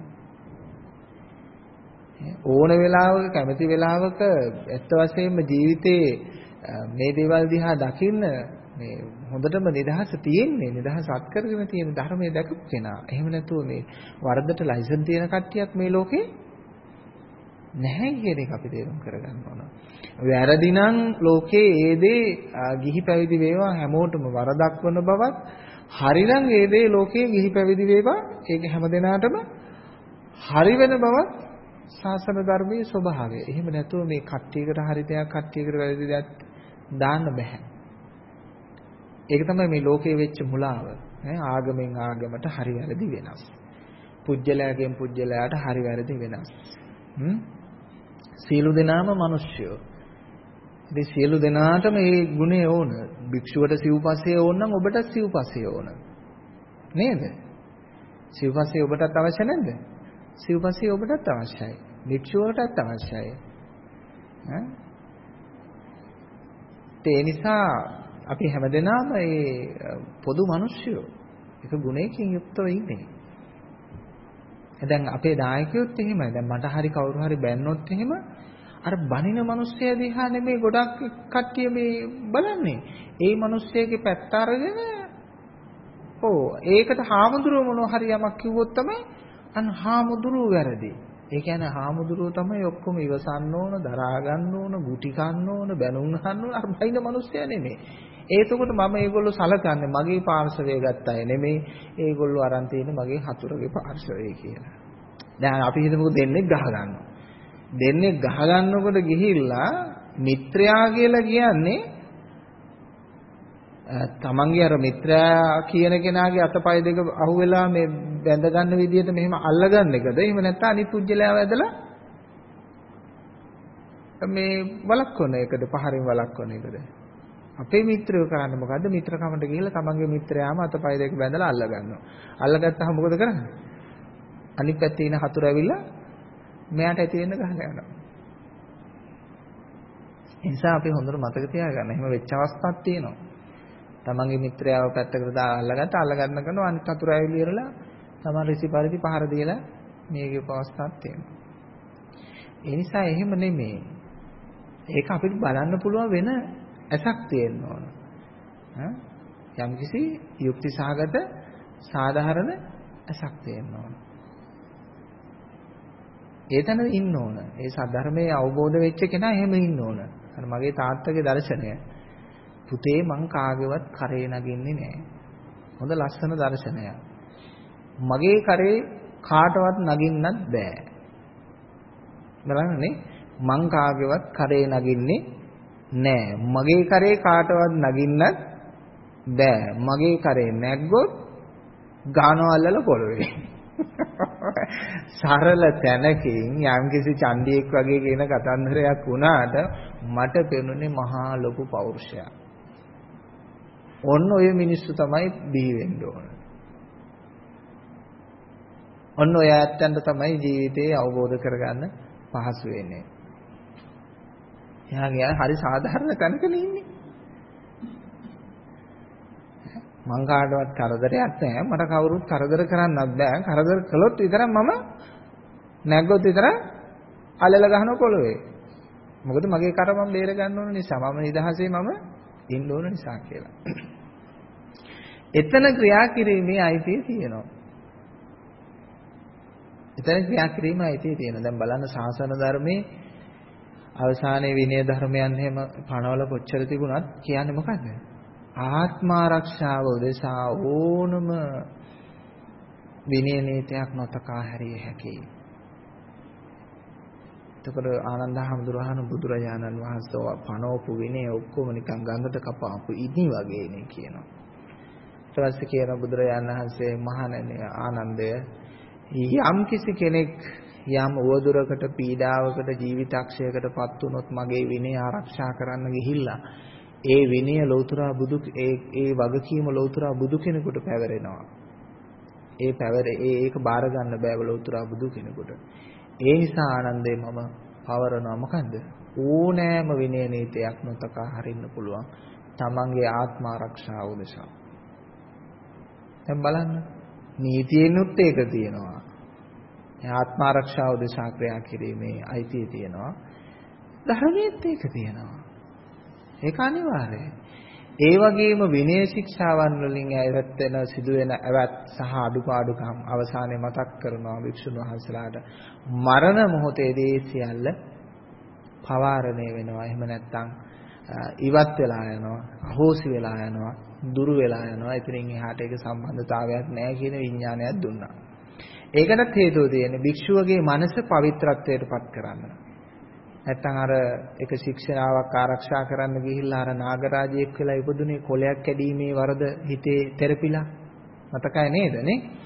A: ඕන වෙලාවක කැමති වෙලාවක ඇත්ත වශයෙන්ම ජීවිතේ මේ දේවල් දිහා දකින්න මේ හොඳටම නිදහස තියෙන්නේ. නිදහස අත් කරගෙන තියෙන ධර්මයේ දැකපු කෙනා. එහෙම නැතුව මේ වරදට ලයිසන්ස් තියෙන කට්ටියක් මේ ලෝකේ නැහැ කියන එක අපි තේරුම් කරගන්න ඕන. වැරදි නම් ලෝකේ ඒ දේ ගිහි පැවිදි වේවා හැමෝටම වරදක් වන බවත්, හරි නම් ඒ දේ ලෝකේ ගිහි පැවිදි වේවා ඒක හැමදෙනාටම හරි වෙන බවත් ශාසන ධර්මයේ ස්වභාවය. එහෙම නැතුව මේ කට්ටියකට හරි දෙයක් කට්ටියකට වැරදි දෙයක් දාන්න බෑ. ඒක තමයි මේ ලෝකයේ වෙච්ච මුලාව. ආගමෙන් ආගමට හරි වැරදි වෙනස්. පුජ්‍යලයාගෙන් පුජ්‍යලයාට හරි වැරදි වෙනස්. සියලු දෙනාම මිනිස්සුયો. ඉතින් සියලු දෙනාටම මේ ගුණය ඕන. භික්ෂුවට සිව්පස්සේ ඕන නම් ඔබටත් සිව්පස්සේ ඕන. නේද? සිව්පස්සේ ඔබටත් අවශ්‍ය නැද්ද? සිව්පස්සේ ඔබටත් අවශ්‍යයි. භික්ෂුවටත් අවශ්‍යයි. ඒ නිසා අපි හැමදෙනාම මේ පොදු මිනිස්සුયો එක ගුණයකින් යුක්තව ඉන්නේ. දැන් අපේ දායකයොත් එහෙමයි. දැන් මට හරි කවුරු හරි බැන්නොත් එහෙම අර බනින මිනිස්සයා දිහා නෙමෙයි ගොඩක් කට්ටිය මේ බලන්නේ. ඒ මිනිස්සයාගේ පැත්ත අරගෙන ඒකට හාමුදුරුව මොනවා හරි යමක් කිව්වොත් තමයි අන්න හාමුදුරුව වැරදි. ඒ කියන්නේ හාමුදුරුව තමයි ඔක්කොම ඉවසන්න ඕන, දරා ගන්න ඕන, ගුටි කන්න ඕන, බැනුම් අහන්න ඕන. අර බයින මිනිස්සයා නෙමෙයි. ඒකකොට මම ඒගොල්ලෝ සලකන්නේ මගේ පාර්ශවයේ ගත්ත අය නෙමෙයි. ඒගොල්ලෝ අරන් තියෙන්නේ මගේ හතුරගේ පාර්ශවයේ කියලා. දැන් අපි හිතමුකෝ දෙන්නේ ගහ ගන්නවා. දෙන්නේ ගහ ගන්නකොට ගිහිල්ලා මිත්‍රයා කියලා කියන්නේ තමන්ගේ අර මිත්‍රයා කියන කෙනාගේ අතපය දෙක අහුවෙලා මේ බැඳ ගන්න විදිහට මෙහෙම අල්ලගන්න එකද? එහෙම නැත්නම් අනිත් පුජ්‍යලයාව ඇදලා මේ වලක්වන එකද? පහරින් වලක්වන එකද? අපේ මිත්‍රයෝ කරන්නේ මොකද්ද? මිත්‍රකමට ගිහිල්ලා තමන්ගේ මිත්‍රයාම අතපය දෙක බැඳලා අල්ල ගන්නවා. අල්ලගත්තාම මොකද කරන්නේ? අනිත් පැත්තේ ඉන හතුර ඇවිල්ලා මෙයාට ඇති වෙන්න ගහලා යනවා. ඒ නිසා අපි හොඳට මතක තියාගන්න. එහෙම වෙච්ච අවස්ථාවක් තියෙනවා. තමන්ගේ මිත්‍රයාව පැත්තකට දාලා අල්ලගන්න කරනවා අනිත් හතුර ඇවිල්ලා ඉරලා තමන් ඍසි පරිදි පහර දීලා මේකේ අවස්ථාවක් තියෙනවා. ඒ නිසා එහෙම නෙමෙයි. ඒක අපිට බලන්න පුළුවන් වෙන ඇසක් තියෙන්න ඕන. යම්කිසි යුක්ති සහගත සාධාරණ ඇසක් තියෙන්න ඕන. ඒතන ඉන්න ඕන. ඒ සද්ධර්මයේ අවබෝධ වෙච්ච කෙනා එහෙම ඉන්න ඕන. අර මගේ තාත්තගේ දර්ශනය. පුතේ මං කාගේවත් කරේ නගින්නේ නැහැ. හොඳ ලස්සන දර්ශනයක්. මගේ කරේ කාටවත් නගින්නත් බෑ. බලන්නනේ මං කාගේවත් කරේ නගින්නේ නෑ. මගේ කරේ කාටවත් නගින්නත් බෑ. මගේ කරේ නැග්ගොත් ගානවල්ලල පොළවේ. සරල තැනකින් යම්කිසි චණ්ඩියෙක් වගේ කියන කතන්දරයක් වුණාට මට පෙනුනේ මහා ලොකු පෞරුෂයක්. ඔන්න ඔය මිනිස්සු තමයි බිහි වෙන්න ඕන. ඔන්න ඔය ඇත්තන්ට තමයි ජීවිතේ අවබෝධ කරගන්න පහසු වෙන්නේ. එයාගේ හරි සාධාරණ තැනකනේ ඉන්නේ. මං කාටවත් කරදරයක් නැහැ. මට කවුරුත් කරදර කරන්නත් බෑ. කරදර කළොත් විතරක් මම නැග්ගොත් විතරක් අලල ගහන පොළවේ. මොකද මගේ කර මම බේර ගන්න ඕන නිසා. මම නිදහසේ මම ඉන්න ඕන නිසා කියලා. එතන ක්‍රියා කිරීමේ අයිතිය තියෙනවා. එතන ක්‍රියා කිරීමේ අයිතිය තියෙනවා. දැන් බලන්න ශාසන ධර්මයේ අවසානයේ විනය ධර්මයන් එහෙම පනවල කොච්චර තිබුණත් කියන්නේ මොකද්ද? ආත්ම ආරක්ෂාව උදෙසා ඕනම විනය නීතියක් නොතකා හැරිය හැකියි. එතකොට ආනන්ද හැමදුරහන බුදුරජාණන් වහන්සේ පනවපු විනය ඔක්කොම නිකන් ගඟට කපාපු ඉනි වගේනේ කියනවා. ඊට පස්සේ කියන බුදුරජාණන් වහන්සේ මහණෙනි ආනන්දය යම් කිසි කෙනෙක් යම් උවදුරකට පීඩාවකට ජීවිතක්ෂයකටපත් වුනොත් මගේ විනය ආරක්ෂා කරන්න ගිහිල්ලා ඒ විනය ලෞතුරා බුදු ඒ වගකීම ලෞතුරා බුදු කෙනෙකුට පැවරෙනවා. ඒක බාර ගන්න බෑ ලෞතුරා බුදු කෙනෙකුට. ඒ නිසා ආනන්දේ මම පවරනවා මොකන්ද? ඕනෑම විනය නීතියක් නොතකා හරින්න පුළුවන්. තමන්ගේ ආත්ම ආරක්ෂාව උදෙසා. දැන් බලන්න නීතියෙනුත් ඒක තියෙනවා. ආත්ම ආරක්ෂාව උදෙසා ක්‍රියා කිරීමේ අයිතිය තියෙනවා. ධර්මයේත් ඒක තියෙනවා. ඒක අනිවාර්යයි. ඒ වගේම විනය ශික්ෂාවන් වලින් ඇවත් වෙන සිදුවෙන ඇවත් සහ අඩුපාඩුකම් අවසානයේ මතක් කරනවා වික්ෂුන් වහන්සේලාට මරණ මොහොතේදී සියල්ල පවාරණය වෙනවා. එහෙම නැත්නම් ඉවත් වෙලා යනවා, අහෝසි වෙලා යනවා, දුරු වෙලා යනවා. එතනින් එහාට ඒක සම්බන්ධතාවයක් නැහැ කියන විඥානයක් දුන්නා. ඒකටත් හේතුව තියෙන්නේ භික්ෂුවගේ මනස පවිත්‍රත්වයට පත් කරන්න. නැත්තම් අර එක ශික්ෂාවක් ආරක්ෂා කරන්න ගිහිල්ලා අර නාගරාජයෙක් වෙලා ඉපදුනේ කොලයක් කැඩීමේ වරද හිතේ තෙරපිලා මතකයි නේද නේ?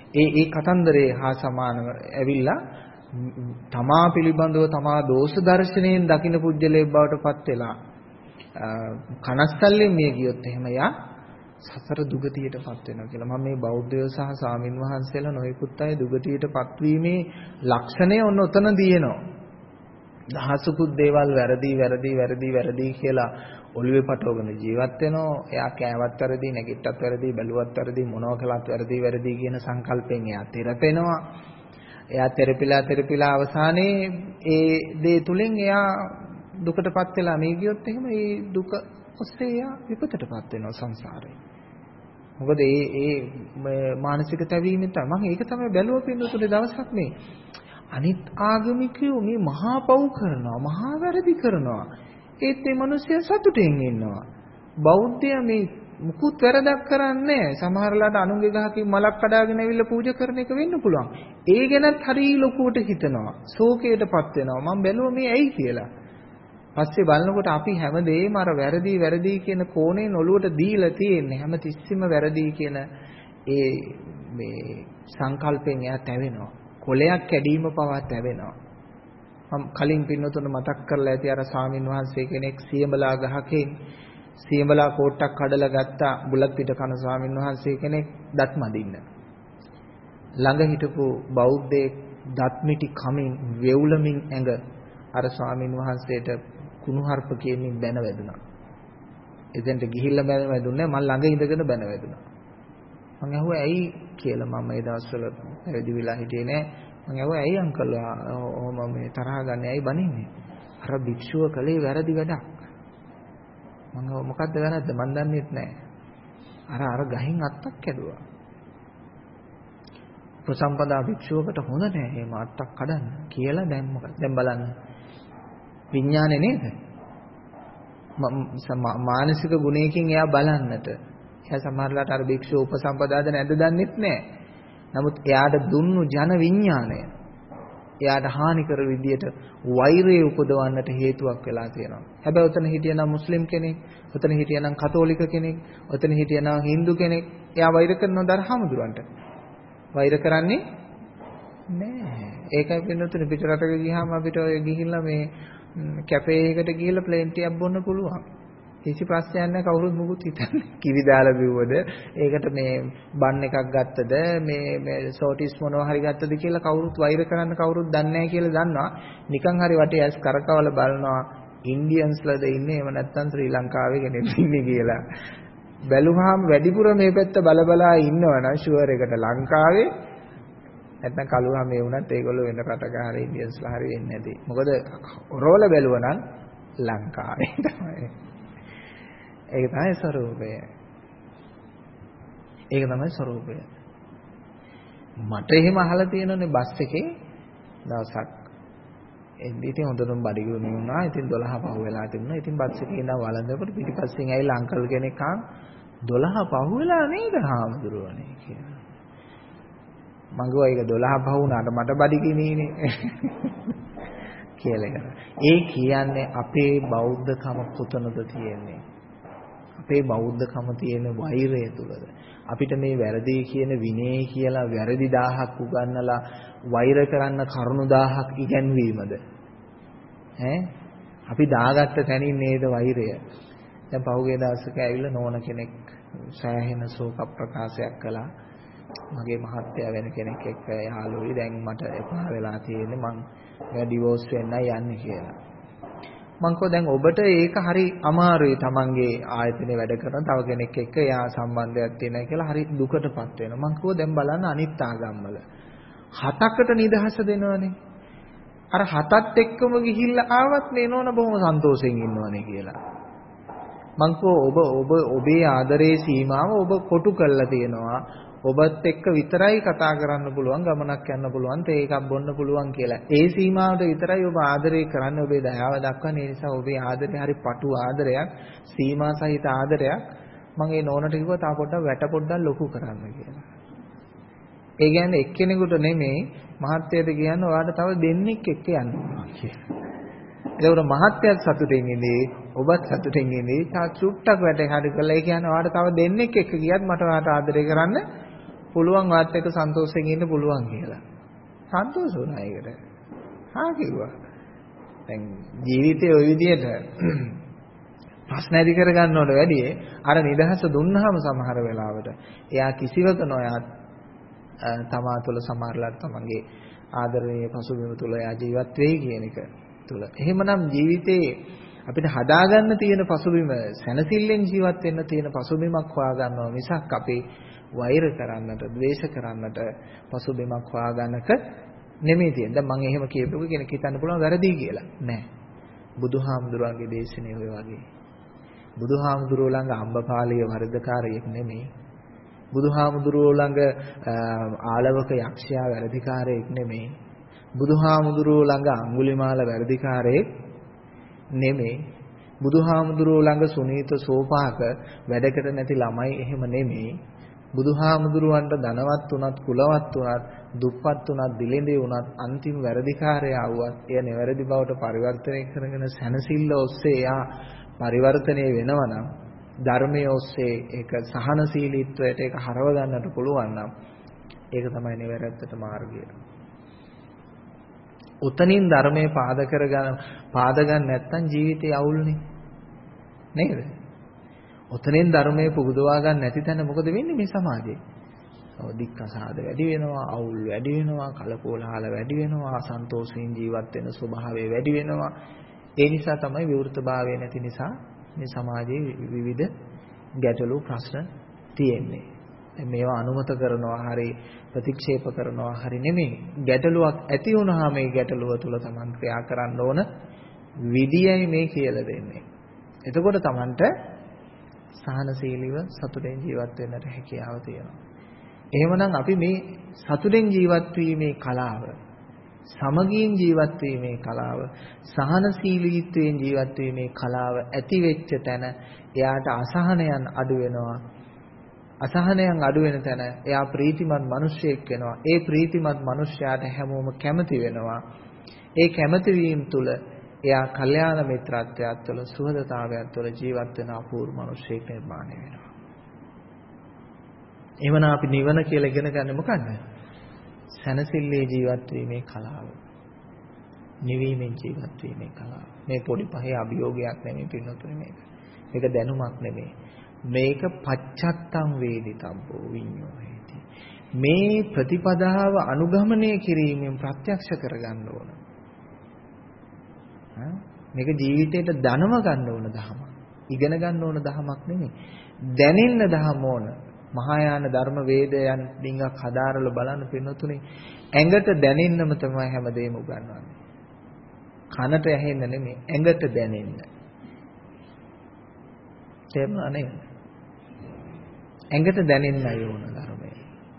A: ඒ කතන්දරේ හා සමානව ඇවිල්ලා තමා පිළිබඳව තමා දෝෂ දර්ශනයෙන් දකින්න පුජ්‍යලේ බවට පත් වෙලා කනස්සල්ලෙන් මේ ගියොත් එහෙම යා සසර දුගතියටපත් වෙනවා කියලා. මම මේ බෞද්ධයෝ සහ සාමින් වහන්සේලා නොයෙකුත් අය දුගතියටපත් වීමේ ලක්ෂණය ඔන්න ඔතනදී එනවා. දහසකුත් දේවල් වැරදි කියලා ඔළුවේ පටවගෙන ජීවත් වෙනවා. එයා කෑවත් වැරදි, නැගිට්ටත් වැරදි, බැලුවත් වැරදි, මොනවා කළත් වැරදි කියන සංකල්පෙන් එයා තෙරපෙනවා. එයා තෙරපිලා අවසානයේ ඒ දේ තුලින් එයා දුකටපත් වෙලා මේ ගියොත් එහෙම ඒ දුක ඔස්සේ එයා විපතටපත් වෙනවා සංසාරේ. මොකද ඒ මානසික තැවීමෙන් තමයි මම ඒක තමයි බැලුවා පින්නතුනේ දවසක් මේ අනිත් ආගමිකයෝ මේ මහා පව් කරනවා, මහා වැරදි කරනවා. ඒත් මේ මිනිස්සු සතුටින් ඉන්නවා. බෞද්ධයා මේ මුකුත් වැරදක් කරන්නේ නැහැ. සමහරලාට අනුන්ගේ ගහකින් මලක් කඩාගෙන ඇවිල්ලා පූජා කරන එක වෙන්න පුළුවන්. ඒ ගැනත් හරි ලොකුවට හිතනවා. ශෝකයටපත් වෙනවා. මම බැලුවා මේ ඇයි කියලා. පස්සේ බලනකොට අපි හැමදේම අර වැරදි කියන කෝණයෙන් ඔලුවට දීලා තියෙන්නේ. හැම තිස්සෙම වැරදි කියන ඒ මේ සංකල්පෙන් එයා තැවෙනවා. කොලයක් කැඩීම පවා තැවෙනවා. මම කලින් පින්නතුන මතක් කරලා ඇති අර ස්වාමින් වහන්සේ කෙනෙක් සියඹලා ගහකින් සියඹලා කෝට්ටක් කඩලා ගත්තා බුලත් පිට කන ස්වාමින් වහන්සේ කෙනෙක් දත් මදින්න. ළඟ හිටපු බෞද්ධයෙක් දත් මිටි කමින් වෙවුලමින් ඇඟ අර ස්වාමින් වහන්සේට කුණුහරුප කියමින් බැන වැදුනා. එතෙන්ට ගිහිල්ලා බැන වැදුන්නේ මම ළඟ ඉඳගෙන බැන වැදුනා. මම ඇහුවා ඇයි කියලා මම ඒ දවස්වල පැවිදි වෙලා හිටියේ නෑ. මම ඇහුවා ඇයි අංකල් ඔහොම මේ තරහ ගන්න ඇයි බනින්නේ? අර භික්ෂුව කලේ වැරදි වැඩක්. මම මොකද්ද වැරද්ද මන් දන්නේත් නෑ. අර ගහින් අත්තක් කැඩුවා. ප්‍රසම්පදා භික්ෂුවකට හොඳ නෑ එහෙම අත්තක් කඩන්න කියලා දැන් මොකද? දැන් බලන්න. විඥානේ නේද? මානසික ගුණයකින් එයා බලන්නට. එයා සමහරලාට අර භික්ෂුව උපසම්පදාද නැද්ද දන්නෙත් නෑ. නමුත් එයාට දුන්නු ජන විඥාණය එයාට හානි කර විදියට වෛරය උපදවන්නට හේතුවක් වෙලා තියෙනවා. හැබැයි උතන හිටියනම් මුස්ලිම් කෙනෙක්, උතන හිටියනම් කතෝලික කෙනෙක්, උතන හිටියනම් හින්දු කෙනෙක් එයා වෛර කරනවද අර හාමුදුරන්ට? වෛර කරන්නේ නෑ. ඒකයි පින්නතුනේ පිට රටක ගියාම අපිට ඔය ගිහිල්ලා මේ කැෆේ එකකට ගිහිල්ලා ප්ලේන් ටිකක් බොන්න පුළුවන්. කිසි ප්‍රශ්නයක් නැහැ කවුරුත් මුකුත් හිතන්නේ. කිරි දාලා බිව්වද, ඒකට මේ බන් එකක් ගත්තද, මේ සෝටිස් මොනවා හරි ගත්තද කියලා කවුරුත් වෛර කරන්න කවුරුත් දන්නේ නැහැ කියලා දන්නවා. නිකන් හරි වටේ ඇස් කරකවල බලනවා ඉන්දියන්ස්ලාද ඉන්නේ එහෙම නැත්නම් ශ්‍රී ලංකාවේ කෙනෙක් ඉන්නේ කියලා. බැලුවාම වැඩිපුර මේ පැත්ත බලා ඉන්නවනම් ෂුවර් එකට ලංකාවේ නැත්නම් කළුවා මේ වුණත් ඒගොල්ලෝ වෙන රටක හරි ඉන්දියන්ස්ලා හරි වෙන්නේ නැති. මොකද රෝල බැලුවනම් ලංකාවේ තමයි. ඒක තමයි ස්වરૂපය. ඒක තමයි ස්වરૂපය. මට එහෙම අහලා තියෙනනේ බස් එකේ දවසක්. ඉතින් හොඳටම බඩගිනි වුණා. ඉතින් 12 පහ වෙලා තිබුණා. ඉතින් බස් එකේ ඉඳන් වළඳනකොට පිටිපස්සෙන් ඇවිල්ලා අංකල් කෙනෙක් ආ 12 පහ වෙලා නේද හාමුදුරුවනේ කියලා. මං ගෝ ඒක 12 පහ වුණාට මට බඩගිනිනේ කියලා. ඒ කියන්නේ අපේ බෞද්ධකම කොතනද තියෙන්නේ? අපේ බෞද්ධකම තියෙන වෛරය තුලද? අපිට මේ වැරදි කියන විනය කියලා වැරදි 1000ක් උගන්වලා වෛර කරන්න කරුණු 1000ක් ඉගැන්වීමද? අපි දාගත්ත තැනින් නේද වෛරය? දැන් පහුගිය දවසක ඇවිල්ලා නෝන කෙනෙක් සෑහෙන ශෝක ප්‍රකාශයක් කළා. මගේ මහත්තයා වෙන කෙනෙක් එක්ක යාළුවෝයි දැන් මට එපා වෙලා තියෙන්නේ මං ඩිවෝස් වෙන්නයි යන්නේ කියලා. මං කෝ දැන් ඔබට ඒක හරි අමාරුයි තමන්ගේ ආයතනයේ වැඩ කරන තව කෙනෙක් එක්ක යා සම්බන්ධයක් තියෙනවා කියලා හරි දුකටපත් වෙනවා. මං කෝ දැන් බලන්න අනිත් ආගම්වල 7කට නිදහස දෙනවනේ. අර 7ත් එක්කම ගිහිල්ලා ආවත් මේ නෝන බොහොම සන්තෝෂෙන් ඉන්නවනේ කියලා. මං කෝ ඔබ ඔබේ ආදරයේ සීමාව ඔබ කොටු කරලා තියෙනවා. ඔබත් එක්ක විතරයි කතා කරන්න පුළුවන්, ගමනක් යන්න පුළුවන්, තේ එකක් බොන්න පුළුවන් කියලා. ඒ සීමාවට විතරයි ඔබ ආදරය කරන්නේ, ඔබේ දයාව දක්වන්නේ. ඒ නිසා ඔබේ ආදරේ හරි පටු ආදරයක්, සීමා සහිත ආදරයක්. මම ඒ නෝනට කිව්වා තා පොඩ්ඩක් වැට පොඩ්ඩක් ලොකු කරන්න කියලා. ඒ කියන්නේ එක්කෙනෙකුට නෙමෙයි මහත්යයට කියන්නේ ඔයාලට තව දෙන්නෙක් එක්ක යන්න ඕනවා කියලා. ඒකට මහත්යත් සතුටින් ඉන්නේ, ඔබත් සතුටින් ඉන්නේ. තා චුට්ටක් වැට හරි කළා. ඒ කියන්නේ ඔයාලට තව දෙන්නෙක් එක්ක ගියත් මට ඔයාලට ආදරය කරන්න පුළුවන් වාත් එක්ක සන්තෝෂයෙන් ඉන්න පුළුවන් කියලා. සන්තෝෂ වුණා ඒකට. හා කිව්වා. දැන් ජීවිතේ ওই විදිහට ප්‍රශ්න ඇති කර ගන්නවට වැඩිය අර නිදහස දුන්නාම සමහර වෙලාවට එයා කිසිවක නොයා තමා තුළ සමහරලාට තමන්ගේ ආදරණීය පසුබිම තුළ එයා ජීවත් වෙයි කියන එක තුළ. එහෙමනම් ජීවිතේ අපිට හදාගන්න තියෙන පසුබිම සැනසෙල්ලෙන් ජීවත් වෙන්න තියෙන පසුබිමක් හොයාගන්නවා මිසක් අපි වෛර කරන්නට, ද්වේෂ කරන්නට පසුබිමක් හොයාගන්නක නෙමෙයි තියෙන්නේ. දැන් මම එහෙම කියපුවක කෙනෙක් හිතන්න පුළුවන් වැරදි කියලා. නෑ. බුදුහාමුදුරන්ගේ දේශනේ ඔය වගේ. බුදුහාමුදුරුවෝ ළඟ අම්බපාලිය වරදකාරයෙක් නෙමෙයි. බුදුහාමුදුරුවෝ ළඟ ආලවක යක්ෂයා වැරදිකාරයෙක් නෙමෙයි. බුදුහාමුදුරුවෝ ළඟ අඟුලිමාල වැරදිකාරයෙක් නෙමෙයි. බුදුහාමුදුරුවෝ ළඟ සුනීත සෝපාක වැඩකට නැති ළමයි එහෙම නෙමෙයි. බුදුහාමුදුරුවන්ට ධනවත් උනත් කුලවත් උනත් දුප්පත් උනත් දිලිඳේ උනත් අන්තිම වැරදිකාරයා වුවත් එය නිවැරදි බවට පරිවර්තනය කරගෙන සැනසෙල්ල ඔස්සේ එයා පරිවර්තනය වෙනවා නම් ධර්මයේ ඔස්සේ ඒක සහනශීලීත්වයට ඒක හරව ගන්නට පුළුවන් නම් ඒක තමයි නිවැරදිට මාර්ගය. උතනින් ධර්මයේ පාද ගන්න නැත්නම් ජීවිතේ අවුල්නේ. නේද? උතනින් ධර්මයේ පුබුදවා ගන්න නැති තැන මොකද වෙන්නේ මේ සමාජයේ? දික්කසාද වැඩි වෙනවා, අවුල් වැඩි වෙනවා, කලකෝලහල වැඩි වෙනවා, අසන්තෝෂයෙන් ජීවත් වෙන ස්වභාවය වැඩි වෙනවා. ඒ නිසා තමයි විවෘතභාවය නැති නිසා මේ සමාජයේ විවිධ ගැටලු ප්‍රශ්න තියෙන්නේ. මේවා අනුමත කරනවා හරි ප්‍රතික්ෂේප කරනවා හරි නෙමෙයි. ගැටලුවක් ඇති වුණාම මේ ගැටලුව තුළ Taman ක්‍රියා කරන්න ඕන විදියයි මේ කියලා දෙන්නේ. එතකොට Tamanට සහනශීලීව සතුටෙන් ජීවත් වෙන්නට හැකියාව තියෙනවා. එහෙමනම් අපි මේ සතුටෙන් ජීවත් වීමේ කලාව, සමගියෙන් ජීවත් වීමේ කලාව, සහනශීලීත්වයෙන් ජීවත් වීමේ කලාව ඇති වෙච්ච තැන එයාට අසහනයන් අඩු වෙනවා. අසහනයන් අඩු වෙන තැන එයා ප්‍රීතිමත් මිනිසෙක් වෙනවා. ඒ ප්‍රීතිමත් මිනිසයාට හැමෝම කැමති වෙනවා. ඒ කැමති වීම තුළ එයා කල්යාණ මිත්‍රත්වයක් තුළ සුහදතාවයක් තුළ ජීවත් වෙන අපූර්ව මිනිසෙක් නිර්මාණය වෙනවා. එවනම් අපි නිවන කියලා ඉගෙන ගන්න මොකද්ද? සැනසෙල්ලේ ජීවත් වීමේ කලාව. නිවීමෙන් ජීවත් වීමේ කලාව. මේ පොඩි පහේ අභියෝගයක් නෙමෙයි පින්නතුනේ මේක. මේක දැනුමක් නෙමෙයි. මේක පච්චත්තං වේදිතබ්බෝ විඤ්ඤෝ හේති. මේ ප්‍රතිපදාව අනුගමනය කිරීමෙන් ප්‍රත්‍යක්ෂ කරගන්න ඕන. මේක ජීවිතේට දනව ගන්න ඕන ධමයක්. ඉගෙන ගන්න ඕන ධමයක් නෙමෙයි. දැනෙන්න ධම ඕන. මහායාන ධර්ම වේදයන් ඩිංගක් හදාරලා බලන්න පින්නතුනේ ඇඟට දැනෙන්නම තමයි හැමදේම උගන්වන්නේ. කනට ඇහෙන්න නෙමෙයි ඇඟට දැනෙන්න. තේරුණා නේද? ඇඟට දැනෙන්නයි ඕන ධර්මය.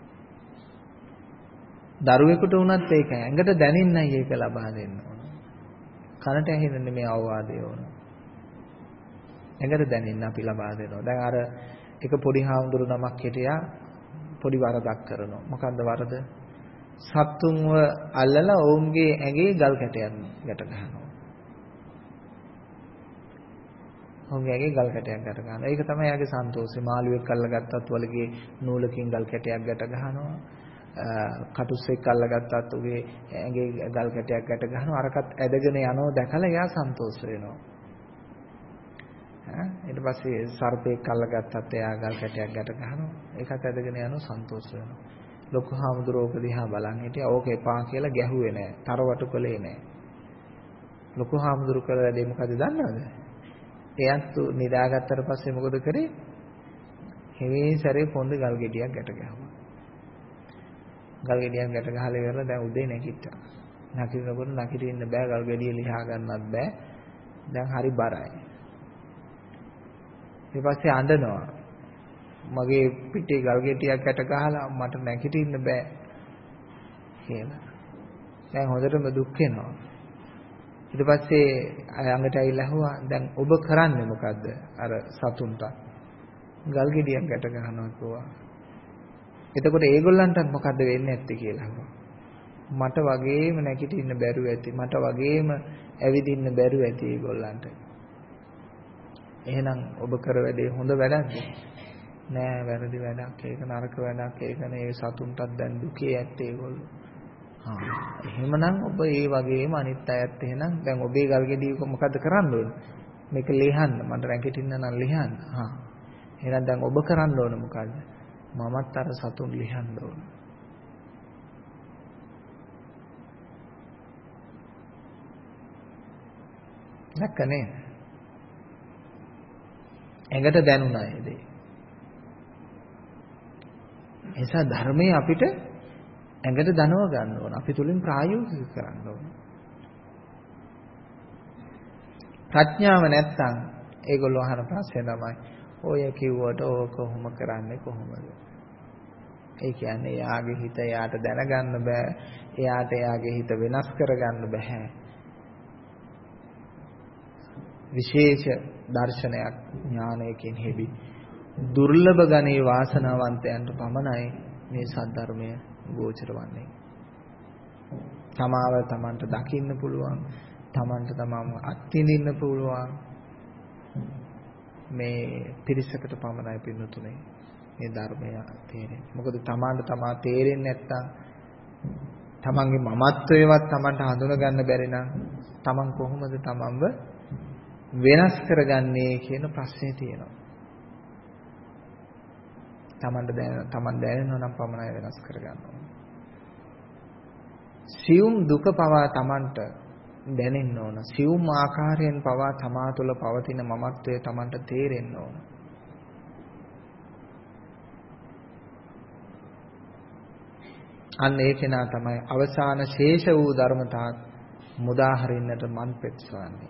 A: දරුවෙකුට වුණත් ඒකයි ඇඟට දැනෙන්නයි ඒක ලබා දෙන්න ඕන. කනට ඇහෙන්න නෙමෙයි අවවාදය ඕන. ඇඟට දැනෙන්න අපි ලබා දෙනවා. දැන් අර එක පොඩි හාමුදුරු නමක් හිටියා පොඩි වරදක් කරනවා. මොකන්ද වරද? සත්තුන්ව අල්ලලා ඔවුන්ගේ ඇඟේ ගල් කැටයක් ගැට ගන්නවා. ඔවුන්ගේ ඇඟේ ගල් කැටයක් ගැට ගන්නවා. ඒක තමයි යාගේ සන්තෝෂය. මාළුවෙක් අල්ලගත්තත් වලගේ නූලකින් ගල් කැටයක් ගැට ගන්නවා. කටුස්සෙක් අල්ලගත්තත් උගේ ඇඟේ ගල් කැටයක් ගැට ගන්නවා. අරකට ඇදගෙන යනවා දැකලා එයා සන්තෝෂ වෙනවා. ඊට පස්සේ සර්පෙක් අල්ලගත්තත් එයා ගල් කැටයක් ගැට ගන්නවා. ඒකත් ඇදගෙන යනවා සන්තෝෂ වෙනවා. ලොකු හාමුදුරුවෝ දිහා බලන් හිටියා. ඕක එපා කියලා ගැහුවේ නෑ. තරවටු කළේ නෑ. ලොකු හාමුදුරුවෝ කළ වැඩේ මොකද දන්නවද? එයත් නිදාගත්තට පස්සේ මොකද කරේ? හිමේ සැරේ පොන්ද ගල් ගෙඩියක් ගැට ගැහුවා. ගල් ගෙඩියක් ගැට ගහලා ඉවරලා දැන් උදේ නැගිට්ටා. නැගිටිනකොට නැගිටින්න බෑ ගල් ගෙඩිය ලිහා ගන්නත් බෑ. දැන් හරි බරයි. ඊට පස්සේ අඬනවා. මගේ පිටේ ගල් ගෙඩියක් ගැට ගහලා මට නැගිටින්න බෑ කියලා. දැන් හොඳටම දුක් වෙනවා. ඊට පස්සේ ළඟට ඇවිල්ලා අහුවා දැන් ඔබ කරන්නේ මොකද්ද? අර සතුන්ට ගල් ගෙඩියක් ගැට ගන්නවා කිව්වා. එතකොට ඒගොල්ලන්ටත් මොකද්ද වෙන්නේ නැත්තේ කියලා අහුවා. මට වගේම නැගිටින්න බැරුව ඇති. මට වගේම ඇවිදින්න බැරුව ඇති ඒගොල්ලන්ට. එහෙනම් ඔබ කර වැඩේ හොඳ වැඩක්ද? නෑ වැරදි වැඩක් ඒක නරක වැඩක් ඒක නේ සතුන්ටත් දැන් දුකේ ඇත්තේ ඒගොල්ලෝ. එහෙමනම් ඔබ ඒ වගේම අනිත් අයත් එහෙනම් දැන් ඔබේ ගල් ගෙඩියක මොකද කරන්න ඕන? මේක ලියන්න මට රැකෙටින්න නම් ලියන්න. එහෙනම් දැන් ඔබ කරන්න ඕන මොකද්ද? මමත් අර සතුන් ලියන්න ඕන. නැකනේ. ඇඟට දැනුණා ඒ දේ. එසා ධර්මයේ අපිට ඇඟට දනව ගන්න ඕන. අපි තුලින් ප්‍රායෝගික කරන්න ඕන. ප්‍රඥාව නැත්තම් ඒගොල්ලෝ අහන ප්‍රශ්නේ තමයි ඔය කිව්වට ඕක කොහොම කරන්නේ කොහොමද? ඒ කියන්නේ එයාගේ හිත එයාට දැනගන්න බෑ. එයාට එයාගේ හිත වෙනස් කරගන්න බෑ. විශේෂ දර්ශනයක් ඥානයකින් හෙබි දුර්ලභ ගණේ වාසනාවන්තයන්ට පමණයි මේ සද්ධර්මය ගෝචර වන්නේ. තමාව තමන්ට දකින්න පුළුවන්, තමන්ට තමම අත්විඳින්න පුළුවන් මේ පිරිසකට පමණයි පින්නතුනේ මේ ධර්මය තේරෙන්නේ. මොකද තමන්ට තමා තේරෙන්නේ නැත්තම් තමන්ගේ මමත්වයවත් තමන්ට හඳුන ගන්න බැරි නම් තමන් කොහොමද තමන්ව වෙනස් කරගන්නේ කියන ප්‍රශ්නේ තියෙනවා. තමන් දැනෙනවා නම් පමණයි වෙනස් කරගන්න ඕනේ. සියුම් දුක පවා තමන්ට දැනෙන්න ඕන. සියුම් ආකාරයෙන් පවා තමා තුළ පවතින මමත්වය තමන්ට තේරෙන්න ඕන. අන්න ඒ කෙනා තමයි අවසාන ශේෂ වූ ධර්මතා මුදා හරින්නට මන් පෙත්සවන්නේ.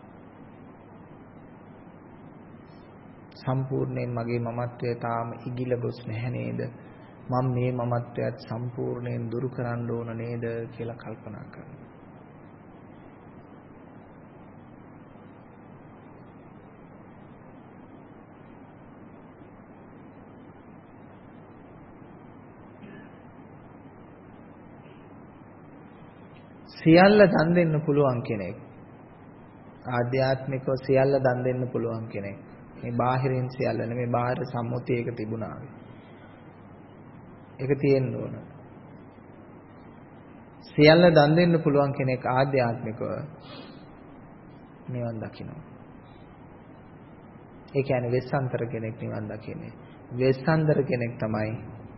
A: සම්පූර්ණයෙන් මගේ මමත්වය තාම ඉගිල ගොස් නැහැ නේද? මම මේ මමත්වයත් සම්පූර්ණයෙන් දුරු කරන්න ඕන නේද කියලා කල්පනා කරනවා. සියල්ල දන් දෙන්න පුළුවන් කෙනෙක්. ආධ්‍යාත්මිකව සියල්ල දන් දෙන්න පුළුවන් කෙනෙක්. මේ බාහිරින් සියල්ල නෙමෙයි බාහිර සම්මුතියක තිබුණා. ඒක තියෙන්න ඕන. සියල්ල දන් දෙන්න පුළුවන් කෙනෙක් ආධ්‍යාත්මිකව නිවන් දකිනවා. ඒ කියන්නේ වෙස්සන්තර කෙනෙක් නිවන් දකින්නේ. වෙස්සන්තර කෙනෙක් තමයි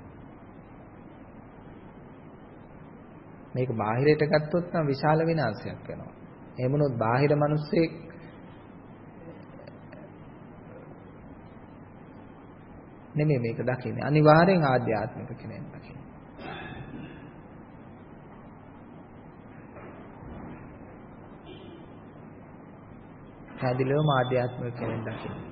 A: මේක බාහිරයට ගත්තොත් නම් විශාල විනාශයක් වෙනවා. එහෙම වුණොත් බාහිර මිනිස්සෙක් නෙමෙයි මේක දකින්නේ. අනිවාර්යෙන් ආධ්‍යාත්මික කෙනෙක් දකින්නේ. පැහැදිලිවම ආධ්‍යාත්මික කෙනෙක් දකින්නේ.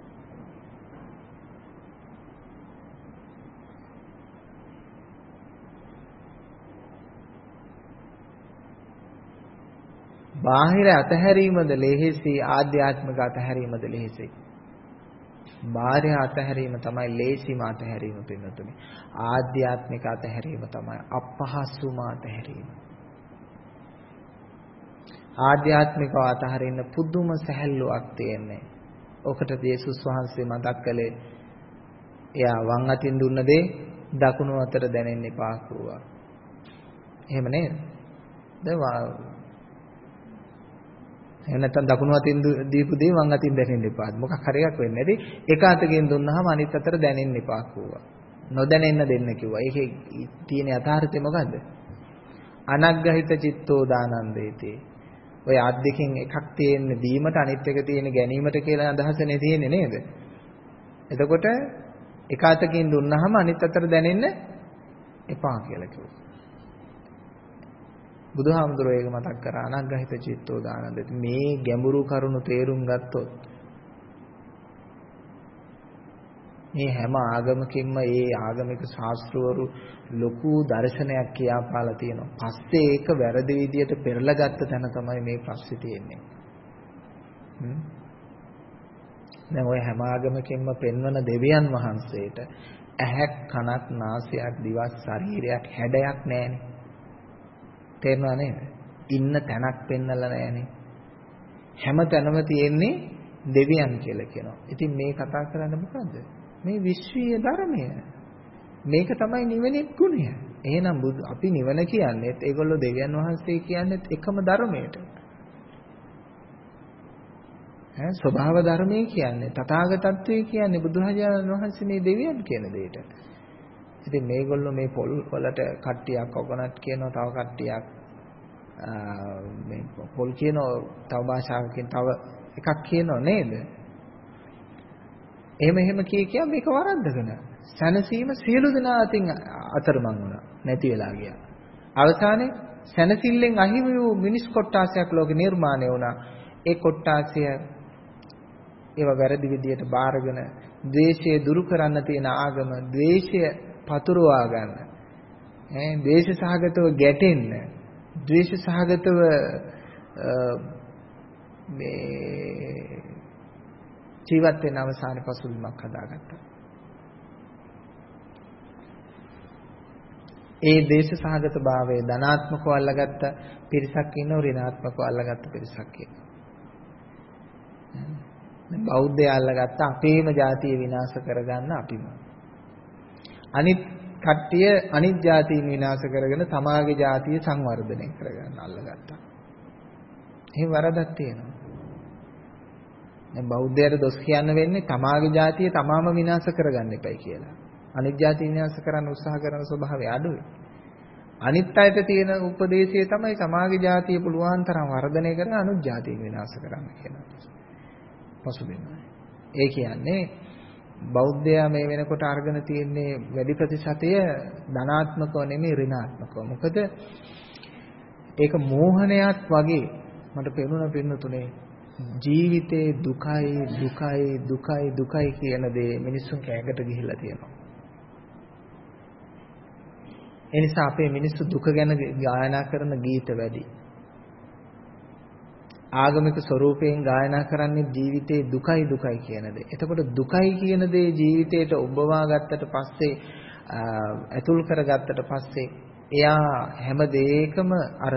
A: බාහිර අතහැරීමද ලෙහෙසි ආධ්‍යාත්මික අතහැරීමද ලෙහෙසි. බාහිර අතහැරීම තමයි ලේසිම අතහැරීම පින්නතුනේ. ආධ්‍යාත්මික අතහැරීම තමයි අපහසුම අතහැරීම. ආධ්‍යාත්මිකව අතහරින්න පුදුම සැහැල්ලුවක් තියෙන්නේ. ඔකට යේසුස් වහන්සේ මතක් කළේ එයා වම් අතින් දුන්න දේ දකුණු අතට දැනෙන්න එපා කිව්වා. එහෙම නේද? එහෙම නැත්නම් දකුණු අතින් දීපු දේ වම් අතින් දැනෙන්න එපා. මොකක් හරි එකක් වෙන්නේ නැති. එක අතකින් දුන්නාම අනිත් අතට දැනෙන්න එපා කිව්වා. නොදැනෙන්න දෙන්න කිව්වා. ඒකේ තියෙන යථාර්ථය මොකද්ද? අනග්ගහිත චිත්තෝ දානන්දේති. ඔය අත් දෙකෙන් එකක් තියෙන දීමට අනිත් එක තියෙන ගැනීමට කියලා අදහසනේ තියෙන්නේ නේද? එතකොට එක අතකින් දුන්නාම අනිත් අතට දැනෙන්න එපා කියලා කිව්වා. බුදුහාමුදුරුවෝ ඒක මතක් කරා අනග්ගහිත චිත්තෝ දානන්දේති. මේ ගැඹුරු කරුණු තේරුම් ගත්තොත් මේ හැම ආගමකින්ම ඒ ආගමික ශාස්ත්‍රවරු ලොකු දර්ශනයක් කියාපාලා තියෙනවා. පස්සේ ඒක වැරදි විදියට පෙරලා ගත්ත තැන තමයි මේ ප්‍රශ්නේ තියෙන්නේ. දැන් ඔය හැම ආගමකින්ම පෙන්වන දෙවියන් වහන්සේට ඇහැක් කනක් නාසයක් දිවක් ශරීරයක් හැඩයක් නැහැනේ. තේරුණා නේද? ඉන්න තැනක් පෙන්නලා නැහැනේ. හැම තැනම තියෙන්නේ දෙවියන් කියලා කියනවා. ඉතින් මේ කතා කරන්නේ මොකද්ද? මේ විශ්වීය ධර්මය. මේක තමයි නිවනේ ගුණය. එහෙනම් අපි නිවන කියන්නේත් ඒගොල්ලෝ දෙවියන් වහන්සේ කියන්නේත් එකම ධර්මයට. ස්වභාව ධර්මයේ කියන්නේ තථාගතත්වයේ කියන්නේ බුදුරජාණන් වහන්සේ මේ දෙවියන් කියන දෙයට. ඉතින් මේගොල්ලෝ මේ පොල් වලට කට්ටියක් කොකනට් කියනවා, තව කට්ටියක් මේ පොල් කියනවා, තව භාෂාවකින් තව එකක් කියනවා නේද? එහෙම කිය මේක වරද්දගෙන සැනසීම සියලු දෙනා අතින් අතරමං වුණා, නැති වෙලා ගියා. අවසානයේ සැනසෙල්ලෙන් අහිමි වූ මිනිස් කොට්ටාසයක් ලෝකේ නිර්මාණය වුණා. ඒ කොට්ටාසය ඒව වැරදි විදියට බාරගෙන ද්වේෂය දුරු කරන්න තියෙන ආගම ද්වේෂය පතුරවා ගන්න. ද්වේෂ සහගතව ගැටෙන්න, ද්වේෂ සහගතව මේ ජීවත් වෙන අවසානයේ පසුබිමක් හදාගත්තා. ඒ දේශ සහගත භාවයේ ධනාත්මකව අල්ලගත්ත පිරිසක් ඉන්නව, ඍණාත්මකව අල්ලගත්ත පිරිසක් ඉන්නවා. බෞද්ධය අල්ලගත්ත අපේම ජාතිය විනාශ කරගන්න අපිම. අනිත් කට්ටිය අනිත් ජාතීන් විනාශ කරගෙන තමාගේ ජාතිය සංවර්ධනය කරගන්න අල්ලගත්තා. එහෙම වරදක් තියෙනවා. දැන් බෞද්ධයට දොස් කියන්න වෙන්නේ තමාගේ ජාතිය තමාම විනාශ කරගන්න එපයි කියලා. අනිත් ජාති විනාශ කරන්න උත්සාහ කරන ස්වභාවය අඩුයි. අනිත් අයට තියෙන උපදේශය තමයි සමාජ ජාතිය පුළුවන් තරම් වර්ධනය කරන අනුත් ජාතිය විනාශ කරන්න කියලා. පසුබිම. ඒ කියන්නේ බෞද්ධයා මේ වෙනකොට අරගෙන තියෙන්නේ වැඩි ප්‍රතිශතය ධනාත්මකව නෙමෙයි ඍණාත්මකව. මොකද ඒක මෝහනයක් වගේ මට පෙනුන තුනේ ජීවිතේ දුකයි දුකයි දුකයි දුකයි කියන දේ මිනිස්සුන් කෑගට ගිහිල්ලා තියෙනවා. ඒ නිසා අපේ මිනිස්සු දුක ගැන ගායනා කරන ගීත වැඩි. ආගමික ස්වරූපයෙන් ගායනා කරන්නේ ජීවිතේ දුකයි දුකයි කියන දේ. එතකොට දුකයි කියන දේ ජීවිතේට ඔබවා ගත්තට පස්සේ ඇතුල් කරගත්තට පස්සේ එයා හැම දෙයකම අර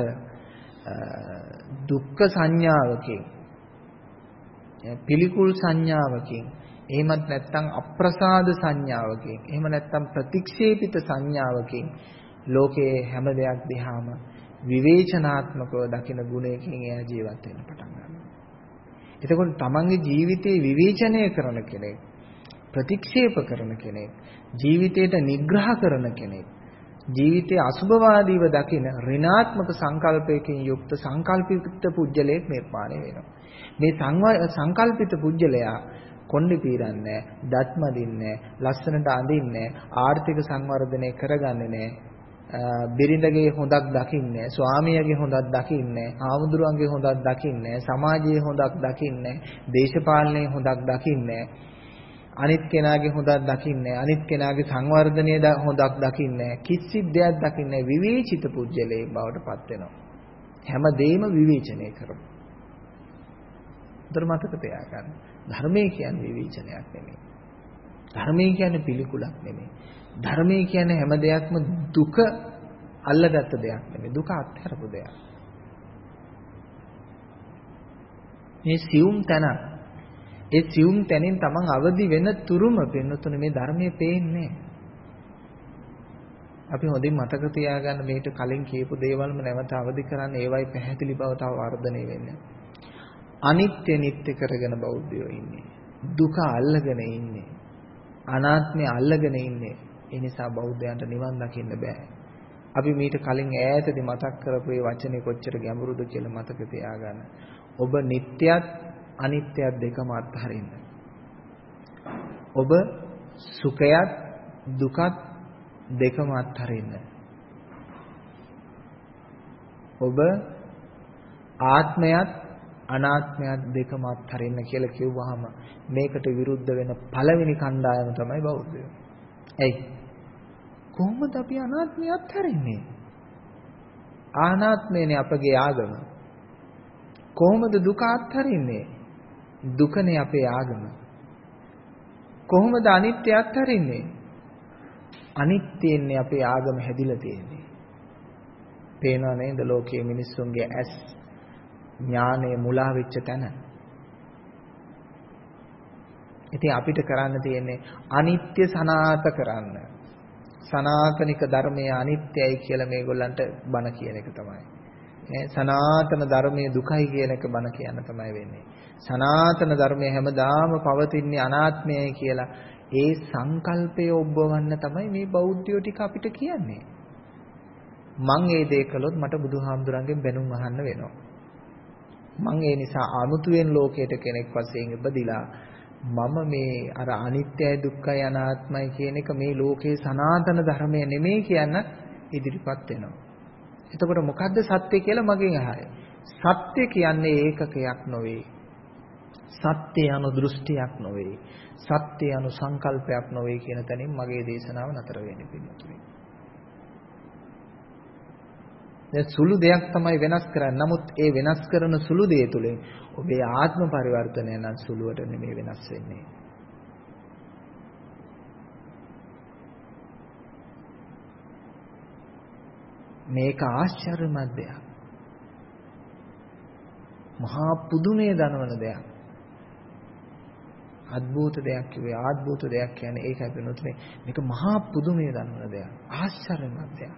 A: දුක්ඛ සංඥාවකින් පිළිකුල් සංඥාවකින් එහෙමත් නැත්නම් අප්‍රසාද සංඥාවකින් එහෙම නැත්නම් ප්‍රතික්ෂේපිත සංඥාවකින් ලෝකයේ හැම දෙයක් දිහාම විවේචනාත්මකව දකින ගුණයකින් එයා ජීවත් වෙන්න පටන් ගන්නවා. එතකොට තමන්ගේ ජීවිතේ විවේචනය කරන කෙනෙක්, ප්‍රතික්ෂේප කරන කෙනෙක්, ජීවිතයට නිග්‍රහ කරන කෙනෙක්, ජීවිතයේ අසුභවාදීව දකින ඍණාත්මක සංකල්පයකින් යුක්ත සංකල්පිත පුජ්‍යලයක් නිර්මාණය වෙනවා. මේ සංකල්පිත පුජ්‍යලයා කොණ්ඩේ පීරන්නේ, දත් මදින්නේ, ලස්සනට අඳින්නේ, ආර්ථික සංවර්ධනය කරගන්නේ නැහැ. බිරිඳගේ හොඳක් දකින්නේ, ස්වාමියාගේ හොඳක් දකින්නේ, ආමුදුරන්ගේ හොඳක් දකින්නේ, සමාජයේ හොඳක් දකින්නේ, දේශපාලනයේ හොඳක් දකින්නේ, අනිත් කෙනාගේ හොඳක් දකින්නේ, අනිත් කෙනාගේ සංවර්ධනයේ හොඳක් දකින්නේ, කිසි දෙයක් දකින්නේ විවේචිත පුජ්‍යලේ බවට පත් වෙනවා. හැමදේම විවේචනය කරමු. උතර මතක තියාගන්න. ධර්මයේ කියන්නේ විවේචනයක් නෙමෙයි. ධර්මයේ කියන්නේ පිළිකුලක් නෙමෙයි. ධර්මයේ කියන්නේ හැම දෙයක්ම දුක අල්ලගත්ත දෙයක් නෙමෙයි. දුක අත්හැරපු දෙයක්. මේ සියුම් තැන. ඒ සියුම් තැනින් තමන් අවදි වෙන තුරුම වෙනතුනේ මේ ධර්මයේ පේන්නේ. අපි හොඳින් මතක තියාගන්න මේකට කලින් කියපු දේවල්ම නැවත අවදි කරන්න ඒවයි පැහැදිලි බව තව වර්ධනය වෙන්නේ. අනිත්‍ය නිට්ටය කරගෙන බෞද්ධයෝ ඉන්නේ. දුක අල්ලගෙන ඉන්නේ. අනාත්මය අල්ලගෙන ඉන්නේ. ඒ නිසා බෞද්ධයන්ට නිවන් දකින්න බෑ. අපි මීට කලින් ඈතදී මතක් කරපු මේ වචනේ කොච්චර ගැඹුරුද කියලා මතක තියාගන්න. ඔබ නිට්ටයත් අනිත්‍යත් දෙකම අත්හරින්න. ඔබ සුඛයත් දුකත් දෙකම අත්හරින්න. ඔබ ආත්මයත් අනාත්මයත් දෙකම අත්හරින්න කියලා කිව්වහම මේකට විරුද්ධ වෙන පළවෙනි කණ්ඩායම තමයි බෞද්ධයෝ. එයි කොහොමද අපි අනාත්මය අත්හරින්නේ? අනාත්මයනේ අපගේ ආගම. කොහොමද දුක අත්හරින්නේ? දුකනේ අපේ ආගම. කොහොමද අනිත්‍ය අත්හරින්නේ? අනිත්‍යන්නේ අපේ ආගම හැදිලා තියෙන්නේ. පේනව නේද ලෝකයේ මිනිස්සුන්ගේ ඇස් ඥානය මුලා වෙච්ච තැන. ඉතින් අපිට කරන්න තියෙන්නේ අනිත්‍ය සනාත කරන්න. සනාතනික ධර්මයේ අනිත්‍යයි කියලා මේගොල්ලන්ට බණ කියන එක තමයි. සනාතන ධර්මයේ දුකයි කියන එක බණ කියන්න තමයි වෙන්නේ. සනාතන ධර්මයේ හැමදාම පවතින්නේ අනාත්මයයි කියලා ඒ සංකල්පය ඔබවන්න තමයි මේ බෞද්ධයෝ ටික අපිට කියන්නේ. මං ඒ දේ කළොත් මට බුදුහාමුදුරන්ගෙන් බැනුම් අහන්න වෙනවා. මං ඒ නිසා අමුතුවෙන් ලෝකයට කෙනෙක් වශයෙන් ඉපදිලා මම මේ අර අනිත්‍යයි දුක්ඛයි අනාත්මයි කියන එක මේ ලෝකේ සනාතන ධර්මය නෙමෙයි කියන ඉදිරිපත් වෙනවා. එතකොට මොකද්ද සත්‍ය කියලා මගෙන් අහයි. සත්‍ය කියන්නේ ඒකකයක් නොවේ. සත්‍ය anu දෘෂ්ටියක් නොවේ. සත්‍ය anu සංකල්පයක් නොවේ කියන තැනින් මගේ දේශනාව නතර වෙන්නේ පිළිතුරේ. දැන් සුළු දෙයක් තමයි වෙනස් කරන්නේ. නමුත් ඒ වෙනස් කරන සුළු දේ තුළින් ඔබේ ආත්ම පරිවර්තනය නම් සුළුවට නෙමෙයි වෙනස් වෙන්නේ. මේක ආශ්චර්යමත් දෙයක්. මහා පුදුමේ දනවන දෙයක්. අద్భుත දෙයක් කිව්වේ අద్భుත දෙයක් කියන්නේ ඒකයි වෙනුත් මේක මහා පුදුමේ දනවන දෙයක්. ආශ්චර්යමත් දෙයක්.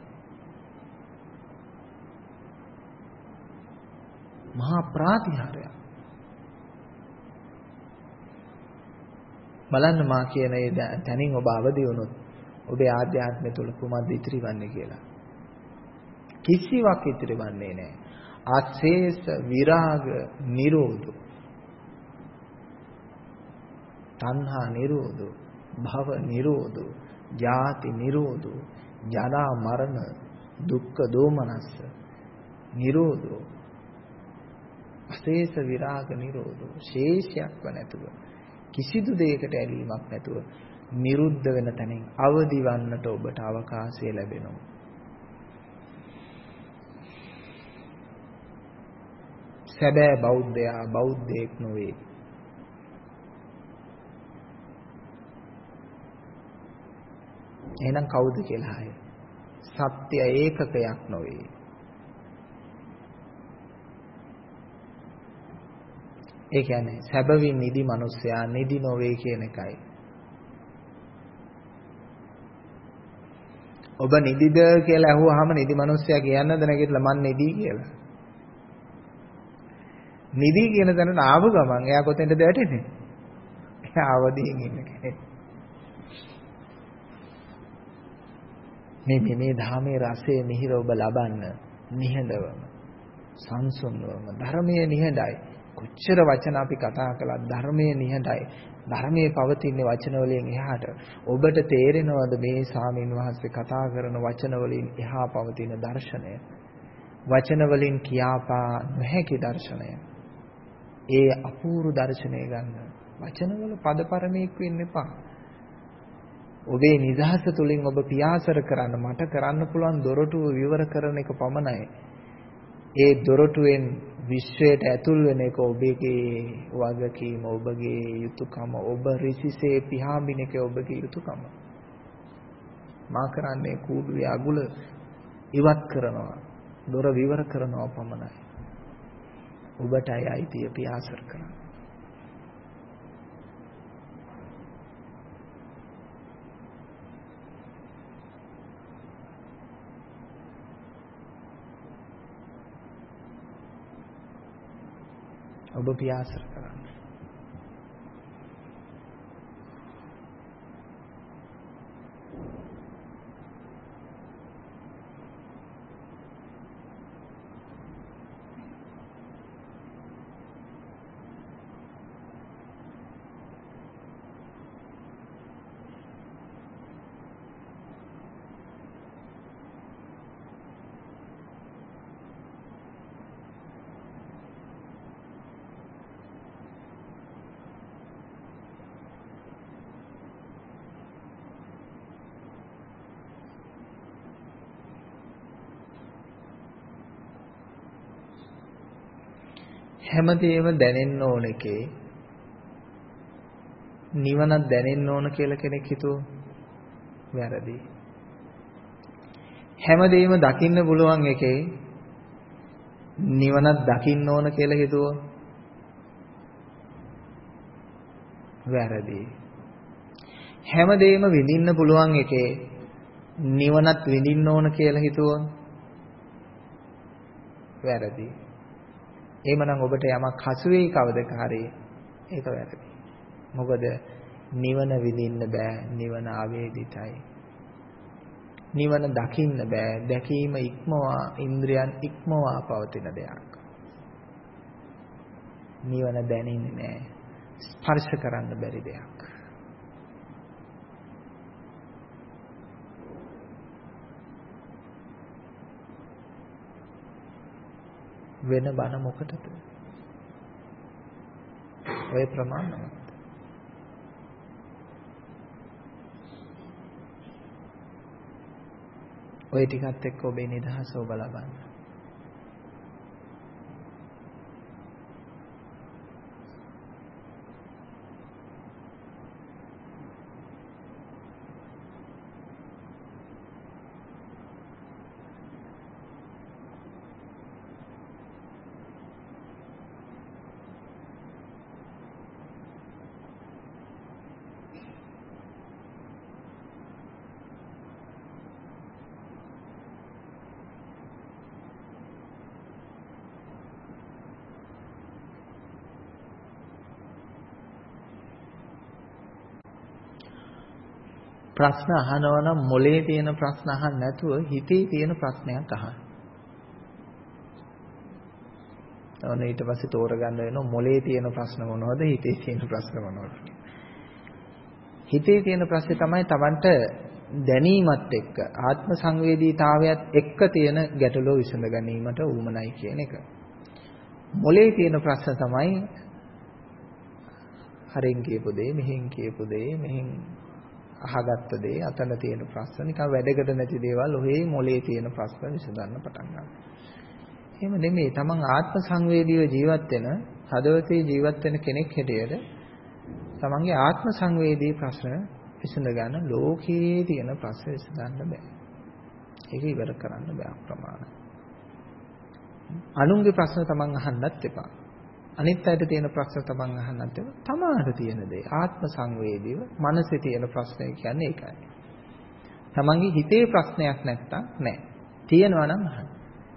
A: මහා ප්‍රාතිහාර්යයක්. බලන්න මා කියන ඒ තැනින් ඔබ අවදි වුණොත් ඔබේ ආධ්‍යාත්මය තුළ කුමක්ද ඉතිරි වන්නේ කියලා. කිසිවක් ඉතිරි වන්නේ නැහැ. අශේෂ විරාග නිරෝධ. තණ්හා නිරෝධ, භව නිරෝධ, ජාති නිරෝධ, ජරා මරණ, දුක්ඛ දෝමනස්ස නිරෝධ. අශේෂ විරාග නිරෝධ. ශේෂයක්ව නැතුව කිසිදු දෙයකට ඇලීමක් නැතුව නිරුද්ධ වෙන තැනින් අවදි වන්නට ඔබට අවකාශය ලැබෙනවා. සැබෑ බෞද්ධයා බෞද්ධයෙක් නොවේ. එහෙනම් කවුද කියලා අහයි. සත්‍ය ඒකකයක් නොවේ. ඒ කියන්නේ සැබවින් නිදි මිනිසයා නිදි නොවේ කියන එකයි. ඔබ නිදිද කියලා අහුවාම නිදි මිනිසයා කියන්නද නැගිටලා මං නිදි කියලා. නිදි කියන තැනට ආව ගමන් එයා කොතෙන්ද වැටෙන්නේ? එයා අවදියෙන් ඉන්න කෙනෙක්. මේ ධාමයේ රසය මිහිර ඔබ ලබන්න නිහඬවම සංසුන්වම ධර්මයේ නිහඬයි. කොච්චර වචන අපි කතා කළත් ධර්මයේ නිහඬයි. ධර්මයේ පවතින වචන වලින් එහාට ඔබට තේරෙනවද මේ ස්වාමීන් වහන්සේ කතා කරන වචන වලින් එහා පවතින දර්ශනය? වචන වලින් කියාපා නොහැකි දර්ශනය. ඒ අපූර්ව දර්ශනය ගන්න. වචනවල පදපරමේක් වෙන්න එපා. ඔබේ නිදහස තුලින් ඔබ පියාසර කරන්න මට කරන්න පුළුවන් දොරටුව විවර කරන එක පමණයි. ඒ දොරටුවෙන් විශ්වයට ඇතුල් වෙන එක ඔබගේ වගකීම, ඔබගේ යුතුයකම, ඔබ ඍෂිසේ පියාඹින එක ඔබගේ යුතුයකම. මා කරන්නේ කූඩුවේ අගුල ඉවත් කරනවා, දොර විවර කරනවා පමණයි. ඔබටයි අයිතිය පියාසර කරන්න. ඔබ පියාසර කරන්න. හැමදේම දැනෙන්න ඕන එකේ නිවනක් දැනෙන්න ඕන කියලා කෙනෙක් හිතුවොත් වැරදි. හැමදේම දකින්න පුළුවන් එකේ නිවනක් දකින්න ඕන කියලා හිතුවොත් වැරදි. හැමදේම විඳින්න පුළුවන් එකේ නිවනත් විඳින්න ඕන කියලා හිතුවොත් වැරදි. එහෙමනම් ඔබට යමක් හසු වෙයි කවදක හරි ඒක වැරදි. මොකද නිවන විඳින්න බෑ, නිවන අවේදිතයි. නිවන දකින්න බෑ, දැකීම ඉක්මවා ඉන්ද්‍රියන් ඉක්මවා පවතින දෙයක්. නිවන දැනෙන්නේ නෑ, ස්පර්ශ කරන්න බැරි දෙයක්. වෙන බන මොකටද? ඔය ප්‍රමාණවත්. ඔය ටිකත් එක්ක ඔබේ නිදහස ඔබ ලබන්න. ප්‍රශ්න අහනවා නම් මොලේ තියෙන ප්‍රශ්න අහන්න නැතුව හිතේ තියෙන ප්‍රශ්නයක් අහන්න. ඔන්න ඊට පස්සේ තෝරගන්න වෙනවා මොලේ තියෙන ප්‍රශ්න මොනවද, හිතේ තියෙන ප්‍රශ්න මොනවද. හිතේ තියෙන ප්‍රශ්නේ තමයි Tamanට දැනීමත් එක්ක ආත්ම සංවේදීතාවයත් එක්ක තියෙන ගැටලුව විසඳ ගැනීමට උවමනයි කියන එක. මොලේ තියෙන ප්‍රශ්න තමයි හරින් කියපු දේ, මෙහෙන් කියපු දේ, මෙහෙන් අහගත්ත දේ, අතන තියෙන ප්‍රශ්න, නිකන් වැඩකට නැති දේවල් ඔහේ මොලේ තියෙන ප්‍රශ්න විසඳන්න පටන් ගන්නවා. එහෙම නෙමෙයි. තමන් ආත්ම සංවේදීව ජීවත් වෙන, හදවතේ ජීවත් වෙන කෙනෙක් හැටියට තමන්ගේ ආත්ම සංවේදී ප්‍රශ්න විසඳ ගන්න, ලෝකයේ තියෙන ප්‍රශ්න විසඳන්න බෑ. ඒක ඉවර කරන්න බෑ අප්‍රමාණ. අනුන්ගේ ප්‍රශ්න තමන් අහන්නත් එපා. අනිත් අයට තියෙන ප්‍රශ්න තමන් අහන්නත් එපා. තමාට තියෙන දේ ආත්ම සංවේදීව මනසේ තියෙන ප්‍රශ්නය කියන්නේ ඒකයි. තමන්ගේ හිතේ ප්‍රශ්නයක් නැත්තම් නෑ. තියෙනවා නම් අහන්න.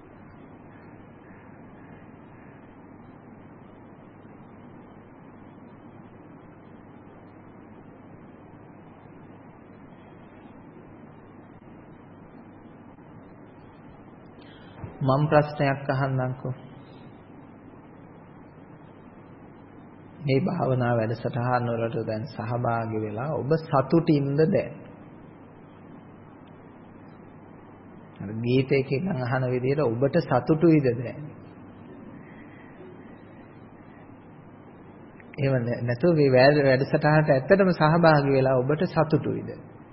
A: මම ප්‍රශ්නයක් අහන්නම්කෝ. මේ භාවනා වැඩසටහන් වලට දැන් සහභාගී වෙලා ඔබ සතුටින්ද දැන්? අර ගීතයකින් අහන විදිහට ඔබට සතුටුයිද දැන්? එහෙම නැතුව මේ වැඩසටහනට ඇත්තටම සහභාගී වෙලා ඔබට සතුටුයිද?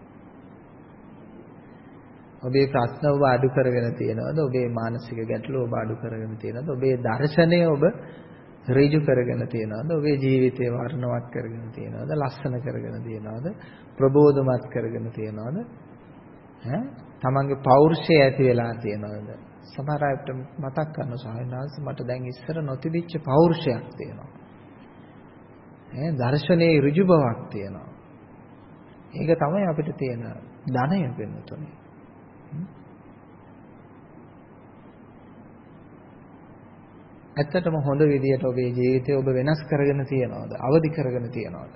A: ඔබේ ප්‍රශ්න ඔබ අඩු කරගෙන තියෙනවද? ඔබේ මානසික ගැටලු ඔබ අඩු කරගෙන තියෙනවද? ඔබේ දර්ශනය ඔබ ඍජු කරගෙන තියෙනවද? ඔබේ ජීවිතය වර්ණවත් කරගෙන තියෙනවද? ලස්සන කරගෙන තියෙනවද? ප්‍රබෝධමත් කරගෙන තියෙනවද? තමන්ගේ පෞරුෂය ඇති වෙලා තියෙනවද? සමහර අයට මතක් කරන සාහිණාංශ මට දැන් ඉස්සර නොතිබිච්ච පෞරුෂයක් තියෙනවා. දර්ශනයේ ඍජු බවක් තියෙනවා. ඒක තමයි අපිට තියෙන ධනය වෙනතුනේ. ඇත්තටම හොඳ විදියට ඔබේ ජීවිතය ඔබ වෙනස් කරගෙන තියනවද? අවදි කරගෙන තියනවද?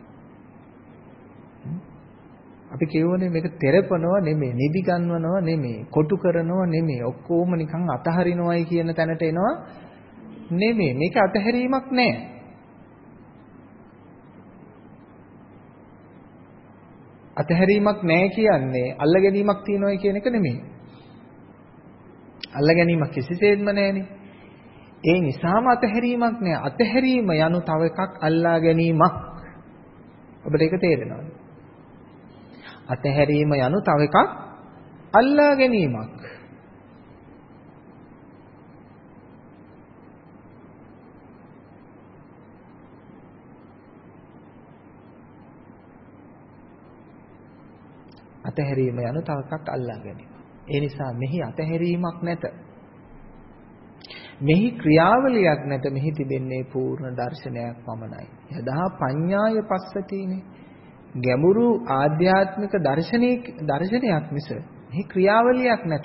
A: අපි කියවනේ මේක තෙරපනවා නෙමෙයි, නිදි ගන්නවනවා නෙමෙයි, කොටු කරනවා නෙමෙයි, ඔක්කොම නිකන් අතහරිනවයි කියන තැනට එනවා නෙමෙයි. මේක අතහැරීමක් නෑ. අතහැරීමක් නෑ කියන්නේ අල්ල ගැනීමක් තියනවායි කියන එක නෙමෙයි. අල්ල ගැනීමක් කිසිසේත්ම නෑනේ. ඒ නිසාම අතහැරීමක් නෑ. අතහැරීම යනු තව එකක් අල්ලා ගැනීමක්. ඔබට ඒක තේරෙනවද? අතහැරීම යනු තව එකක් අල්ලා ගැනීමක්. අතහැරීම යනු තව එකක් අල්ලා ගැනීම. ඒ නිසා මෙහි අතහැරීමක් නැත. මෙහි ක්‍රියාවලියක් නැත. මෙහි තිබෙන්නේ පූර්ණ දර්ශනයක් පමණයි. යදා පඤ්ඤාය පස්සතිනේ. ගැඹුරු ආධ්‍යාත්මික දර්ශනයක් මිස මෙහි ක්‍රියාවලියක් නැත.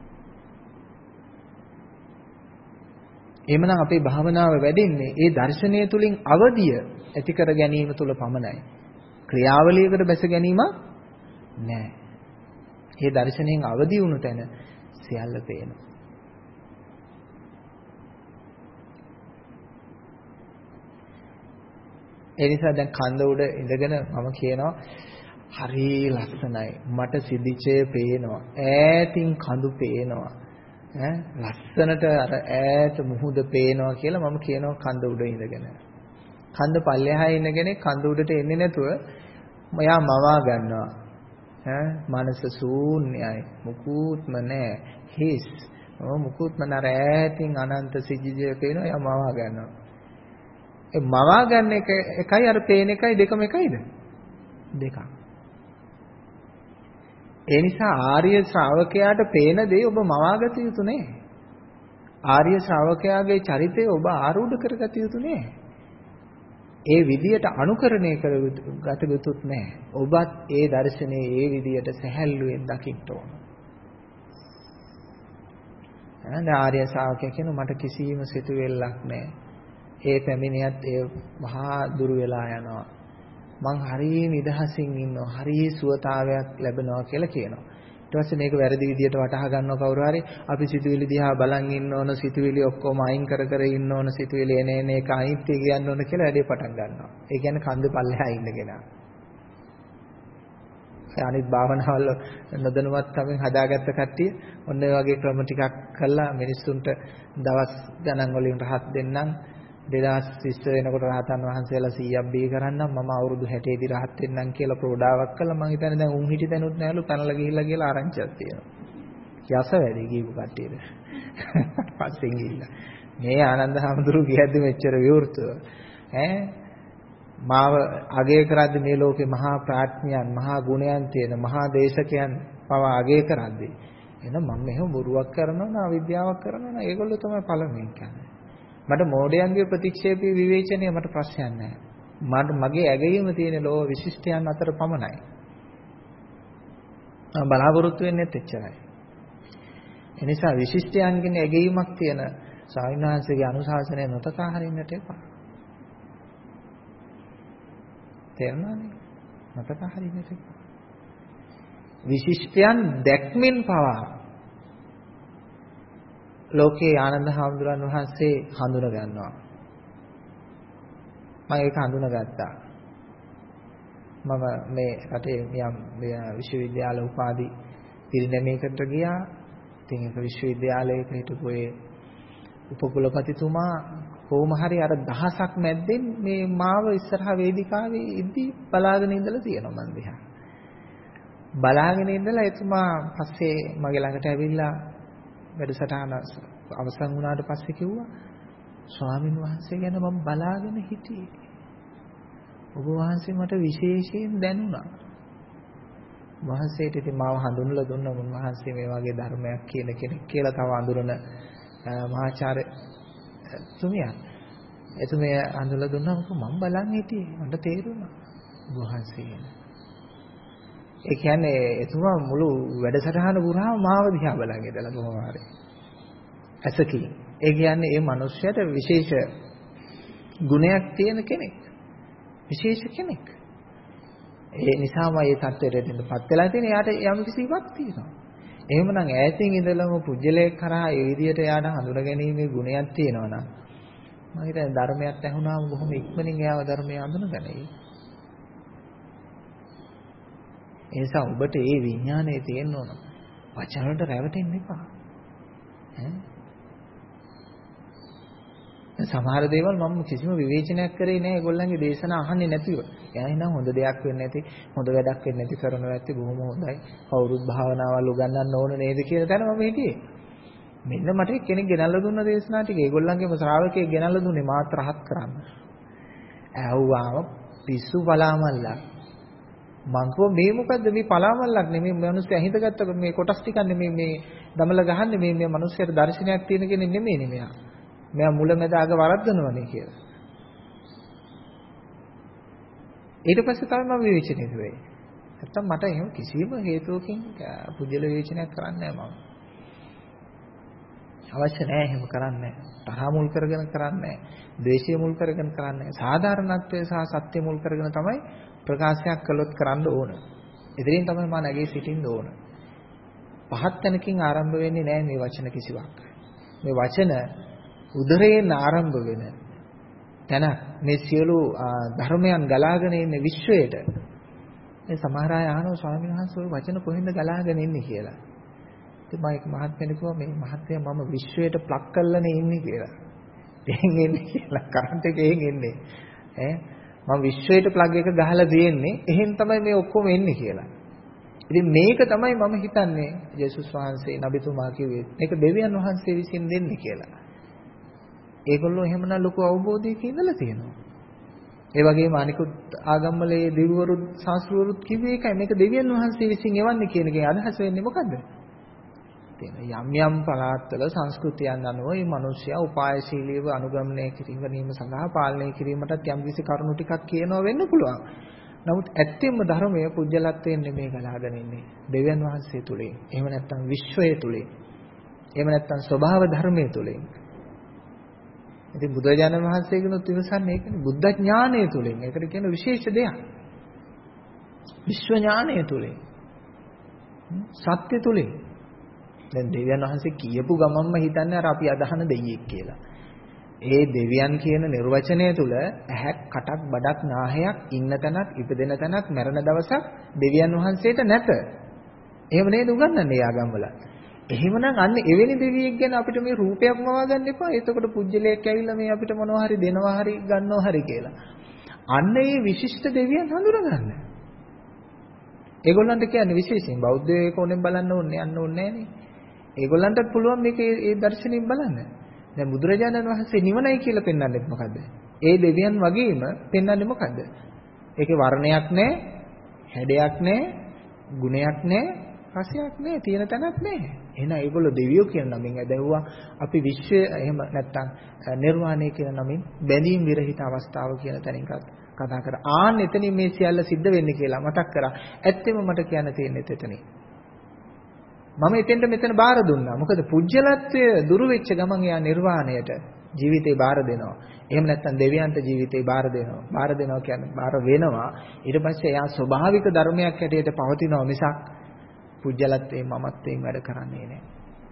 A: එhmenan අපේ භාවනාව වැඩෙන්නේ ඒ දර්ශනය තුලින් අවදිය ඇති කර ගැනීම තුල පමණයි. ක්‍රියාවලියකට බැස ගැනීමක් නැහැ. මේ දර්ශනයෙන් අවදි වුණු තැන සියල්ල පේනවා. ඒ නිසා දැන් කන්ද උඩ ඉඳගෙන මම කියනවා හරි ලස්සනයි. මට සිදිචය පේනවා. ඈතින් කඳු පේනවා. ලස්සනට අර ඈත මුහුද පේනවා කියලා මම කියනවා කන්ද උඩ ඉඳගෙන. කන්ද පල්ලෙහා ඉන්නගෙන කන්ද උඩට එන්නේ නැතුව මයා මවා ගන්නවා. මනස ශූන්‍යයි. මුකුත්ම නැහැ. හිස්. මුකුත්ම නැර ඈතින් අනන්ත සිජිජය පේනවා. යා මවා ගන්නවා. ඒ මවා ගන්න එකයි අර පේන එකයි දෙකම එකයිද? දෙකක්. ඒ නිසා ආර්ය ශ්‍රාවකයාට පේන දේ ඔබ මවාගත යුතු නෑ. ආර්ය ශ්‍රාවකයාගේ චරිතය ඔබ ආරූඪ කරගත යුතු නෑ. ඒ විදියට අනුකරණය කරගත යුතුත් නෑ. ඔබත් ඒ දර්ශනේ ඒ විදියට සැහැල්ලුවෙන් දකින්න ඕන. ආර්ය ශ්‍රාවකයා කියන මට කිසිම සිතුවිල්ලක් නෑ. ඒ පැමිණියත් ඒ මහා දුරු වෙලා යනවා. මං හරිය නිදහසින් ඉන්නවා. හරිය සුවතාවයක් ලැබෙනවා කියලා කියනවා. ඊට පස්සේ මේක වැරදි විදියට වටහා ගන්නව කවුරු හරි අපි සිතුවිලි දිහා බලන් ඉන්න ඕන, සිතුවිලි ඔක්කොම අයින් කර කර ඉන්න ඕන, සිතුවිලි එන එක අනිත්‍ය කියන්න ඕන කියලා වැඩේ පටන් ගන්නවා. ඒ කියන්නේ කන්ද පල්ලෙහා ඉන්නගෙන. අනිත් භාවනාවල නොදැනුවත් කමින් හදාගත්ත කට්ටිය ඔන්න ඔය වගේ ක්‍රම ටිකක් කළා මිනිස්සුන්ට දවස් ගණන් වලින් රහත් දෙන්නම් 2020 වෙනකොට රහතන් වහන්සේලා 100ක් බිහි කරන්නම් මම අවුරුදු 60 දී රහත් වෙන්නම් කියලා ප්‍රෝඩාවක් කළා. මම හිතන්නේ දැන් උන් හිටි තැනුත් නැහැලු පැනලා ගිහිල්ලා කියලා ආරංචියක් තියෙනවා. යස වැඩි කියපු කට්ටියට. පස්සෙන් ගිහිල්ලා. මේ ආනන්ද හැමතුරු කියද්දි මෙච්චර විවෘතව මාව අගය කරද්දි මේ ලෝකේ මහා ප්‍රඥයන්, මහා ගුණයන් තියෙන මහා දේශකයන් පවා අගය කරද්දි එහෙනම් මම මෙහෙම බොරුවක් කරනවා නා අවිද්‍යාවක් කරනවා නා ඒගොල්ලෝ තමයි පළමුවෙන් කියන්නේ. මට මෝඩයන්ගේ ප්‍රතික්ෂේපී විවේචනය මට ප්‍රශ්නයක් නැහැ. මගේ ඇගීම තියෙන ලෝක විශිෂ්ටයන් අතර පමණයි. මම බලාපොරොත්තු වෙන්නේ එච්චරයි. ඒ නිසා විශිෂ්ටයන්ගෙන් ඇගීමක් තියෙන ස්වාමීන් වහන්සේගේ අනුශාසනය නොතකා හරින්නට එපා. තේරුණානේ? නොතකා හරින්නට එපා. විශිෂ්ටයන් දැක්මින් පවා ලෝකේ ආනන්ද හාමුදුරන් වහන්සේ හඳුන ගන්නවා. මම ඒක හඳුනගත්තා. මම මේ රටේ යම් විශ්වවිද්‍යාල උපාධි පිරිනැමීමකට ගියා. ඉතින් ඒක විශ්වවිද්‍යාලයක හිටපු ඒ උපකුලපතිතුමා කොහොම හරි අර දහසක් මැද්දෙන් මේ මාව ඉස්සරහා වේදිකාවේ ඉද්දි බලාගෙන ඉඳලා තියෙනවා මන් දිහා. බලාගෙන ඉඳලා එතුමා පස්සේ මගේ ළඟට ඇවිල්ලා වැඩසටහන අවසන් වුණාට පස්සේ කිව්වා ස්වාමින් වහන්සේ ගැන මම බලාගෙන හිටියේ. ඔබ වහන්සේ මට විශේෂයෙන් දැනුණා. වහන්සේට ඉතින් මාව හඳුන්වලා දුන්න උන්වහන්සේ මේ වගේ ධර්මයක් කියන කෙනෙක් කියලා තව අඳුරන මහාචාර්ය තුමියා. එතුමිය හඳුන්වලා දුන්නා මම බලන් හිටියේ. මට තේරුණා වහන්සේ ගැන. ඒ කියන්නේ එතුමා මුළු වැඩසටහන පුරාම මාව දිහා බලන් ඉඳලා කොහොම හරි. ඇසකින්. ඒ කියන්නේ මේ මිනිස්සයාට විශේෂ ගුණයක් තියෙන කෙනෙක්. විශේෂ කෙනෙක්. ඒ නිසාම මේ தත්ත්වයට එන්නපත් වෙලා තියෙන යාට යම් කිසිවක් තියෙනවා. එහෙමනම් ඈතින් ඉඳලම පුජ්‍යලේ කරා ඒ විදිහට යාට හඳුනගැනීමේ ගුණයක් තියෙනවා නම් මම හිතන්නේ ධර්මයක් ඇහුණාම බොහොම ඉක්මනින් එයාව ධර්මය හඳුනගනී. ඒ නිසා ඔබට මේ විඥානය තියෙන්න ඕන. වචන වලට රැවටෙන්න එපා. සමහර දේවල් මම කිසිම විවේචනයක් කරේ නැහැ ඒගොල්ලන්ගේ දේශනා අහන්නේ නැතිව. එයානම් හොඳ දෙයක් වෙන්නේ නැති, හොඳ වැඩක් වෙන්නේ නැති කරනවා ඇත්තේ බොහොම හොඳයි. කවුරුත් භාවනාවල් උගන්වන්න ඕන නේද කියන තැන මම හිටියේ. මෙන්න මට කෙනෙක් ගෙනල්ලා දුන්න දේශනා ටික ඒගොල්ලන්ගේම ශ්‍රාවකයෙක් ගෙනල්ලා දුන්නේ මාත් රහත් කරන්න. ඇහුවාම පිස්සු බලාමල්ලා. මං කෝ මේ මොකද්ද මේ පලාමල්ලක් නෙමෙයි මිනිස්සු ඇහිඳගත්ත මේ කොටස් ටිකක් නෙමෙයි මේ දමල ගහන්නේ මේ මිනිස්සුන්ට දර්ශනයක් තියෙන කෙනෙක් නෙමෙයි මෙයා. මෙයා මුලැමැදාග වරද්දනවනේ කියලා. ඊට පස්සේ තමයි මම විවේචනය කළේ. නැත්තම් මට එහෙම කිසිම හේතුවකින් පුජ්‍යල විවේචනයක් කරන්නේ නැහැ මම. අවශ්‍ය නැහැ එහෙම කරන්නේ. තරහ මුල් කරගෙන කරන්නේ. ද්වේෂය මුල් කරගෙන කරන්නේ. සාධාරණත්වය සහ සත්‍ය මුල් කරගෙන තමයි ප්‍රකාශයක් කළොත් කරන්න ඕන. ඉතින් තමයි මම නැගී සිටින්න ඕන. පහත් තැනකින් ආරම්භ වෙන්නේ නැහැ මේ වචන කිසිවක්. මේ වචන උදරයෙන් ආරම්භ වෙන තැන මේ සියලු ධර්මයන් ගලාගෙන ඉන්නේ විශ්වයට. මේ සමහර අය අහනවා ස්වාමීන් වහන්සේ ওই වචන කොහෙන්ද ගලාගෙන ඉන්නේ කියලා. ඉතින් මම ඒක මහත්මයෙක් කිව්වා මේ මහත්මයා මම විශ්වයට ප්ලග් කරලානේ ඉන්නේ කියලා. එහෙන් එන්නේ කියලා කරන්ට් එකෙන් එන්නේ. මම විශ්වයට ප්ලග් එක ගහලා තියෙන්නේ. එහෙන් තමයි මේ ඔක්කොම එන්නේ කියලා. ඉතින් මේක තමයි මම හිතන්නේ යේසුස් වහන්සේ නබිතුමා කිව්වේ. මේක දෙවියන් වහන්සේ විසින් දෙන්නේ කියලා. ඒගොල්ලෝ එහෙමනම් ලොකු අවබෝධයක ඉඳලා තියෙනවා. ඒ වගේම අනිකුත් ආගම්වලේ දෙවිවරුත් ශාස්ත්‍රවරුත් කිව්වේ ඒකයි. මේක දෙවියන් වහන්සේ විසින් එවන්නේ කියන එකේ අදහස වෙන්නේ මොකද්ද? යම් යම් පළාත්වල සංස්කෘතියන් අනුව මේ මිනිස්සයා උපායශීලීව අනුගමනය කිරීම සඳහා පාලනය කිරීමටත් යම් කිසි කරුණු ටිකක් කියනවා වෙන්න පුළුවන්. නමුත් ඇත්තෙන්ම ධර්මයේ පුජ්‍යලත්වයෙන් නෙමෙයි ගලාගෙන ඉන්නේ. දෙවියන් වහන්සේ තුලින්. එහෙම නැත්නම් විශ්වය තුලින්. එහෙම නැත්නම් ස්වභාව ධර්මයේ තුලින්. ඉතින් බුදුරජාණන් වහන්සේගෙනුත් විමසන්නේ ඒකනේ බුද්ධ ඥානය තුලින්. ඒකට කියන විශේෂ දෙයක්. විශ්ව ඥානය තුලින්. සත්‍ය තුලින්. දැන් දෙවියන් වහන්සේ කියපු ගමන්ම හිතන්නේ අර අපි අදහන දෙයියෙක් කියලා. ඒ දෙවියන් කියන නිර්වචනය තුල ඇහක් කටක් බඩක් නාහයක් ඉන්න තැනක් ඉපදෙන තැනක් මැරෙන දවසක් දෙවියන් වහන්සේට නැත. එහෙම නේද උගන්වන්නේ ආගම්වල. එහෙමනම් අන්න එවැනි දෙවියෙක් ගැන අපිට මේ රූපයක් මවා ගන්න එපා. එතකොට පුජ්‍යලයක් ඇවිල්ලා මේ අපිට මොනවා හරි දෙනවා හරි ගන්නවා හරි කියලා. අන්න ඒ විශිෂ්ට දෙවියන් හඳුනගන්න. ඒගොල්ලන්ට කියන්නේ විශේෂයෙන් බෞද්ධයෝ ඒක ඕනෙන් බලන්න ඕනේ යන්න ඕනේ නෑනේ. ඒගොල්ලන්ටත් පුළුවන් මේක ඒ දර්ශනයෙන් බලන්න. දැන් බුදුරජාණන් වහන්සේ නිවනයි කියලා පෙන්වන්නේ මොකද්ද? ඒ දෙවියන් වගේම පෙන්වන්නේ මොකද්ද? ඒකේ වර්ණයක් නැහැ, හැඩයක් නැහැ, ගුණයක් නැහැ, රසයක් නැහැ, තියෙන තැනක් නැහැ. එහෙනම් ඒගොල්ලෝ දෙවියෝ කියන නමින් ඇදහුවා. අපි විශ්වය එහෙම නැත්තම් නිර්වාණය කියන නමින් බැඳීම් විරහිත අවස්ථාව කියන තැනින් කතා කරා. ආන්න එතනින් මේ සියල්ල සිද්ධ වෙන්නේ කියලා මතක් කරා. ඇත්තෙම මට කියන්න තියෙන්නේ එතනින්. මම එතෙන්ට මෙතන බාර දුන්නා. මොකද පුජ්‍යලත්වය දුරු වෙච්ච ගමන් එයා නිර්වාණයට ජීවිතේ බාර දෙනවා. එහෙම නැත්නම් දෙවියන්ට ජීවිතේ බාර දෙනවා. බාර දෙනවා කියන්නේ බාර වෙනවා. ඊට පස්සේ එයා ස්වභාවික ධර්මයක් හැටියට පවතිනවා මිසක් පුජ්‍යලත්වයෙන් මමත්වයෙන් වැඩ කරන්නේ නැහැ.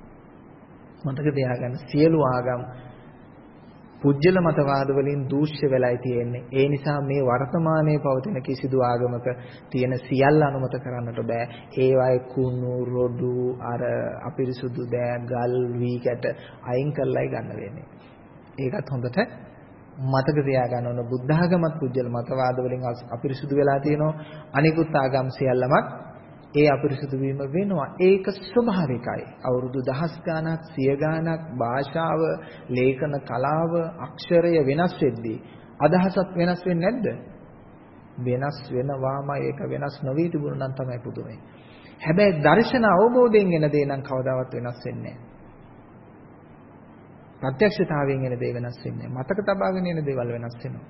A: මතක තියාගන්න සියලු ආගම් පුජ්‍යල මතවාද වලින් දූෂ්‍ය වෙලායි තියෙන්නේ. ඒ නිසා මේ වර්තමානයේ පවතින කිසිදු ආගමක තියෙන සියල්ල අනුමත කරන්නට බෑ. ඒවායේ කුණු රොඩු අර අපිරිසුදු දෑ ගල් වී කැට අයින් කරලායි ගන්න වෙන්නේ. ඒකත් හොඳට මතක තියාගන්න ඕන. බුද්ධ ආගමත් පුජ්‍යල මතවාද වලින් අපිරිසුදු වෙලා තියෙනවා. අනිකුත් ආගම් සියල්ලමත් ඒ අපිරිසුදු වීම වෙනවා. ඒක ස්වභාවිකයි. අවුරුදු දහස් ගාණක්, සිය ගාණක් භාෂාව, ලේඛන කලාව, අක්ෂරය වෙනස් වෙද්දී අදහසත් වෙනස් වෙන්නේ නැද්ද? වෙනස් වෙනවාමයි. ඒක වෙනස් නොවී තිබුණා නම් තමයි පුදුමයි. හැබැයි දර්ශන අවබෝධයෙන් එන දේ නම් කවදාවත් වෙනස් වෙන්නේ නැහැ. ප්‍රත්‍යක්ෂතාවයෙන් එන දේ වෙනස් වෙන්නේ නැහැ. මතක තබාගෙන එන දේවල් වෙනස් වෙනවා.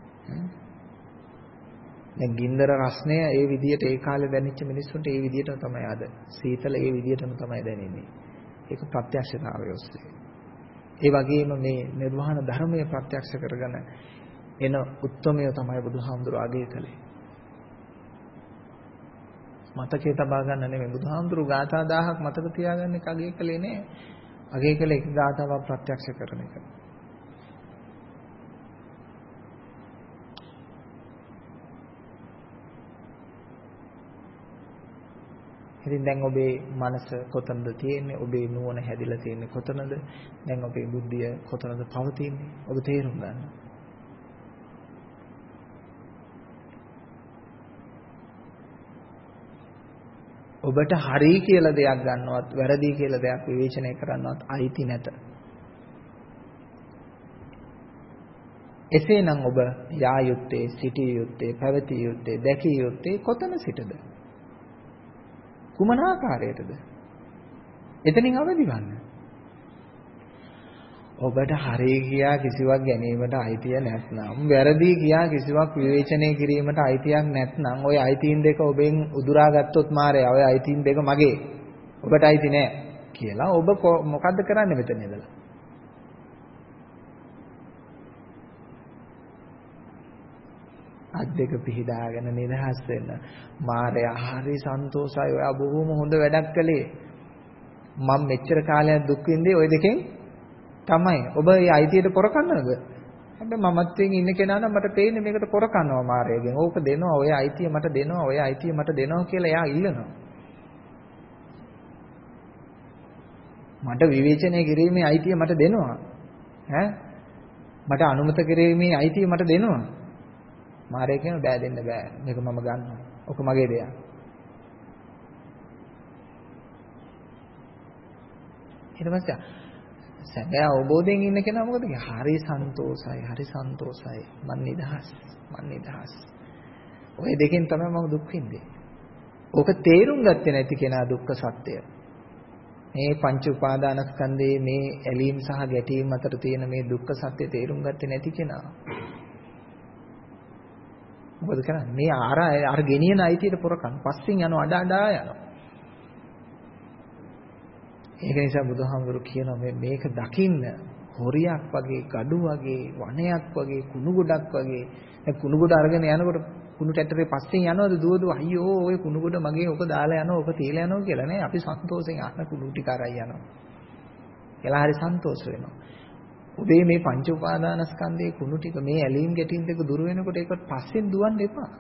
A: දැන් ගින්දර රස්නය ඒ විදිහට ඒ කාලේ දැනෙච්ච මිනිස්සුන්ට ඒ විදිහටම තමයි අද. සීතල ඒ විදිහටම තමයි දැනෙන්නේ. ඒක ප්‍රත්‍යක්ෂතාවය ඔස්සේ. ඒ වගේම මේ නිර්වාණ ධර්මය ප්‍රත්‍යක්ෂ කරගෙන එන උත්මය තමයි බුදුහාමුදුරුවෝ අගය කළේ. මතකේ තබා ගන්න නෙමෙයි බුදුහාමුදුරුවෝ ගාථා 1000ක් මතක තියාගන්න එක අගය කළේ නෑ. අගය කළේ එක ගාථාවක් ප්‍රත්‍යක්ෂ කරන එක. ඉතින් දැන් ඔබේ මනස කොතනද තියෙන්නේ? ඔබේ නුවණ හැදිලා තියෙන්නේ කොතනද? දැන් ඔබේ බුද්ධිය කොතනද පවතින්නේ? ඔබ තේරුම් ගන්න. ඔබට හරි කියලා දෙයක් ගන්නවත්, වැරදි කියලා දෙයක් විවේචනය කරන්නවත් අයිති නැත. එසේනම් ඔබ යා යුත්තේ, සිටිය යුත්තේ, පැවතිය යුත්තේ, දැකිය යුත්තේ කොතන සිටද? කුමන ආකාරයටද? එතනින් අවදි වන්න. ඔබට හරි කියා කිසිවක් ගැනීමට අයිතිය නැත්නම් වැරදි කියා කිසිවක් විවේචනය කිරීමට අයිතියක් නැත්නම් ওই අයිතීන් දෙක ඔබෙන් උදුරා ගත්තොත් මාරයා ওই අයිතීන් දෙක මගේ ඔබට අයිති නෑ කියලා ඔබ මොකද්ද කරන්නේ මෙතන ඉඳලා? අත් දෙක පිහදාගෙන නිදහස් වෙන්න. මාරයා හරි සන්තෝෂයි. ඔයා බොහොම හොඳ වැඩක් කළේ. මම මෙච්චර කාලයක් දුක් විඳේ ওই දෙකෙන් තමයි. ඔබ මේ අයිතියට පොර කන්නවද? හැබැයි මමත්වෙන් ඉන්න කෙනා නම් මට පේන්නේ මේකට පොර කනවා මාරයාගෙන්. ඕක දෙනවා, ඔය අයිතිය මට දෙනවා, ඔය අයිතිය මට දෙනවා කියලා එයා ඉල්ලනවා. මට විවේචනය කිරීමේ අයිතිය මට දෙනවා. මට අනුමත කිරීමේ අයිතිය මට දෙනවා. මාරයා කියනවා බෑ දෙන්න බෑ. මේක මම ගන්නවා. ඔක මගේ දෙයක්. ඊට පස්සේ සැබෑ අවබෝධයෙන් ඉන්න කෙනා මොකද කියන්නේ? හරි සන්තෝසයි, හරි සන්තෝසයි. මන් නිදහස්, මන් නිදහස්. ඔය දෙකෙන් තමයි මම දුක් විඳින්නේ. ඕක තේරුම් ගත්තේ නැති කෙනා දුක්ඛ සත්‍යය. මේ පංච උපාදානස්කන්ධයේ මේ ඇලීම් සහ ගැටීම් අතර තියෙන මේ දුක්ඛ සත්‍ය තේරුම් ගත්තේ නැති කෙනා මොකද කරන්නේ? මේ අර ගෙනියන අයිතියට පොරකන් පස්සෙන් යනවා අඬ යනවා. ඒක නිසා බුදුහාමුදුරු කියනවා මේක දකින්න හොරියක් වගේ, gadu වගේ, වනයක් වගේ, කුණු ගොඩක් වගේ. දැන් කුණු ගොඩ අරගෙන යනකොට කුණු ටැටරේ පස්සෙන් යනවද දුවද අයියෝ ඔය කුණු ගොඩ මගේ ඔක දාලා යනවා, ඔක තියලා යනවා කියලා නේ. අපි සන්තෝෂෙන් අහන කුණු ටික අරයි යනවා. එලා හරි සන්තෝෂ වෙනවා. ඔබේ මේ පංච උපාදානස්කන්ධයේ කුණු ටික මේ ඇලීම් ගැටීම් දෙක දුර වෙනකොට ඒකට පස්සෙන් දුවන්න එපා.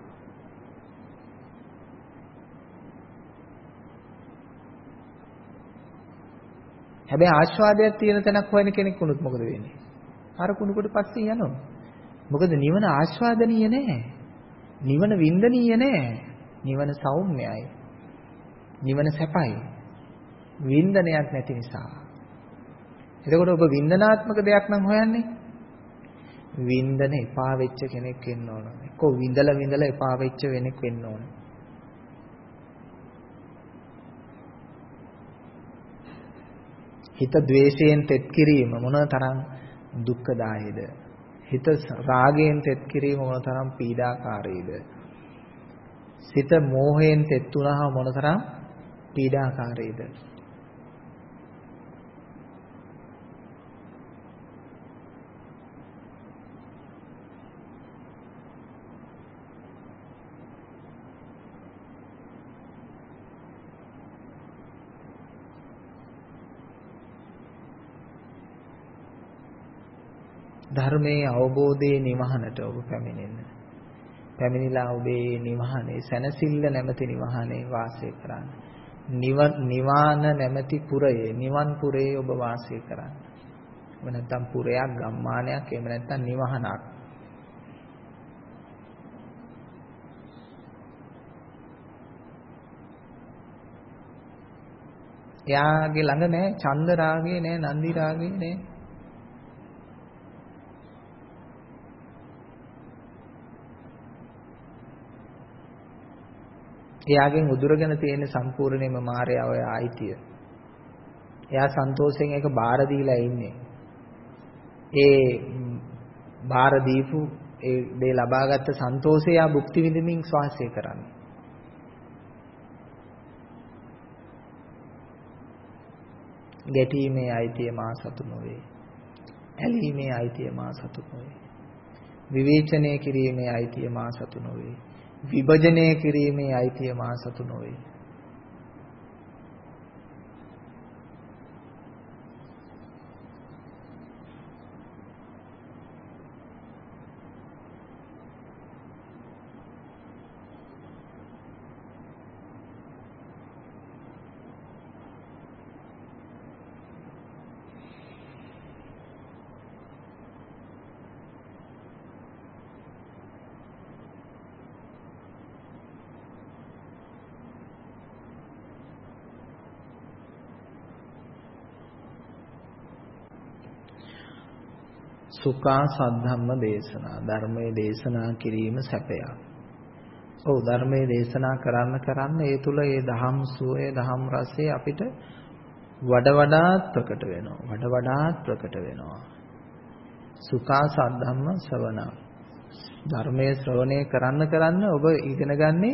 A: හැබැයි ආස්වාදයක් තියෙන තැනක් හොයන කෙනෙක් වුණොත් මොකද වෙන්නේ? අර කුණු කොට පස්සෙන් යනවා. මොකද නිවන ආස්වාදනීය නෑ. නිවන වින්දනීය නෑ. නිවන සෞම්‍යයි. නිවන සැපයි. වින්දනයක් නැති නිසා. එතකොට ඔබ වින්දනාත්මක දෙයක් නම් හොයන්නේ. වින්දන එපා වෙච්ච කෙනෙක් වෙන්න ඕන. එක්ක විඳලා එපා වෙච්ච කෙනෙක් වෙන්න ඕන. හිත ද්වේෂයෙන් තෙත් කිරීම මොන තරම් දුක්ඛදායීද? හිත රාගයෙන් තෙත් කිරීම මොන තරම් පීඩාකාරීද? සිත මෝහයෙන් තෙත් වුණාම මොන තරම් පීඩාකාරීද? ධර්මයේ අවබෝධයේ නිවහනට ඔබ පැමිණෙන්න. පැමිණිලා ඔබේ නිවහනේ සැනසෙල්ල නැමැති නිවහනේ වාසය කරන්න. නිවාන නැමැති පුරයේ නිවන් පුරයේ ඔබ වාසය කරන්න. ඔබ නැත්තම් පුරයක් ගම්මානයක් එහෙම නැත්තම් නිවහනක්. එයාගේ ළඟ නෑ චන්ද රාගේ නෑ නන්දි රාගේ නෑ. එයාගෙන් උදුරගෙන තියෙන සම්පූර්ණයෙන්ම මායя ඔය ආයිතිය. එයා සන්තෝෂයෙන් ඒක බාර දීලා ඉන්නේ. ඒ බාර දීපු ඒ දේ ලබාගත් සන්තෝෂය යා භුක්ති විඳින්මින් වාසය කරන්නේ. ගැටීමේ අයිතිය මා සතු නොවේ. ඇලීමේ අයිතිය මා සතු නොවේ. විවේචනය කිරීමේ අයිතිය මා සතු නොවේ. විභජනය කිරීමේ අයිතිය මා සතු නොවේ. සුඛා සද්ධම්ම දේශනා ධර්මයේ දේශනා කිරීම සැපයක්. ඔව් ධර්මයේ දේශනා කරන්න ඒ තුල ඒ දහම් සුවය දහම් රසය අපිට වඩාත් ප්‍රකට වෙනවා. වඩාත් ප්‍රකට වෙනවා. සුඛා සද්ධම්ම ශ්‍රවණ. ධර්මයේ ශ්‍රවණය කරන්න ඔබ ඉගෙන ගන්නේ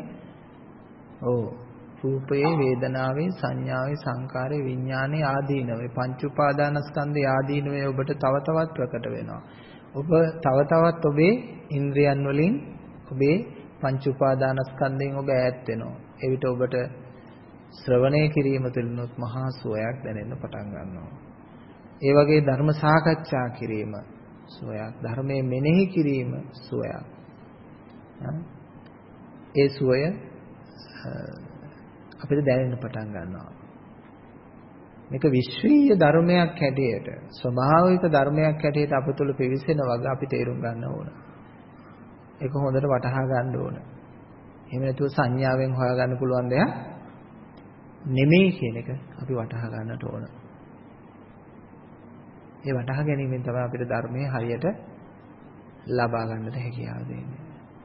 A: රූපයේ, වේදනාවේ, සංඥාවේ, සංකාරයේ, විඥානයේ ආදීනවේ පංච උපාදානස්කන්ධයේ ආදීනවේ ඔබට තව තවත් ප්‍රකට වෙනවා. ඔබ තව තවත් ඔබේ ඉන්ද්‍රියන් වලින් ඔබේ පංච උපාදානස්කන්ධයෙන් ඔබ ඈත් වෙනවා. එවිට ඔබට ශ්‍රවණය කිරීම තුළිනුත් මහා සුවයක් දැනෙන්න පටන් ගන්නවා. ඒ වගේ ධර්ම සාකච්ඡා කිරීම සුවයක්, ධර්මයේ මෙනෙහි කිරීම සුවයක්. ඒ සුවය අපිට දැනෙන්න පටන් ගන්නවා. මේක විශ්වීය ධර්මයක් හැටියට, ස්වභාවික ධර්මයක් හැටියට අප තුළ පිවිසෙන වගේ අපි තේරුම් ගන්න ඕන. ඒක හොඳට වටහා ගන්න ඕන. එහෙම නැතුව සංඥාවෙන් හොයාගන්න පුළුවන් දෙයක් නෙමෙයි කියන එක අපි වටහා ගන්නට ඕන. ඒ වටහා ගැනීමෙන් තමයි අපිට ධර්මයේ හරියට ලබා ගන්නට හැකියාව දෙන්නේ.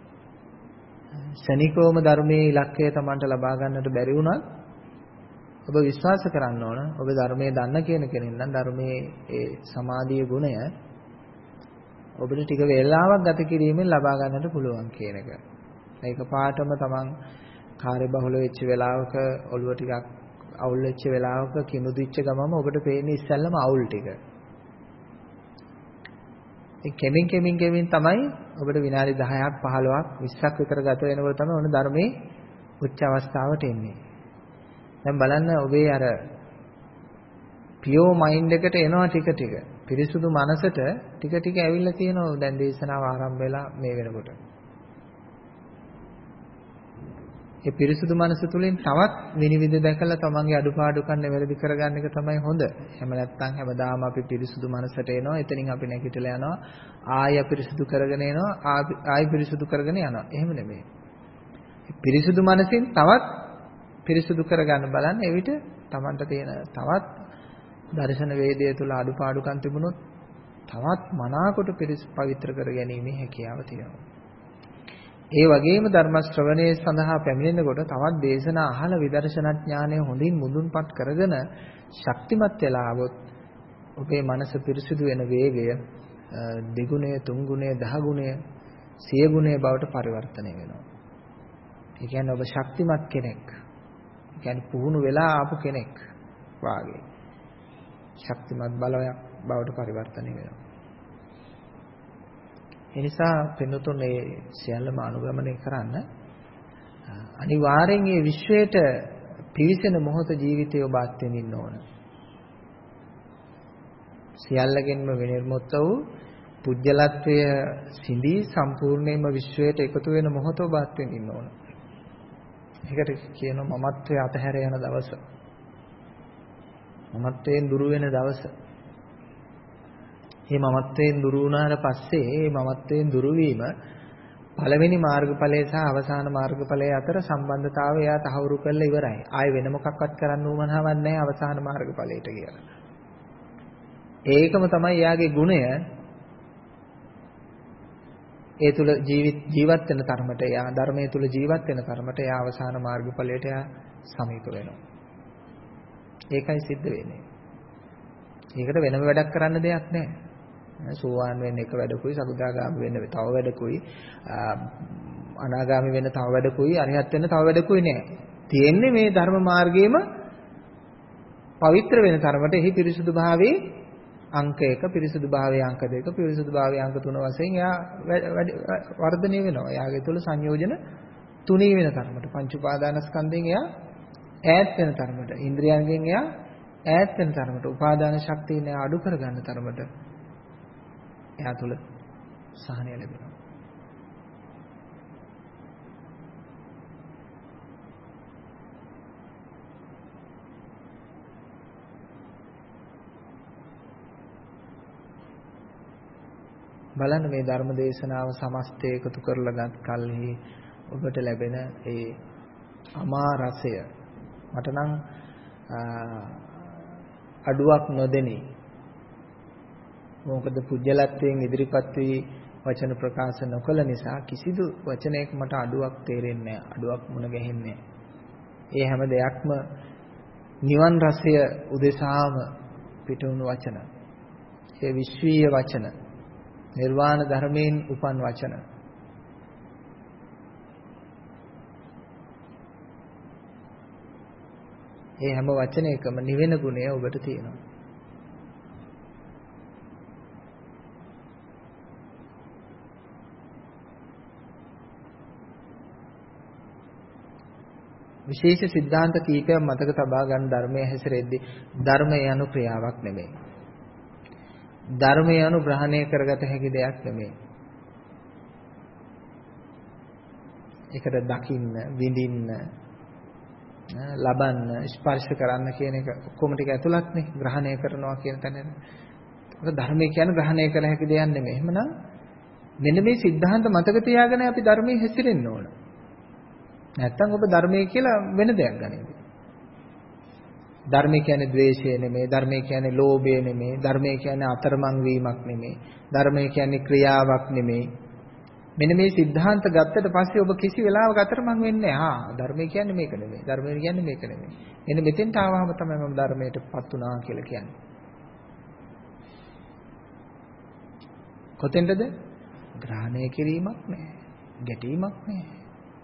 A: ශනිකෝම ධර්මයේ ඉලක්කය Tamanට ලබා ගන්නට බැරි වුණත් ඔබ විශ්වාස කරන්න ඕන ඔබ ධර්මයේ දන්න කියන කෙනෙක් නම් ධර්මයේ ඒ සමාධියේ ගුණය ඔබට ටික වේලාවක් ගත කිරීමෙන් ලබා ගන්නට පුළුවන් කියන එක. ඒක පාටම Taman කාර්යබහුල වෙච්ච වෙලාවක ඔළුව ටිකක් අවුල් වෙච්ච වෙලාවක කිමුදිච්ච ගමම ඔබට පේන්නේ ඉස්සෙල්ලම අවුල් ටික. ඒ කෙමින් තමයි ඔබට විනාඩි 10ක් 15ක් 20ක් විතර ගත වෙනකොට තමයි ඔන්න ධර්මයේ උච්ච අවස්ථාවට එන්නේ. දැන් බලන්න ඔබේ අර පියෝ මයින්ඩ් එකට එනවා ටික. පිරිසුදු මනසට ටික ඇවිල්ලා තියෙනවා දැන් දේශනාව ආරම්භ වෙලා මේ වෙනකොට. ඒ පිරිසුදු මනස තුලින් තවත් විනිවිද දැකලා තමන්ගේ අඩුපාඩුකම් නිවැරදි කරගන්න එක තමයි හොඳ. එහෙම නැත්නම් හැමදාම අපි පිරිසුදු මනසට එනවා. එතනින් අපි නැගිටලා යනවා. ආය පිරිසුදු කරගෙන එනවා. ආය පිරිසුදු කරගෙන යනවා. එහෙම නෙමෙයි. පිරිසුදු මනසින් තවත් පිරිසුදු කරගන්න බලන්න. එවිට තමන්ට තියෙන තවත් දර්ශන වේදයේ තුල අඩුපාඩුකම් තිබුණොත් තවත් මනාකොට පවිත්‍ර කර ගැනීමේ හැකියාව තියෙනවා. ඒ වගේම ධර්ම ශ්‍රවණයේ සඳහා පැමිණෙනකොට තවත් දේශනා අහලා විදර්ශනා ඥානය හොඳින් මුදුන්පත් කරගෙන ශක්තිමත් වෙලා આવොත් ඔබේ මනස පිරිසිදු වෙන වේගය දෙගුණය, තුන්ගුණය, දහගුණය, සිය ගුණය බවට පරිවර්තනය වෙනවා. ඒ කියන්නේ ඔබ ශක්තිමත් කෙනෙක්. ඒ කියන්නේ පුහුණු වෙලා ආපු කෙනෙක් වාගේ. ශක්තිමත් බලයක් බවට පරිවර්තනය වෙනවා. එනිසා පින්නතුන් මේ සියල්ලම අනුගමනය කරන්න අනිවාර්යෙන් මේ විශ්වයට පිවිසෙන මොහොත ජීවිතය ඔබ අත්විඳින්න ඕන. සියල්ලකින්ම විනිර්මුක්ත වූ පුජ්‍යලත්වය සිඳී සම්පූර්ණයෙන්ම විශ්වයට එකතු වෙන මොහොත ඔබ අත්විඳින්න ඕන. ඒකට කියනවා මමත්වයේ අතහැර යන දවස. මමත්වයෙන් දුරු වෙන දවස. මේ මමත්වයෙන් දුරු වුණාට පස්සේ මේ මමත්වයෙන් දුරු වීම පළවෙනි මාර්ගඵලය සහ අවසාන මාර්ගඵලය අතර සම්බන්ධතාවය එයා තහවුරු කරලා ඉවරයි. ආයෙ වෙන මොකක්වත් කරන්න උවමනාවක් නැහැ අවසාන මාර්ගඵලයට කියලා. ඒකම තමයි එයාගේ ගුණය. ඒ තුල ජීවත් වෙන තරමට එයා ධර්මයේ තුල ජීවත් වෙන තරමට එයා අවසාන මාර්ගඵලයට එයා සමීප වෙනවා. ඒකයි සිද්ධ වෙන්නේ. ඒකට වෙනම වැඩක් කරන්න දෙයක් නැහැ. සෝවාන් වෙන්න එක වැඩකුයි, සකදාගාමි වෙන්න තව වැඩකුයි, අනාගාමි වෙන්න තව වැඩකුයි, අරිහත් වෙන්න තව වැඩකුයි නෑ. තියෙන්නේ මේ ධර්ම මාර්ගයේම පවිත්‍ර වෙන තරමට එහි පිරිසුදු භාවයේ අංක 1, පිරිසුදු භාවයේ අංක 2, පිරිසුදු භාවයේ අංක 3 වශයෙන් යා වර්ධනය වෙනවා. යාගේ තුල සංයෝජන තුනී වෙන තරමට පංච උපාදානස්කන්ධයෙන් එයා ඈත් වෙන තරමට, ඉන්ද්‍රියයන්ගෙන් එයා ඈත් වෙන තරමට, උපාදාන ශක්තියන අඩු කර ගන්න තරමට එයා තුල සහනය ලැබෙනවා. බලන්න මේ ධර්ම දේශනාව සමස්තය එකතු කරලා ගත් කල්හි ඔබට ලැබෙන ඒ අමා රසය මට නම් අඩුවක් නොදෙනි. මොකද පුජ්‍යලත්වයෙන් ඉදිරිපත් වී වචන ප්‍රකාශ නොකළ නිසා කිසිදු වචනයක මට අඩුවක් තේරෙන්නේ නැහැ. අඩුවක් මුණ ගැහෙන්නේ නැහැ. ඒ හැම දෙයක්ම නිවන් රසය උදෙසාම පිටුණු වචන. ඒ විශ්වීය වචන. නිර්වාණ ධර්මයෙන් උපන් වචන. ඒ හැම වචනයකම නිවෙන ගුණය ඔබට තියෙනවා. විශේෂ સિદ્ધාන්ත කීපයක් මතක තබා ගන්න ධර්මයේ හැසිරෙද්දී ධර්මය යනු ක්‍රියාවක් නෙමෙයි. ධර්මය යනු ග්‍රහණය කරගත හැකි දෙයක් නෙමෙයි. ඒකට දකින්න, විඳින්න, ලබන්න, ස්පර්ශ කරන්න කියන එක ඔක්කොම ටික ඇතුළත්නේ ග්‍රහණය කරනවා කියන තැන. ඒක ධර්මය කියන්නේ ග්‍රහණය කළ හැකි දෙයක් නෙමෙයි. එහෙමනම් මෙන්න මේ સિદ્ધාන්ත මතක තියාගෙන අපි ධර්මයේ හැසිරෙන්න ඕන. නැත්තම් ඔබ ධර්මයේ කියලා වෙන දෙයක් ගනින්න. ධර්මය කියන්නේ ද්වේෂය නෙමෙයි, ධර්මය කියන්නේ ලෝභය නෙමෙයි, ධර්මය කියන්නේ අතරමං වීමක් නෙමෙයි, ධර්මය කියන්නේ ක්‍රියාවක් නෙමෙයි. මෙන්න මේ સિદ્ધාන්ත ගත්තට පස්සේ ඔබ කිසි වෙලාවක අතරමං වෙන්නේ නැහැ. ධර්මය කියන්නේ මේක නෙමෙයි, ධර්මය කියන්නේ මේක නෙමෙයි. එන්න මෙතෙන්ට ආවම තමයි මම ධර්මයටපත් වුණා කියලා කියන්නේ. කොතෙන්ද? ග්‍රහණය කිරීමක් නැහැ, ගැටීමක් නැහැ.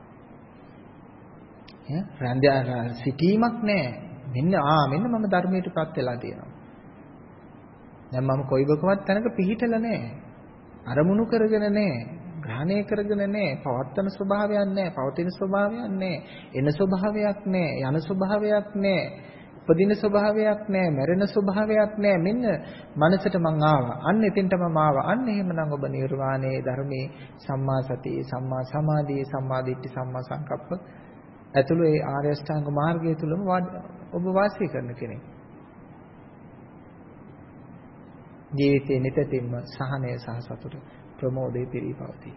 A: රැඳ සිටීමක් නැහැ. මෙන්න මම ධර්මයටපත් වෙලා තියෙනවා. දැන් මම කොයිබකවත් තැනක පිහිටලා නැහැ. අරමුණු කරගෙන නැහැ. ග්‍රහණය කරගෙන නැහැ. පවත්තන ස්වභාවයක් නැහැ. පවතින ස්වභාවයක් නැහැ. එන ස්වභාවයක් නැහැ. යන ස්වභාවයක් නැහැ. උපදින ස්වභාවයක් නැහැ. මැරෙන ස්වභාවයක් නැහැ. මෙන්න මනසට මං ආවා. අන්න එතෙන්ට මම ආවා. අන්න එහෙමනම් ඔබ නිර්වාණයේ ධර්මයේ සම්මා සතිය, සම්මා සමාධිය, සම්මා දිට්ඨි, සම්මා සංකප්ප ඇතුළු ඒ ආර්ය අෂ්ටාංග මාර්ගය තුලම ඔබ වාසය කරන කෙනෙක්. ජීවිතේ නිතින්ම සහනය සහ සතුට ප්‍රමෝදේ පිරීපවතී.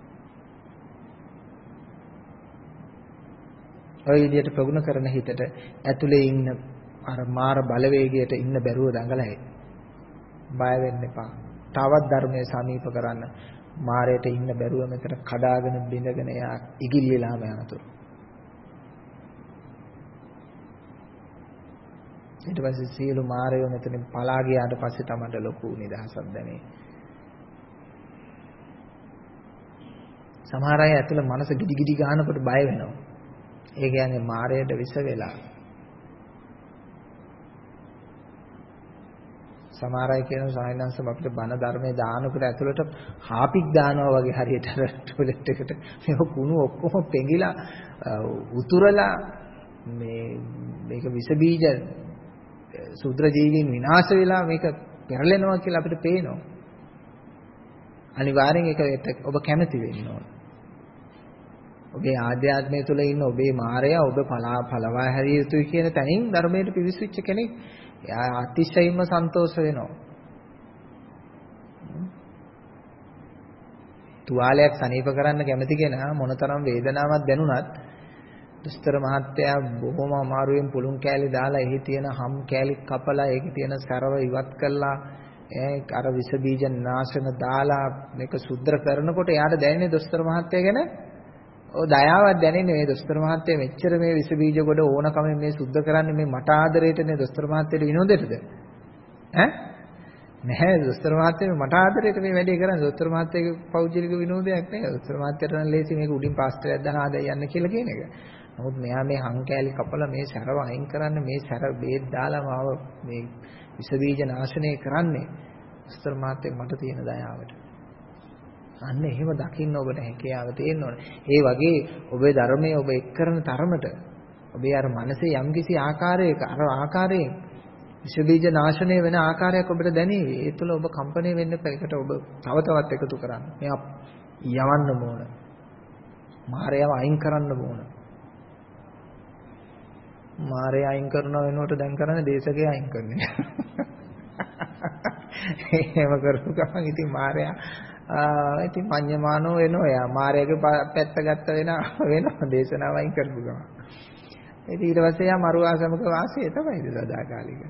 A: ඔය විදිහට ප්‍රගුණ කරන හිතට ඇතුලේ ඉන්න අර මාර බලවේගයට ඉන්න බැරුව දඟලයි. බය වෙන්න එපා. තවත් ධර්මයේ සමීප කරන්න මාරයට ඉන්න බැරුව මෙතන කඩාගෙන බිඳගෙන එයා ඉගිලිලාම යනතුරු. ඊට පස්සේ සියලු මායය මෙතනින් පලා ගියාට පස්සේ තමයි ලොකු නිදහසක් දැනේ. සමහර අය ඇතුළ මනස ගිඩි ගිඩි ගන්නකොට බය වෙනවා. ඒ කියන්නේ මායයට විස වෙලා. සමහර අය කියනවා සායනංශම අපිට බණ ධර්මයේ දානකොට ඇතුළට හාපික් දානවා වගේ හරියට ටොයිලට් එකට මේ කුණු ඔක්කොම පෙඟිලා උතුරලා මේක විස බීජ සුද්‍ර ජීවීන් විනාශ වෙලා මේක පෙරලෙනවා කියලා අපිට පේනවා. අනිවාර්යෙන් ඒක ඔබ කැමති වෙන්න ඕන. ඔබේ ආධ්‍යාත්මය තුළ ඉන්න ඔබේ මායя ඔබ පළවා හැරිය යුතුයි කියන තැනින් ධර්මයට පිවිසිච්ච කෙනෙක් එයා අතිශයින්ම සන්තෝෂ වෙනවා. තුවාලයක් සනීප කරන්න කැමති කෙනා මොනතරම් වේදනාවක් දැනුණත් දුස්තර මහත්තයා බොහොම අමාරුවෙන් පුළුන් කෑලි දාලා එහි තියෙන හම් කෑලි කපලා ඒකේ තියෙන සරව ඉවත් කරලා අර විස බීජ නාශන දාලා මේක සුද්ධ කරනකොට එයාට දැනෙන්නේ දුස්තර මහත්තයා ගැන දයාවක් දැනෙන්නේ මේ දුස්තර මහත්තයා මෙච්චර මේ විස බීජ කොට ඕනකම මේ සුද්ධ කරන්නේ මේ මට ආදරේටනේ දුස්තර මහත්තයාට විනෝදෙටද නැහැ දුස්තර මහත්තයා මට ආදරේට මේ වැඩේ කරන්නේ දුස්තර මහත්තයාගේ පෞද්ගලික විනෝදයක් නෙවෙයි දුස්තර මහත්තයාට නම් ලේසි මේක උඩින් පාස්ටරයක් දාන ආදයි යන්න කියලා කියන එක. නමුත් මෙයා මේ හංකෑලි කපලා මේ සැරව අයින් කරන්න මේ සැර බේත් දාලා මාව මේ විස බීජ නාශනය කරන්නේ දුස්තර මහත්තයා මට තියෙන දයාවට. අන්න එහෙම දකින්න ඔබට හැකියාව තියෙන්න ඕනේ. ඒ වගේ ඔබේ ධර්මයේ ඔබ එක් කරන තරමට ඔබේ අර මනසේ යම්කිසි ආකාරයක අර ආකාරයෙන් විස බීජ නාශනය වෙන ආකාරයක් ඔබට දැනේවි. ඒ තුළ ඔබ කම්පණය වෙන්න එකට ඔබ තව තවත් එකතු කරන්න. මේ යවන්න ඕන. මායයව අයින් කරන්න ඕන. මායය අයින් කරන වෙනකොට දැන් කරන්නේ දේශකය අයින් කරන්නේ. එහෙම කරපු ගමන් ඉතින් මායя ඉතින් පඤ්ඤමානෝ වෙනවා. යා මායගේ පැත්ත ගත්ත වෙනවා දේශනාව අයින් කරපු ගමන්. ඉතින් ඊට පස්සේ යා මරු ආසමක වාසය තමයි සදාකාලික.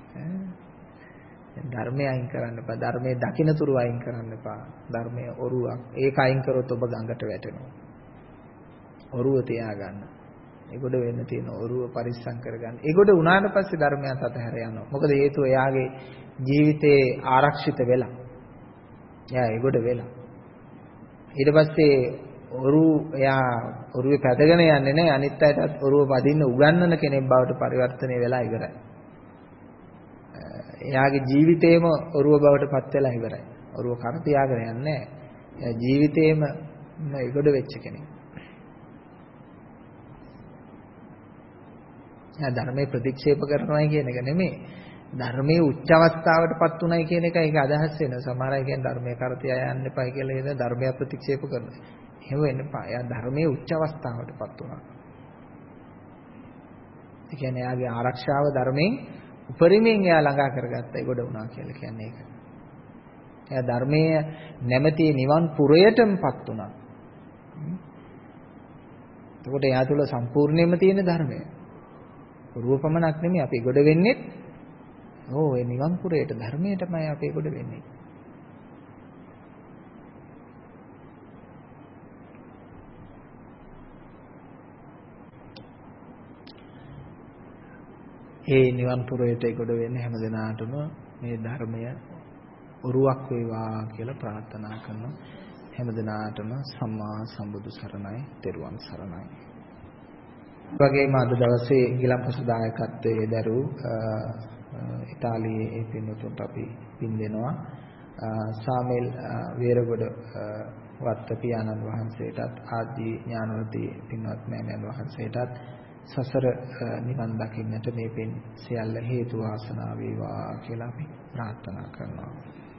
A: ධර්මය අයින් කරන්න එපා. ධර්මයේ දකින්න තුරු අයින් කරන්න එපා. ධර්මයේ ඔරුවක්. ඒක අයින් කරොත් ඔබ ගඟට වැටෙනවා. ඔරුව තියාගන්න. ඒගොඩ වෙන්න තියෙන ඔරුව පරිස්සම් කරගන්න. ඒගොඩ උනාට පස්සේ ධර්මයත් අතහැර යනවා. මොකද හේතුව එයාගේ ජීවිතේ ආරක්ෂිත වෙලා. එයා ඒගොඩ වෙලා. ඊට පස්සේ එයා ඔරුවේ පැදගෙන යන්නේ නැහැ. අනිත් අයටත් ඔරුව පදින්න උගන්වන කෙනෙක් බවට පරිවර්තනය වෙලා ඉවරයි. එයාගේ ජීවිතේම ඔරුව බවට පත් වෙලා ඉවරයි. ඔරුව කර තියාගෙන යන්නේ නැහැ. එයා ජීවිතේම ඒගොඩ වෙච්ච කෙනෙක්. ධර්මයේ ප්‍රතික්ෂේප කරනවායි කියන එක නෙමෙයි. ධර්මයේ උච්ච අවස්ථාවටපත් උනායි කියන එක ඒක අදහස් වෙන. සමහර අය කියන ධර්මයේ කරතිය යන්න එපා කියලා කියන ධර්මය ප්‍රතික්ෂේප කරනවා. එහෙම වෙන්න එපා. එයා ධර්මයේ උච්ච අවස්ථාවටපත් උනා. ඒ කියන්නේ එයාගේ ආරක්ෂාව ධර්මයෙන් උපරිමයෙන් එයා ළඟා කරගත්තා. ඒගොඩ වුණා කියලා කියන්නේ ඒක. එයා ධර්මයේ නැමැති නිවන් පුරයටමපත් උනා. එතකොට එයා තුළ සම්පූර්ණයෙන්ම තියෙන ධර්මය. රූපමනක් නෙමෙයි අපි ගොඩ වෙන්නේ. ඒ නිවන් පුරයට ධර්මයටමයි අපි ගොඩ වෙන්නේ. ඒ නිවන් පුරයට ගොඩ වෙන්නේ හැමදෙනාටම මේ ධර්මය උරුවක් වේවා කියලා ප්‍රාර්ථනා කරනවා. හැමදෙනාටම සම්මා සම්බුදු සරණයි, තෙරුවන් සරණයි. වගේම අද දවසේ ගිලම්පස දායකත්වයේ දරූ ඉතාලියේ ඒ පින්වතුන්ට අපි පින් දෙනවා. සාමෙල් වේරගොඩ වත්ත පියාණන් වහන්සේටත් ආදී ඥානවතී පින්වත් මෑණියන් වහන්සේටත් සසර නිවන් දකින්නට මේ පින් සියල්ල හේතු වාසනා වේවා කියලා අපි ප්‍රාර්ථනා කරනවා.